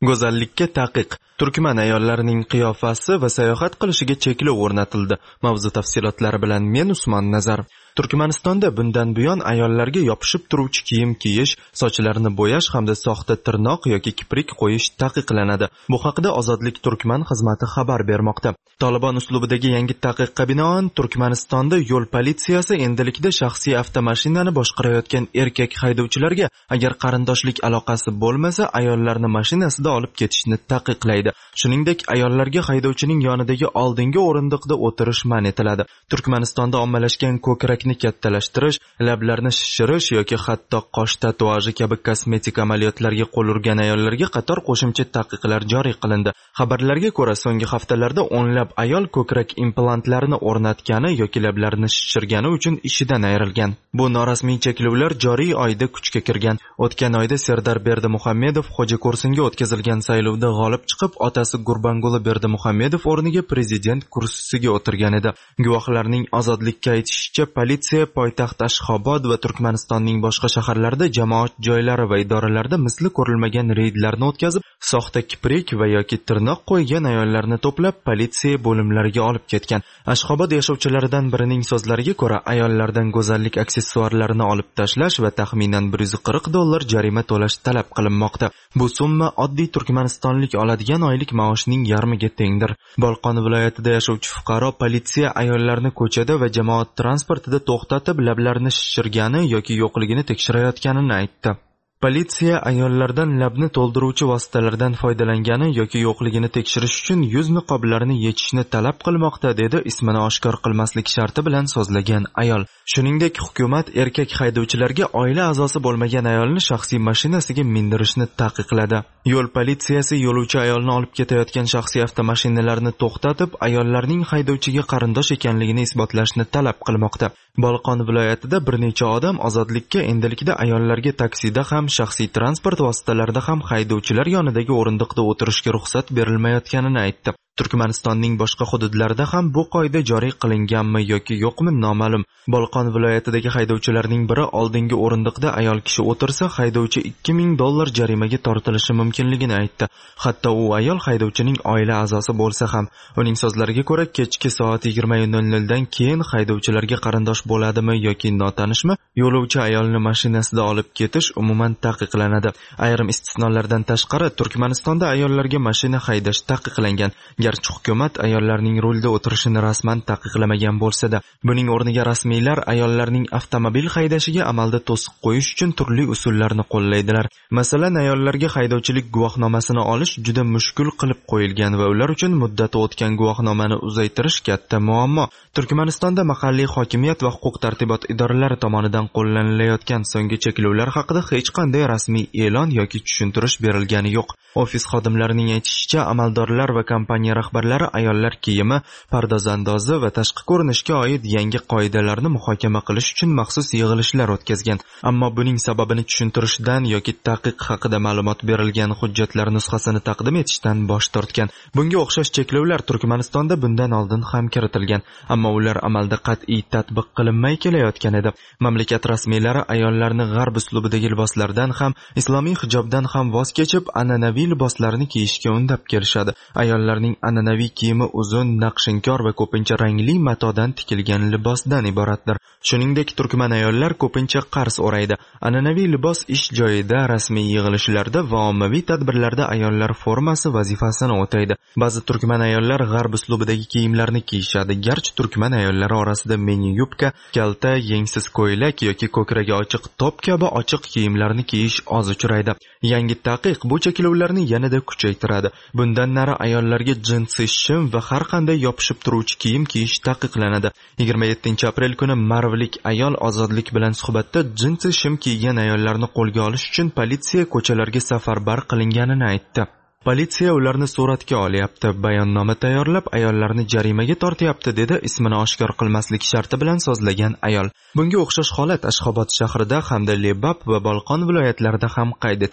Go'zallikka taqiq. Turkman ayollarining qiyofasi va sayohat qilishiga cheklov o'rnatildi. Mavzu tafsilotlari bilan men Usmon Nazar. Turkmanistonda bundan buyon ayollarga yopishib turuvchi kiyim kiyish, sochlarini bo'yash hamda soxta tirnoq yoki kiprik qo'yish taqiqlanadi. Bu haqida Ozodlik Turkman xizmati xabar bermoqda. Taliban uslubidagi yangi taqiqqa binoan Turkmanistonda yo'l politsiyasi endilikda shaxsiy avtomashinani boshqarayotgan erkak haydovchilarga agar qarindoshlik aloqasi bo'lmasa, ayollarni mashinasida olib ketishni taqiqlaydi. Shuningdek, ayollarga haydovchining yonidagi oldingi o'rindiqda o'tirish man etiladi. Turkmanistonda ommalashgan ko'krakni kattalashtirish, lablarni shishirish yoki hatto qosh tatuaji kabi kosmetik amaliyotlarga qo'l urgan ayollarga qator qo'shimcha taqiqlar joriy qilindi. Xabarlarga ko'ra, so'nggi haftalarda o'nlab ayol ko'krak implantlarini o'rnatgani yoki lablarini shishirgani uchun ishidan ayrilgan. Bu norasmiy cheklovlar joriy oyda kuchga kirgan. O'tgan oyda Serdar Berdimuhamedov Xo'jako'rsinga o'tkazilgan saylovda g'olib chiqib, otasi Gurbanguli Berdimuhamedov o'rniga prezident kursisiga o'tirgan edi. Guvohlarning Ozodlikka aytishicha, politsiya poytaxt Ashxobod va Turkmanistonning boshqa shaharlarida jamoat joylari va idoralarda misli ko'rilmagan reydlarni o'tkazib, soxta kiprik va yoki tirnoq qo'ygan ayollarni to'plab politsiya bo'limlariga olib ketgan. Ashxobod yashovchilaridan birining so'zlariga ko'ra, ayollardan go'zallik aksessuarlarini olib tashlash va taxminan $140 jarima to'lash talab qilinmoqda. Bu summa oddiy turkmanistonlik oladigan oylik maoshning yarmiga tengdir. Bolqon viloyatida yashovchi fuqaro politsiya ayollarni ko'chada va jamoat transportida to'xtatib, lablarini shishirgani yoki yo'qligini tekshirayotganini aytdi. Politsiya ayollardan labni to'ldiruvchi vositalardan foydalangani yoki yo'qligini tekshirish uchun yuz niqoblarini yechishni talab qilmoqda, dedi ismini oshkor qilmaslik sharti bilan so'zlagan ayol. Shuningdek, hukumat erkak haydovchilarga oila a'zosi bo'lmagan ayolni shaxsiy mashinasiga mindirishni taqiqladi. Yo'l politsiyasi yo'lovchi ayolni olib ketayotgan shaxsiy avtomashinalarni to'xtatib, ayollarning haydovchiga qarindosh ekanligini isbotlashni talab qilmoqda. Bolqon viloyatida bir necha odam Ozodlikka endilikda ayollarga taksida ham, shaxsiy transport vositalarida ham haydovchilar yonidagi o'rindiqda o'tirishga ruxsat berilmayotganini aytdi. Turkmanistonning boshqa hududlarida ham bu qoida joriy qilinganmi yoki yo'qmi noma'lum. Bolqon viloyatidagi haydovchilarning biri oldingi o'rindiqda ayol kishi o'tirsa, haydovchi $2000 jarimaga tortilishi mumkinligini aytdi. Hatto u ayol haydovchining oila a'zosi bo'lsa ham. Uning so'zlariga ko'ra, kechki soat 20:00 dan keyin haydovchilarga qarindosh bo'ladimi yoki notanishmi, yo'lovchi ayolni mashinasida olib ketish umuman taqiqlanadi. Ayrim istisnolardan tashqari Turkmanistonda ayollarga mashina haydash taqiqlangan. Garchi hukumat ayollarning rulda o'tirishini rasman taqiqlamagan bo'lsa-da, buning o'rniga rasmiylar ayollarning avtomobil haydashiga amalda to'siq qo'yish uchun turli usullarni qo'llaydilar. Masalan, ayollarga haydovchilik guvohnomasini olish juda mushkul qilib qo'yilgan va ular uchun muddati o'tgan guvohnomani uzaytirish katta muammo. Turkmanistonda mahalliy hokimiyat va huquq-tartibot idoralari tomonidan qo'llanilayotgan so'nggi cheklovlar haqida hech qanday rasmiy e'lon yoki tushuntirish berilgani yo'q. Ofis xodimlarining aytishicha, amaldorlar va kompaniya rahbarlari ayollar kiyimi, pardozandozi va tashqi ko'rinishga oid yangi qoidalarni muhokama qilish uchun maxsus yig'ilishlar o'tkazgan. Ammo buning sababini tushuntirishdan yoki taqiq haqida ma'lumot berilgan hujjatlar nusxasini taqdim etishdan bosh tortgan. Bunga o'xshash cheklovlar Turkmanistonda bundan oldin ham kiritilgan, ammo ular amalda qat'iy tatbiq qilinmay kelayotgan edi. Mamlakat rasmiylari ayollarni g'arb uslubidagi liboslardan ham, islomiy hijobdan ham voz kechib, an'anaviy liboslarni kiyishga undab kelishadi. Ayollarning an'anaviy kiyimi uzun, naqshinkor va ko'pincha rangli matodan tikilgan libosdan iboratdir. Shuningdek, turkman ayollar ko'pincha qars o'raydi. An'anaviy libos ish joyida, rasmiy yig'ilishlarda va ommaviy tadbirlarda ayollar formasi vazifasini o'taydi. Ba'zi turkman ayollar g'arb uslubidagi kiyimlarni kiyishadi. Garchi turkman ayollari orasida mini yubka, kalta, yengsiz ko'ylak yoki ko'kragi ochiq top kabi ochiq kiyimlarni kiyish oz uchraydi. Yangi taqiq bu cheklovlarni yanada kuchaytiradi. Bundan nari ayollarga jinsi shim va har qanday yopishib turuvchi kiyim kiyish taqiqlanadi. 27-aprel kuni Marvlik ayol Ozodlik bilan suhbatda jinsi shim kiygan ayollarni qo'lga olish uchun politsiya ko'chalarga safarbar qilinganini aytdi. Politsiya ularni suratga olyapti, bayonnoma tayyorlab ayollarni jarimaga tortyapti, dedi ismini oshkor qilmaslik sharti bilan so'zlagan ayol. Bunga o'xshash holat Ashxobod shahrida hamda Lebap va Bolqon viloyatlarida ham qayd etilgan.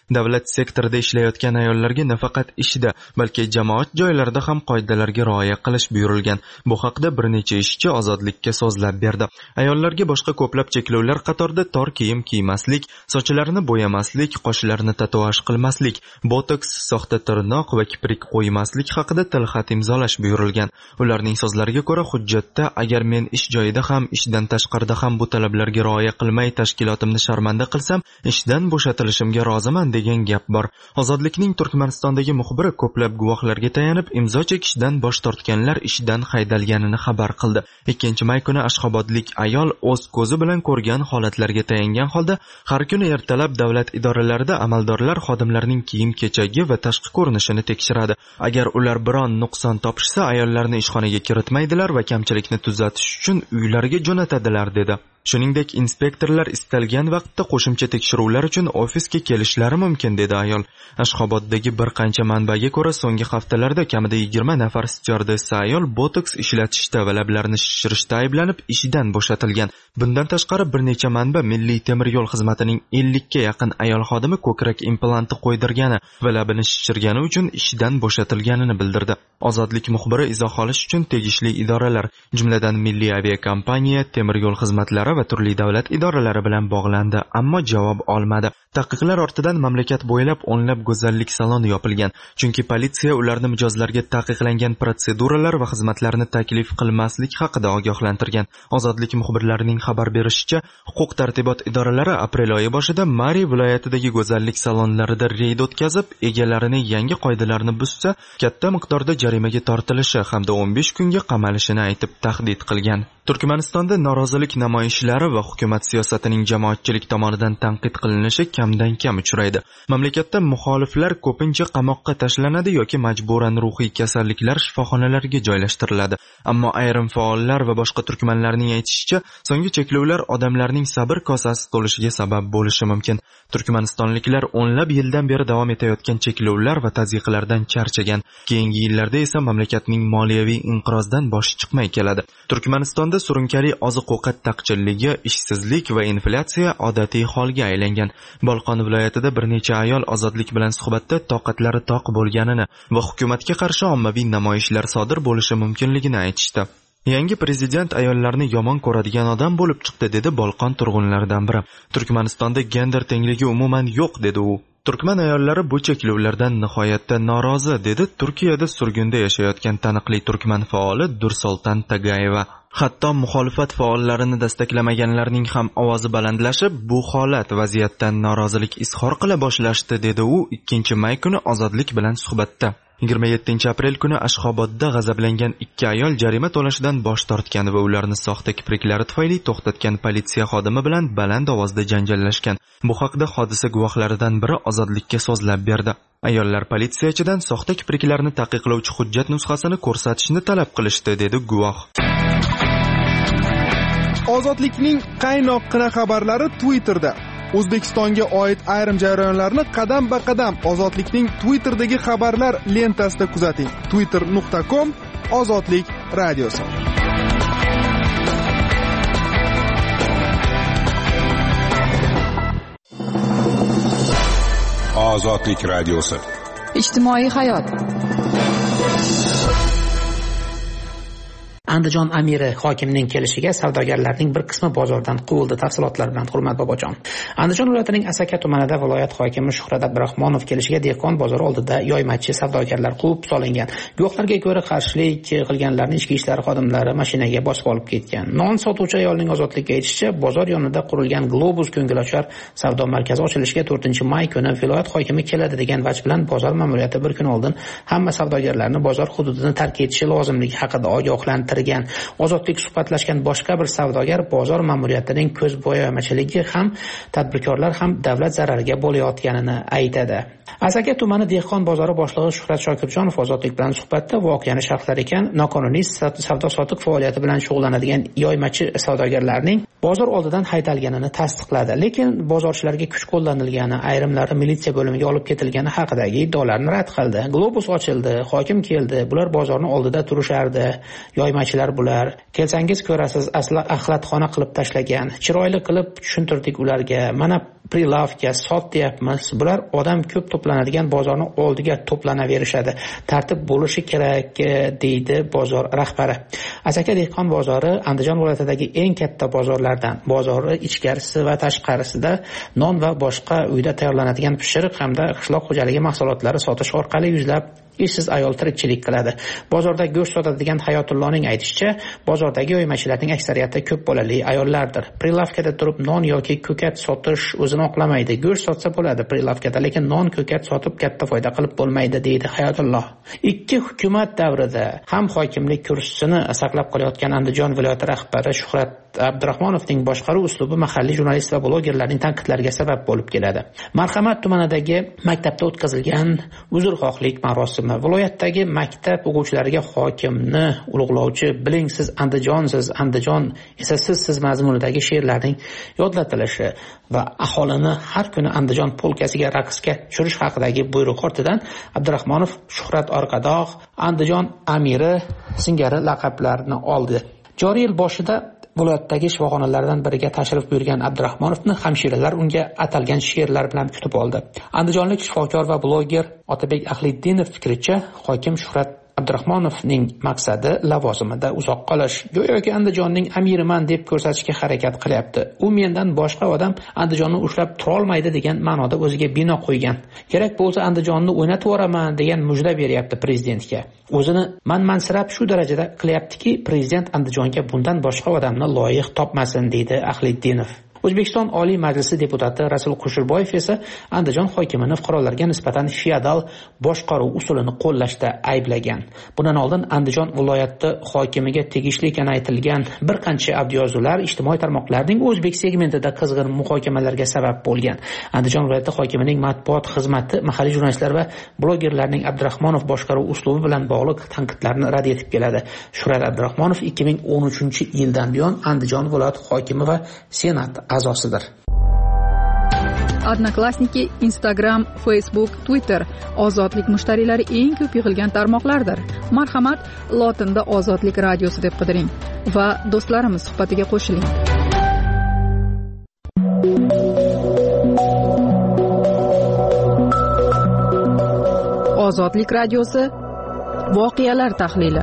Davlat sektorida ishlayotgan ayollarga nafaqat ishda, balki jamoat joylarida ham qoidalarga rioya qilish buyurilgan. Bu haqda bir necha ishchi Ozodlikka so'zlab berdi. Ayollarga boshqa ko'plab cheklovlar qatorida tor kiyim kiymaslik, sochlarini bo'yamaslik, qoshlarni tatuaj qilmaslik, botoks, soxta tirnoq va kiprik qo'ymaslik haqida tilxat imzolash buyurilgan. Ularning so'zlariga ko'ra, hujjatda agar men ish joyida ham, ishdan tashqarida ham bu talablarga rioya qilmay tashkilotimni sharmanda qilsam, ishdan bo'shatilishimga roziman degan gap bor. Ozodlikning Turkmanistondagi muxbiri ko'plab guvohlarga tayanib, imzo chekishdan bosh tortganlar ishdan haydalganini xabar qildi. 2-may kuni ashxobodlik ayol o'z ko'zi bilan ko'rgan holatlarga tayangan holda, har kuni ertalab davlat idoralarida amaldorlar xodimlarning kiyim-kechagi va tashqi ko'rinishini tekshiradi. Agar ular biron nuqson topishsa, ayollarni ishxonaga kiritmaydilar va kamchilikni tuzatish uchun uylariga jo'natadilar dedi. Shuningdek, inspektorlar istalgan vaqtda qo'shimcha tekshiruvlar uchun ofisga kelishlari mumkin dedi ayol. Ashxoboddagi bir qancha manbaga ko'ra, so'nggi haftalarda kamida 20 nafar styuardessa ayol botoks ishlatishda va lablarini shishirishda ayblanib ishdan bo'shatilgan. Bundan tashqari bir necha manba Milliy temir yo'l xizmatining 50 ga yaqin ayol xodimi ko'krak implanti qo'ydirgani va labini shishirgani uchun ishdan bo'shatilganini bildirdi. Ozodlik muxbiri izoh olish uchun tegishli idoralar, jumladan Milliy aviakompaniya, temir yo'l xizmatlari va turli davlat idoralari bilan bog'landi, ammo javob olmadi. Taqiqlar ortidan mamlakat bo'ylab o'nlab go'zallik saloni yopilgan, chunki politsiya ularni mijozlarga taqiqlangan protseduralar va xizmatlarni taklif qilmaslik haqida ogohlantirgan. Ozodlik muxbirlarining xabar berishicha, huquq-tartibot idoralari aprel oyi boshida Mari viloyatidagi go'zallik salonlarida reyd o'tkazib, egalarini yangi qoidalarni buzsa, katta miqdorda jarimaga tortilishi hamda 15 kunga qamalishini aytib tahdid qilgan. Turkmanistonda norozilik namoyishlari va hukumat siyosatining jamoatchilik tomonidan tanqid qilinishi kamdan kam uchraydi. Mamlakatda muxoliflar ko'pincha qamoqqa tashlanadi yoki majburan ruhiy kasalliklar shifoxonalariga joylashtiriladi. Ammo ayrim faollar va boshqa turkmanlarning aytishicha, so'nggi cheklovlar odamlarning sabr kosasi to'lishiga sabab bo'lishi mumkin. Turkmanistonliklar o'nlab yildan beri davom etayotgan cheklovlar va tazyiqlardan charchagan. Keyingi yillarda esa mamlakatning moliyaviy inqirozdan boshi chiqmay keladi. Turkmanistonda surunkali oziq-ovqat taqchilligi, ishsizlik va inflyatsiya odatiy holga aylangan. Bolqon viloyatida bir necha ayol Ozodlik bilan suhbatda toqatlari toq bo'lganini va hukumatga qarshi ommaviy namoyishlar sodir bo'lishi mumkinligini aytishdi. Yangi prezident ayollarni yomon ko'radigan odam bo'lib chiqdi dedi Bolqon turg'unlaridan biri. Turkmanistonda gender tengligi umuman yo'q dedi u. Turkman ayollari bu cheklovlardan nihoyatda norozi dedi Turkiyada surgunda yashayotgan taniqli turkman faoli Dursoltan Tagayeva. Hatto muxolifat faollarini dastaklamaganlarning ham ovozi balandlashib, bu holat vaziyatdan norozilik izhor qila boshlashdi dedi u 2-may kuni Ozodlik bilan suhbatda. 27-aprel kuni Ashxobodda g'azablangan 2 ayol jarima to'lashdan bosh tortgan va ularni soxta kipriklari tufayli to'xtatgan politsiya xodimi bilan baland ovozda janjallashgan. Bu haqda hodisa guvohlaridan biri Ozodlikka so'zlab berdi. Ayollar politsiyachidan soxta kipriklarni taqiqlovchi hujjat nusxasini ko'rsatishni talab qilishdi dedi guvoh. Ozodlikning qaynoqqina xabarlari Twitterda. O'zbekistonga oid ayrim jarayonlarni qadam-ba-qadam Ozodlikning Twitterdagi xabarlar lentasida kuzating. twitter.com Ozodlik radiosi. Ozodlik radiosi. Ijtimoiy hayot. Andijon amiri hokimning kelishiga savdogarlarning bir qismi bozordan quvildi. Tafsilotlar bilan Hurmat Bobojon. Andijon viloyatining Asaka tumanida viloyat hokimi Shuhrat Abdurahmonov kelishiga dehqon bozori oldida yoymachi savdogarlar quvib solingan. Guvohlarga ko'ra qarshilik qilganlarni ichki ishlar xodimlari mashinaga bosib olib ketgan. Non sotuvchi ayolning Ozodlikka aytishicha, bozor yonida qurilgan Globus ko'ngilochar savdo markazi ochilishiga 4-may kuni viloyat hokimi keladi degan vaj bilan bozor ma'muriyati bir kun oldin hamma savdogarlarni bozor hududini tark etishi lozimligi haqida ogohlantirgan. Ozodlik suhbatlashgan boshqa bir savdogar bozor ma'muriyatining ko'zbo'yamachiligi ham tadbirkorlar ham davlat zarariga bo'layotganini aytadi. Asaka tumani dehqon bozori boshlig'i Shuhrat Shokirjonov Ozodlik bilan suhbatda voqeani sharhlar ekan, noqonuniy savdo-sotiq faoliyati bilan shug'ullanadigan yoymachi savdogarlarning bozor oldidan haydalganini tasdiqladi. Lekin bozorchilarga kuch qo'llanilgani, ayrimlari militsiya bo'limiga olib ketilgani haqidagi iddaolarni rad qildi. Globus ochildi, hokim keldi, bular bozorning oldida turishardi. Yoymachilar bular. Kelsangiz ko'rasiz, asla axlatxona qilib tashlagan. Chiroyli qilib tushuntirdik ularga. Mana prilavka sotyapmiz. Bular odam ko'p to'planadigan bozorni oldiga to'planaverishadi. Tartib bo'lishi kerak, deydi bozor rahbari. Asaka dehqon bozori Andijon viloyatidagi eng katta bozorlardan. Bozori ichkarisi va tashqarisida non va boshqa uyda tayyorlanadigan pishiriq hamda qishloq xo'jaligi mahsulotlari sotish orqali yuzlab ishsiz ayol tirikchilik qiladi. Bozorda go'sht sotadigan Hayotullohning aytishicha, bozordagi oymachilarning aksariyati ko'p bolali ayollardir. Prilavkada turib non yoki ko'kat sotish o'zini oqlamaydi. Go'sht sotsa bo'ladi prilavkada, lekin non ko'kat sotib katta foyda qilib bo'lmaydi, deydi Hayotulloh. Ikki hukumat davrida ham hokimlik kursisini saqlab qolayotgan Andijon viloyati rahbari Shuhrat Abdurahmonovning boshqaruv uslubi mahalliy jurnalist va blogerlarning tanqidlariga sabab bo'lib keladi. Marhamat tumanidagi maktabda o'tkazilgan uzrxohlik marosimi, viloyatdagi maktab o'quvchilariga hokimni ulug'lovchi "Biling siz Andijonsiz, Andijon esa siz" mazmunidagi she'rlarning yodlatilishi va aholini har kuni Andijon polkasiga raqsga tushirish haqidagi buyruq ortidan Abdurahmonov Shuhrat Orqadoq, Andijon amiri singari laqablarni oldi. Joriy yil boshida viloyatdagi shifoxonalardan biriga tashrif buyurgan Abdurahmonovni hamshiralar unga atalgan she'rlar bilan kutib oldi. Andijonlik shifokor va bloger Otabek Ahliddinov fikricha, hokim Shuhrat Abdurahmonovning maqsadi lavozimida uzoq qolish. Go'yoki Andijonning amiriman deb ko'rsatishga harakat qilyapti. U mendan boshqa odam Andijonni ushlab tura olmaydi degan ma'noda o'ziga bino qo'ygan. Kerak bo'lsa Andijonni o'ynatib yuboraman degan mujda beryapti prezidentga. O'zini manmansirab shu darajada qilyaptiki, prezident Andijonga bundan boshqa odamni loyiq topmasin, deydi Ahliddinov. O'zbekiston Oliy Majlisi deputati Rasul Qushurboyev esa Andijon hokimini fuqarolarga nisbatan feodal boshqaruv usulini qo'llashda ayblagan. Bundan oldin Andijon viloyati hokimiga tegishli ekani aytilgan bir qancha audioyozuvlar ijtimoiy tarmoqlarning o'zbek segmentida qizg'in muhokamalarga sabab bo'lgan. Andijon viloyati hokimining matbuot xizmati mahalliy jurnalistlar va blogerlarning Abdurahmonov boshqaruv uslubi bilan bog'liq tanqidlarni rad etib keladi. Shuhrat Abdurahmonov 2013-yildan buyon Andijon viloyati hokimi va senat a'zosidir. Odnoklassniki, Instagram, Facebook, Twitter ozodlik mushtariylari eng ko'p yig'ilgan tarmoqlardir. Marhamat, lotinda Ozodlik radiosi deb qidiring va do'stlarimiz suhbatiga qo'shiling. Ozodlik radiosi voqealar tahlili.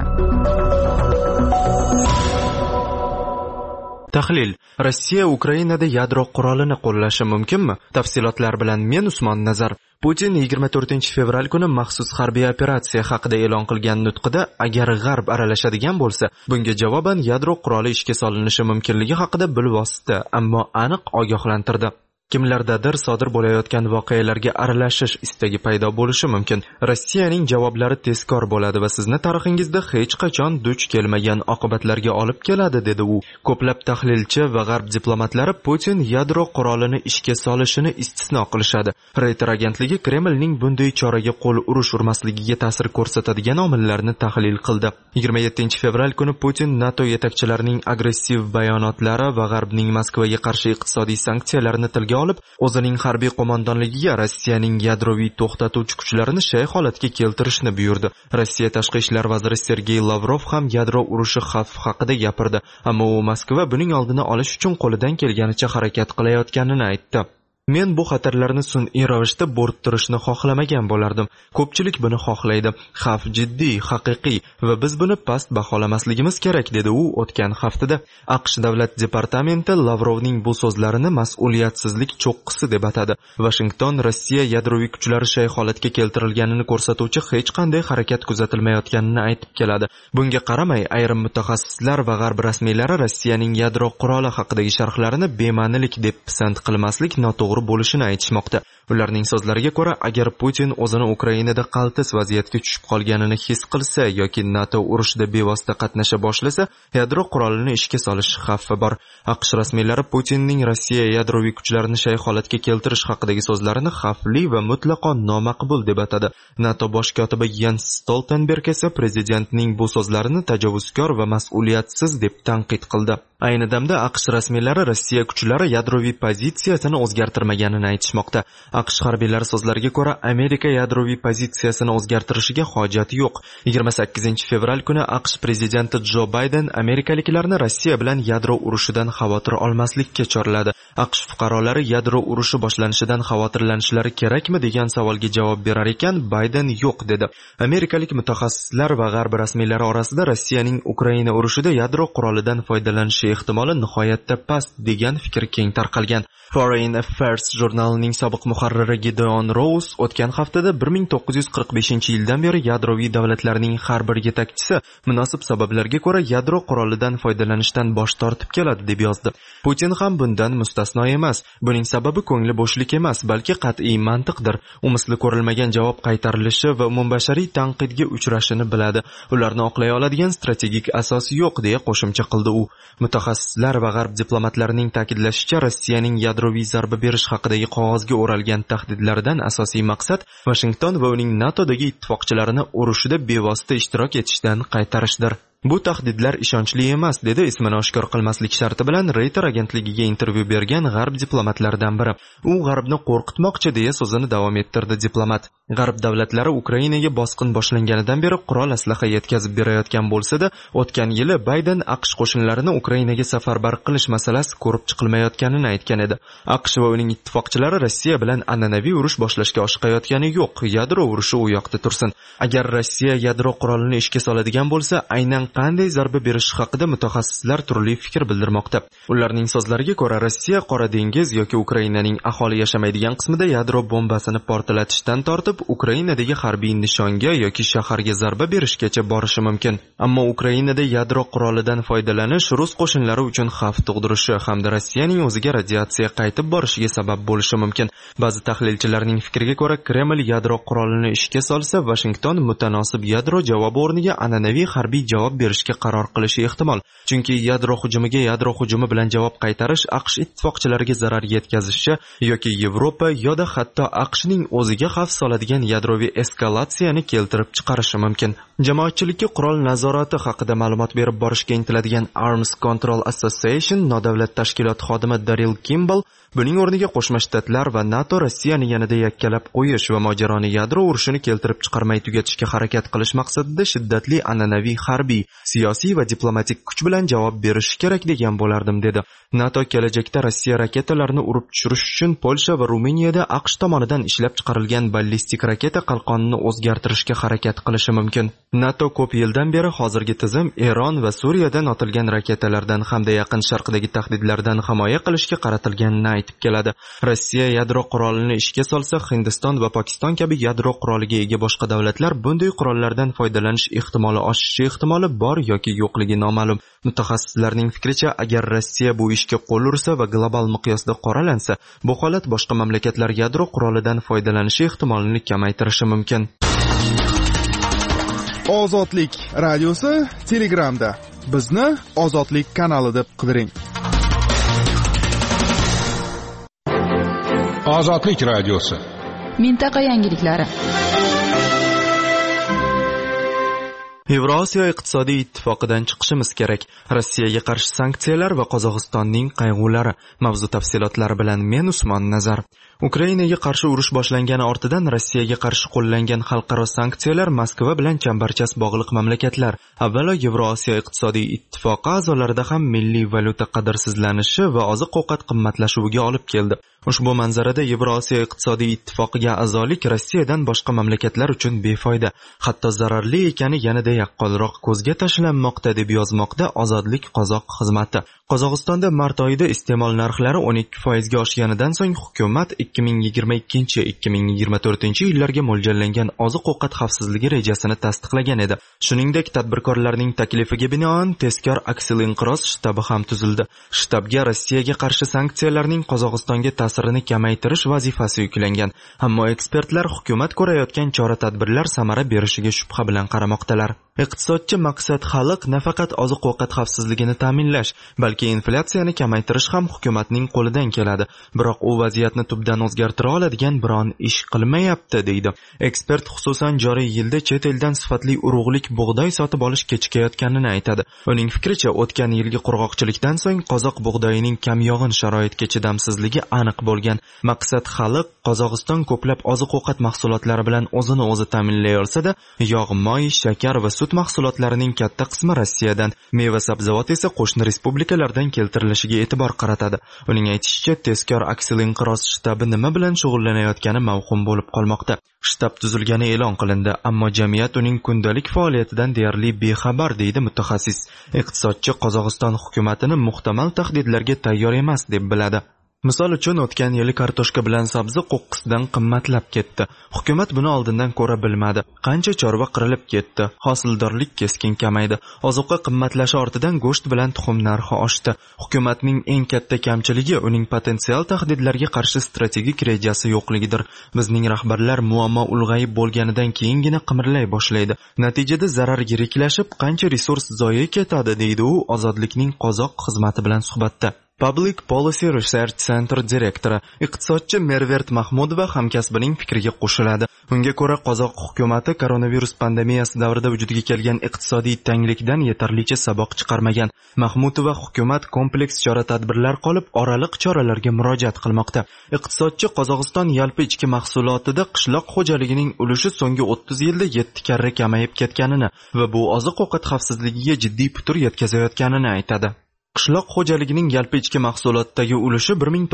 Tahlil: Rossiya Ukrainada yadro qurolini qo'llashi mumkinmi? Tafsilotlar bilan men Usmon Nazar. Putin 24 fevral kuni maxsus harbiy operatsiya haqida e'lon qilgan nutqida agar G'arb aralashadigan bo'lsa, bunga javoban yadro quroli ishga solinishi mumkinligi haqida bilvosita, ammo aniq ogohlantirdi. Kimlardadir sodir bo'layotgan voqealarga aralashish istagi paydo bo'lishi mumkin. Rossiyaning javoblari tezkor bo'ladi va sizni tarixingizda hech qachon duch kelmagan oqibatlarga olib keladi, dedi u. Ko'plab tahlilchi va G'arb diplomatlari Putin yadro qurolini ishga solishini istisno qilishadi. Reuters agentligi Kremlning bunday choraga qo'l urmasligiga ta'sir ko'rsatadigan omillarni tahlil qildi. 27 fevral kuni Putin NATO yetakchilarining agressiv bayonotlari va G'arbning Moskvaga qarshi iqtisodiy sanksiyalarini tilga olib, o'zining harbiy qo'mondonligiga Rossiyaning yadroviy to'xtatuvchi kuchlarini shay holatga keltirishni buyurdi. Rossiya tashqi ishlar vaziri Sergey Lavrov ham yadro urushi xavfi haqida gapirdi, ammo u Moskva buning oldini olish uchun qo'lidan kelganicha harakat qilayotganini aytdi. Men bu xatarlarni sun'iy ravishda bo'rttirishni xohlamagan bo'lardim. Ko'pchilik buni xohlaydi. Xavf jiddiy, haqiqiy va biz buni past baholamasligimiz kerak, dedi u o'tgan haftada. AQSh davlat departamenti Lavrovning bu so'zlarini mas'uliyatsizlik cho'qqisi deb atadi. Washington Rossiya yadroviy kuchlari shay holatga keltirilganini ko'rsatuvchi hech qanday harakat kuzatilmayotganini aytib keladi. Bunga qaramay, ayrim mutaxassislar va G'arb rasmiylari Rossiyaning yadro quroli haqidagi sharhlarini bema'nilik deb pisand qilmaslik noto'g'ri bo'lishini aytishmoqda. Ularning so'zlariga ko'ra, agar Putin o'zini Ukrainada qaltis vaziyatga tushib qolganini his qilsa yoki NATO urushida bevosita qatnasha boshlasa, yadro qurolini ishga solish xavfi bor. AQSh rasmiylari Putinning Rossiya yadroviy kuchlarini shay holatga keltirish haqidagi so'zlarini xavfli va mutlaqo nomaqbul deb atadi. NATO bosh kotibi Jens Stoltenberg esa prezidentning bu so'zlarini tajovuzkor va mas'uliyatsiz deb tanqid qildi. Ayni damda AQSh rasmiylari Rossiya kuchlari yadroviy pozitsiyasini o'zgartirmaydi keltirmaganini aytishmoqda. AQSh harbiylari so'zlariga ko'ra, Amerika yadroviy pozitsiyasini o'zgartirishiga hojati yo'q. 28-fevral kuni AQSh prezidenti Jo Bayden amerikaliklarni Rossiya bilan yadro urushidan xavotir olmaslikka chorladi. AQSh fuqarolari yadro urushi boshlanishidan xavotirlanishlari kerakmi degan savolga javob berar ekan, Bayden yo'q dedi. Amerikalik mutaxassislar va g'arb rasmiylari orasida Rossiyaning Ukraina urushida yadro qurolidan foydalanishi ehtimoli nihoyatda past degan fikr keng tarqalgan. Foreign Affairs jurnalining sobiq muharriri Gideon Rose o'tgan haftada 1945-yildan beri yadroviy davlatlarning har bir yetakchisi munosib sabablarga ko'ra yadro qurolidan foydalanishdan bosh tortib keladi deb yozdi. Putin ham bundan mustasno emas. Buning sababi ko'ngli bo'shlik emas, balki qat'iy mantiqdir. U misli ko'rilmagan javob qaytarilishi va umumbashariy tanqidga uchrashini biladi. Ularni oqlay oladigan strategik asos yo'q deya qo'shimcha qildi u. Mutaxassislar va g'arb diplomatlarining ta'kidlashicha, Rossiyaning yadroviy zarba berish haqidagi qog'ozga o'ralgan tahdidlaridan asosiy maqsad Washington va uning NATOdagi ittifoqchilarini urushida bevosita ishtirok etishdan qaytarishdir. Bu tahdidlar ishonchli emas, dedi ismini oshkor qilmaslik sharti bilan Reuters agentligiga intervyu bergan g'arb diplomatlaridan biri. U g'arbni qo'rqitmoqchi deya so'zini davom ettirdi diplomat. G'arb davlatlari Ukrainaga bosqin boshlanganidan beri qurol aslaha yetkazib berayotgan bo'lsa-da, o'tgan yili Bayden AQSh qo'shinlarini Ukrainaga safarbar qilish masalasi ko'rib chiqilmayotganini aytgan edi. AQSh va uning ittifoqchilari Rossiya bilan an'anaviy urush boshlashga oshiqayotgani yo'q. Yadro urushi u yoqda tursin. Agar Rossiya yadro qurolini ishga soladigan bo'lsa, aynan qanday zarba berishi haqida mutaxassislar turli fikr bildirmoqda. Ularning so'zlariga ko'ra, Rossiya Qora dengiz yoki Ukrainaning aholi yashamaydigan qismida yadro bombasini portlatishdan tortib, Ukrainadagi harbiy nishonga yoki shaharga zarba berishgacha borishi mumkin. Ammo Ukrainada yadro qurolidan foydalanish rus qo'shinlari uchun xavf tug'dirishi hamda Rossiyaning o'ziga radiatsiya qaytib borishiga sabab bo'lishi mumkin. Ba'zi tahlilchilarning fikriga ko'ra, Kreml yadro qurolini ishga solsa, Washington mutanosib yadro javobi o'rniga an'anaviy harbiy javob berishga qaror qilishi ehtimol. Chunki yadro hujumi bilan javob qaytarish AQSh ittifoqchilariga zarar yetkazishi yoki Yevropa yoda hatto AQShning o'ziga xavf soladigan yadroviy eskalatsiyani keltirib chiqarishi mumkin. Jamoatchilikka qurol nazorati haqida ma'lumot berib borishga intiladigan Arms Control Association nodavlat tashkilot xodimi Daryl Kimball buning o'rniga Qo'shma Shtatlar va NATO Rossiyani yanada yakkalab qo'yish va mojaroni yadro urushini keltirib chiqarmay tugatishga harakat qilish maqsadida shiddatli an'anaviy harbiy, siyosiy va diplomatik kuch bilan javob berishi kerak degan bo'lardim, dedi. NATO kelajakda Rossiya raketalarini urib tushirish uchun Polsha va Ruminiyada AQSh tomonidan ishlab chiqarilgan ballistik raketa qalqonini o'zgartirishga harakat qilishi mumkin. NATO ko'p yildan beri hozirgi tizim Eron va Suriyadan otilgan raketalardan hamda yaqin sharqdagi tahdidlardan himoya qilishga qaratilganini aytib keladi. Rossiya yadro qurolini ishga solsa, Hindiston va Pokiston kabi yadro quroliga ega boshqa davlatlar bunday qurollardan foydalanish ehtimoli oshishi ehtimoli bor yoki yo'qligi noma'lum. Mutaxassislarning fikricha, agar Rossiya bu ishga qo'l ursa va global miqyosda qoralansa, bu holat boshqa mamlakatlar yadro qurolidan foydalanishi ehtimolini kamaytirishi mumkin. Ozodlik radiosi Telegramda. Bizni Ozodlik kanali deb qidiring. Ozodlik radiosi. Mintaqa yangiliklari. Yevrosiyo iqtisodiy ittifoqidan chiqishimiz kerak. Rossiyaga qarshi sanksiyalar va Qozog'istonning qayg'ulari. Mavzu tafsilotlari bilan men Usmon Nazar. Ukrainaga qarshi urush boshlangani ortidan Rossiyaga qarshi qo'llangan xalqaro sanksiyalar Moskva bilan chambarchas bog'liq mamlakatlar, avvalo Yevrosiyo iqtisodiy ittifoqi a'zolarida ham milliy valyuta qadrsizlanishi va oziq-ovqat qimmatlashuviga olib keldi. Ushbu manzarada Yevrosiyo iqtisodiy ittifoqiga a'zolik Rossiyadan boshqa mamlakatlar uchun befoyda, hatto zararli ekani yanada yaqqolroq ko'zga tashlanmoqda, deb yozmoqda Ozodlik qozoq xizmati. Qozog'istonda mart oyida iste'mol narxlari 12% ga oshganidan so'ng hukumat 2022-2024 yillarga mo'ljallangan oziq-ovqat xavfsizligi rejasini tasdiqlagan edi. Shuningdek, tadbirkorlarning taklifiga binoan tezkor aksil-inqiroz shtabi ham tuzildi. Shtabga Rossiyaga qarshi sanksiyalarning Qozog'istonga ta'sirini kamaytirish vazifasi yuklangan. Ammo ekspertlar hukumat ko'rayotgan chora-tadbirlar samara berishiga shubha bilan qaramoqdalar. Iqtisodchi maqsad xalq nafaqat oziq-ovqat xavfsizligini ta'minlash, balki balki inflyatsiyani kamaytirish ham hukumatning qo'lidan keladi. Biroq u vaziyatni tubdan o'zgartira oladigan biron ish qilmayapti, deydi. Ekspert xususan joriy yilda chet eldan sifatli urug'lik bug'doy sotib olish kechikayotganini aytadi. Uning fikricha, o'tgan yilgi qurg'oqchilikdan so'ng qozoq bug'doyining kamyog'in sharoitga chidamsizligi aniq bo'lgan. Maqsad xalq Qozog'iston ko'plab oziq-ovqat mahsulotlari bilan o'zini o'zi ta'minlay olsa-da, yog', moy, shakar va sut mahsulotlarining katta qismi Rossiyadan, meva-sabzavot esa qo'shni respublikalardan keltirilishiga e'tibor qaratadi. Uning aytishicha, tezkor aksil inqiroz shtabi nima bilan shug'ullanayotgani mavhum bo'lib qolmoqda. Shtab tuzilgani e'lon qilindi, ammo jamiyat uning kundalik faoliyatidan deyarli bexabar, deydi mutaxassis. Iqtisodchi Qozog'iston hukumatini muhtamal tahdidlarga tayyor emas deb biladi. Misol uchun, o'tgan yili kartoshka bilan sabzi qo'qqisdan qimmatlab ketdi. Hukumat buni oldindan ko'ra bilmadi. Qancha chorva qirilib ketdi. Hosildorlik keskin kamaydi. Ozuqa qimmatlashi ortidan go'sht bilan tuxum narxi oshdi. Hukumatning eng katta kamchiligi uning potensial tahdidlarga qarshi strategik rejasi yo'qligidir. Bizning rahbarlar muammo ulg'ayib bo'lganidan keyingina qimirlay boshlaydi. Natijada zarar yiriklashib, qancha resurs zoye ketadi, deydi u Ozodlikning qozoq xizmati bilan suhbatda. Public Policy Research Center direktori, iqtisodchi Mervert Mahmudova hamkasbining fikriga qo'shiladi. Unga ko'ra, qozoq hukumati koronavirus pandemiyasi davrida vujudga kelgan iqtisodiy tanglikdan yetarlicha saboq chiqarmagan. Mahmudova hukumat kompleks chora-tadbirlar qolib, oraliq choralarga murojaat qilmoqda. Iqtisodchi Qozog'iston yalpi ichki mahsulotida qishloq xo'jaligining ulushi so'nggi 30 yilda 7 karra kamayib ketganini va bu oziq-ovqat xavfsizligiga jiddiy putur yetkazayotganini aytadi. Qishloq xo'jaligining yalpi ichki mahsulotdagi ulushi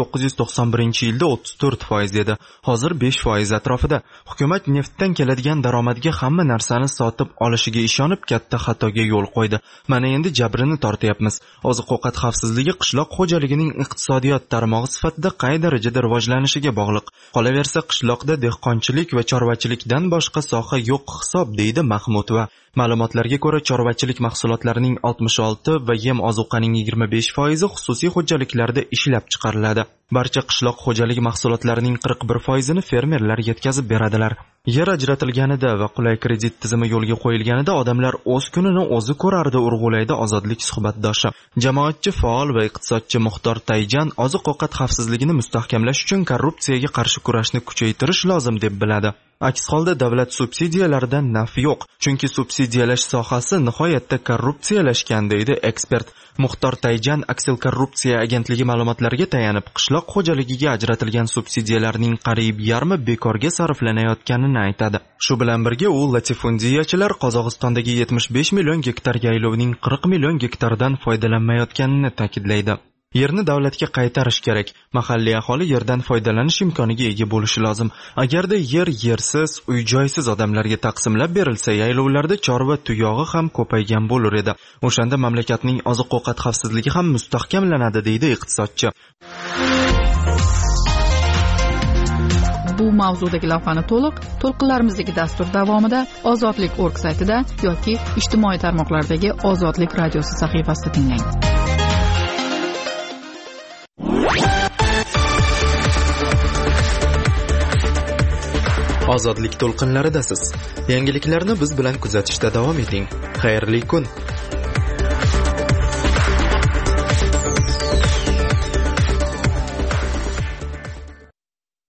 1991-yilda 34% edi. Hozir 5% atrofida. Hukumat neftdan keladigan daromadga hamma narsani sotib olishiga ishonib katta xatoga yo'l qo'ydi. Mana endi jabrini tortyapmiz. Oziq-ovqat xavfsizligi qishloq xo'jaligining iqtisodiyot tarmog'i sifatida qay darajada rivojlanishiga bog'liq. Qolaversa, qishloqda dehqonchilik va chorvachilikdan boshqa soha yo'q hisob, deydi Mahmudova. Ma'lumotlarga ko'ra, chorvachilik mahsulotlarining 66 va yem ozuqaning 25% xususiy xo'jaliklarda ishlab chiqariladi. Barcha qishloq xo'jaligi mahsulotlarining 41%ni fermerlar yetkazib beradilar. Yer ajratilganida va qulay kredit tizimi yo'lga qo'yilganida odamlar o'z kunini o'zi ko'rardi, urg'ulaydi Ozodlik suhbatdoshi. Jamoatchi faol va iqtisodchi Muxtor Tayjan oziq-ovqat xavfsizligini mustahkamlash uchun korrupsiyaga qarshi kurashni kuchaytirish lozim deb biladi. Aks holda davlat subsidiyalaridan naf yo'q, chunki subsidiyalash sohasi nihoyatda korrupsiyalashgan, deydi ekspert. Muxtor Tayjan Aksil korrupsiya agentligi ma'lumotlariga tayanib, qishloq xo'jaligiga ajratilgan subsidiyalarning qariyb yarmi bekorga sarflanayotganini aytadi. Shu bilan birga u latifundiyachilar Qozog'istondagi 75 million gektar yaylovning 40 million gektaridan foydalanmayotganini ta'kidlaydi. Yerni davlatga qaytarish kerak. Mahalliy aholi yerdan foydalanish imkoniga ega bo'lishi lozim. Agarda yer yersiz, uy-joysiz odamlarga taqsimlab berilsa, yaylovlarda chorva tuyog'i ham ko'paygan bo'lar edi. O'shanda mamlakatning oziq-ovqat xavfsizligi ham mustahkamlanadi, deydi iqtisodchi. Bu mavzudagi lavhani to'lqinlarimizdagi dastur davomida ozodlik.org saytida yoki ijtimoiy tarmoqlardagi Ozodlik radiosi sahifasida tinglang. Ozodlik to'lqinlaridasiz. Yangiliklarni biz bilan kuzatishda davom eting. Xayrli kun.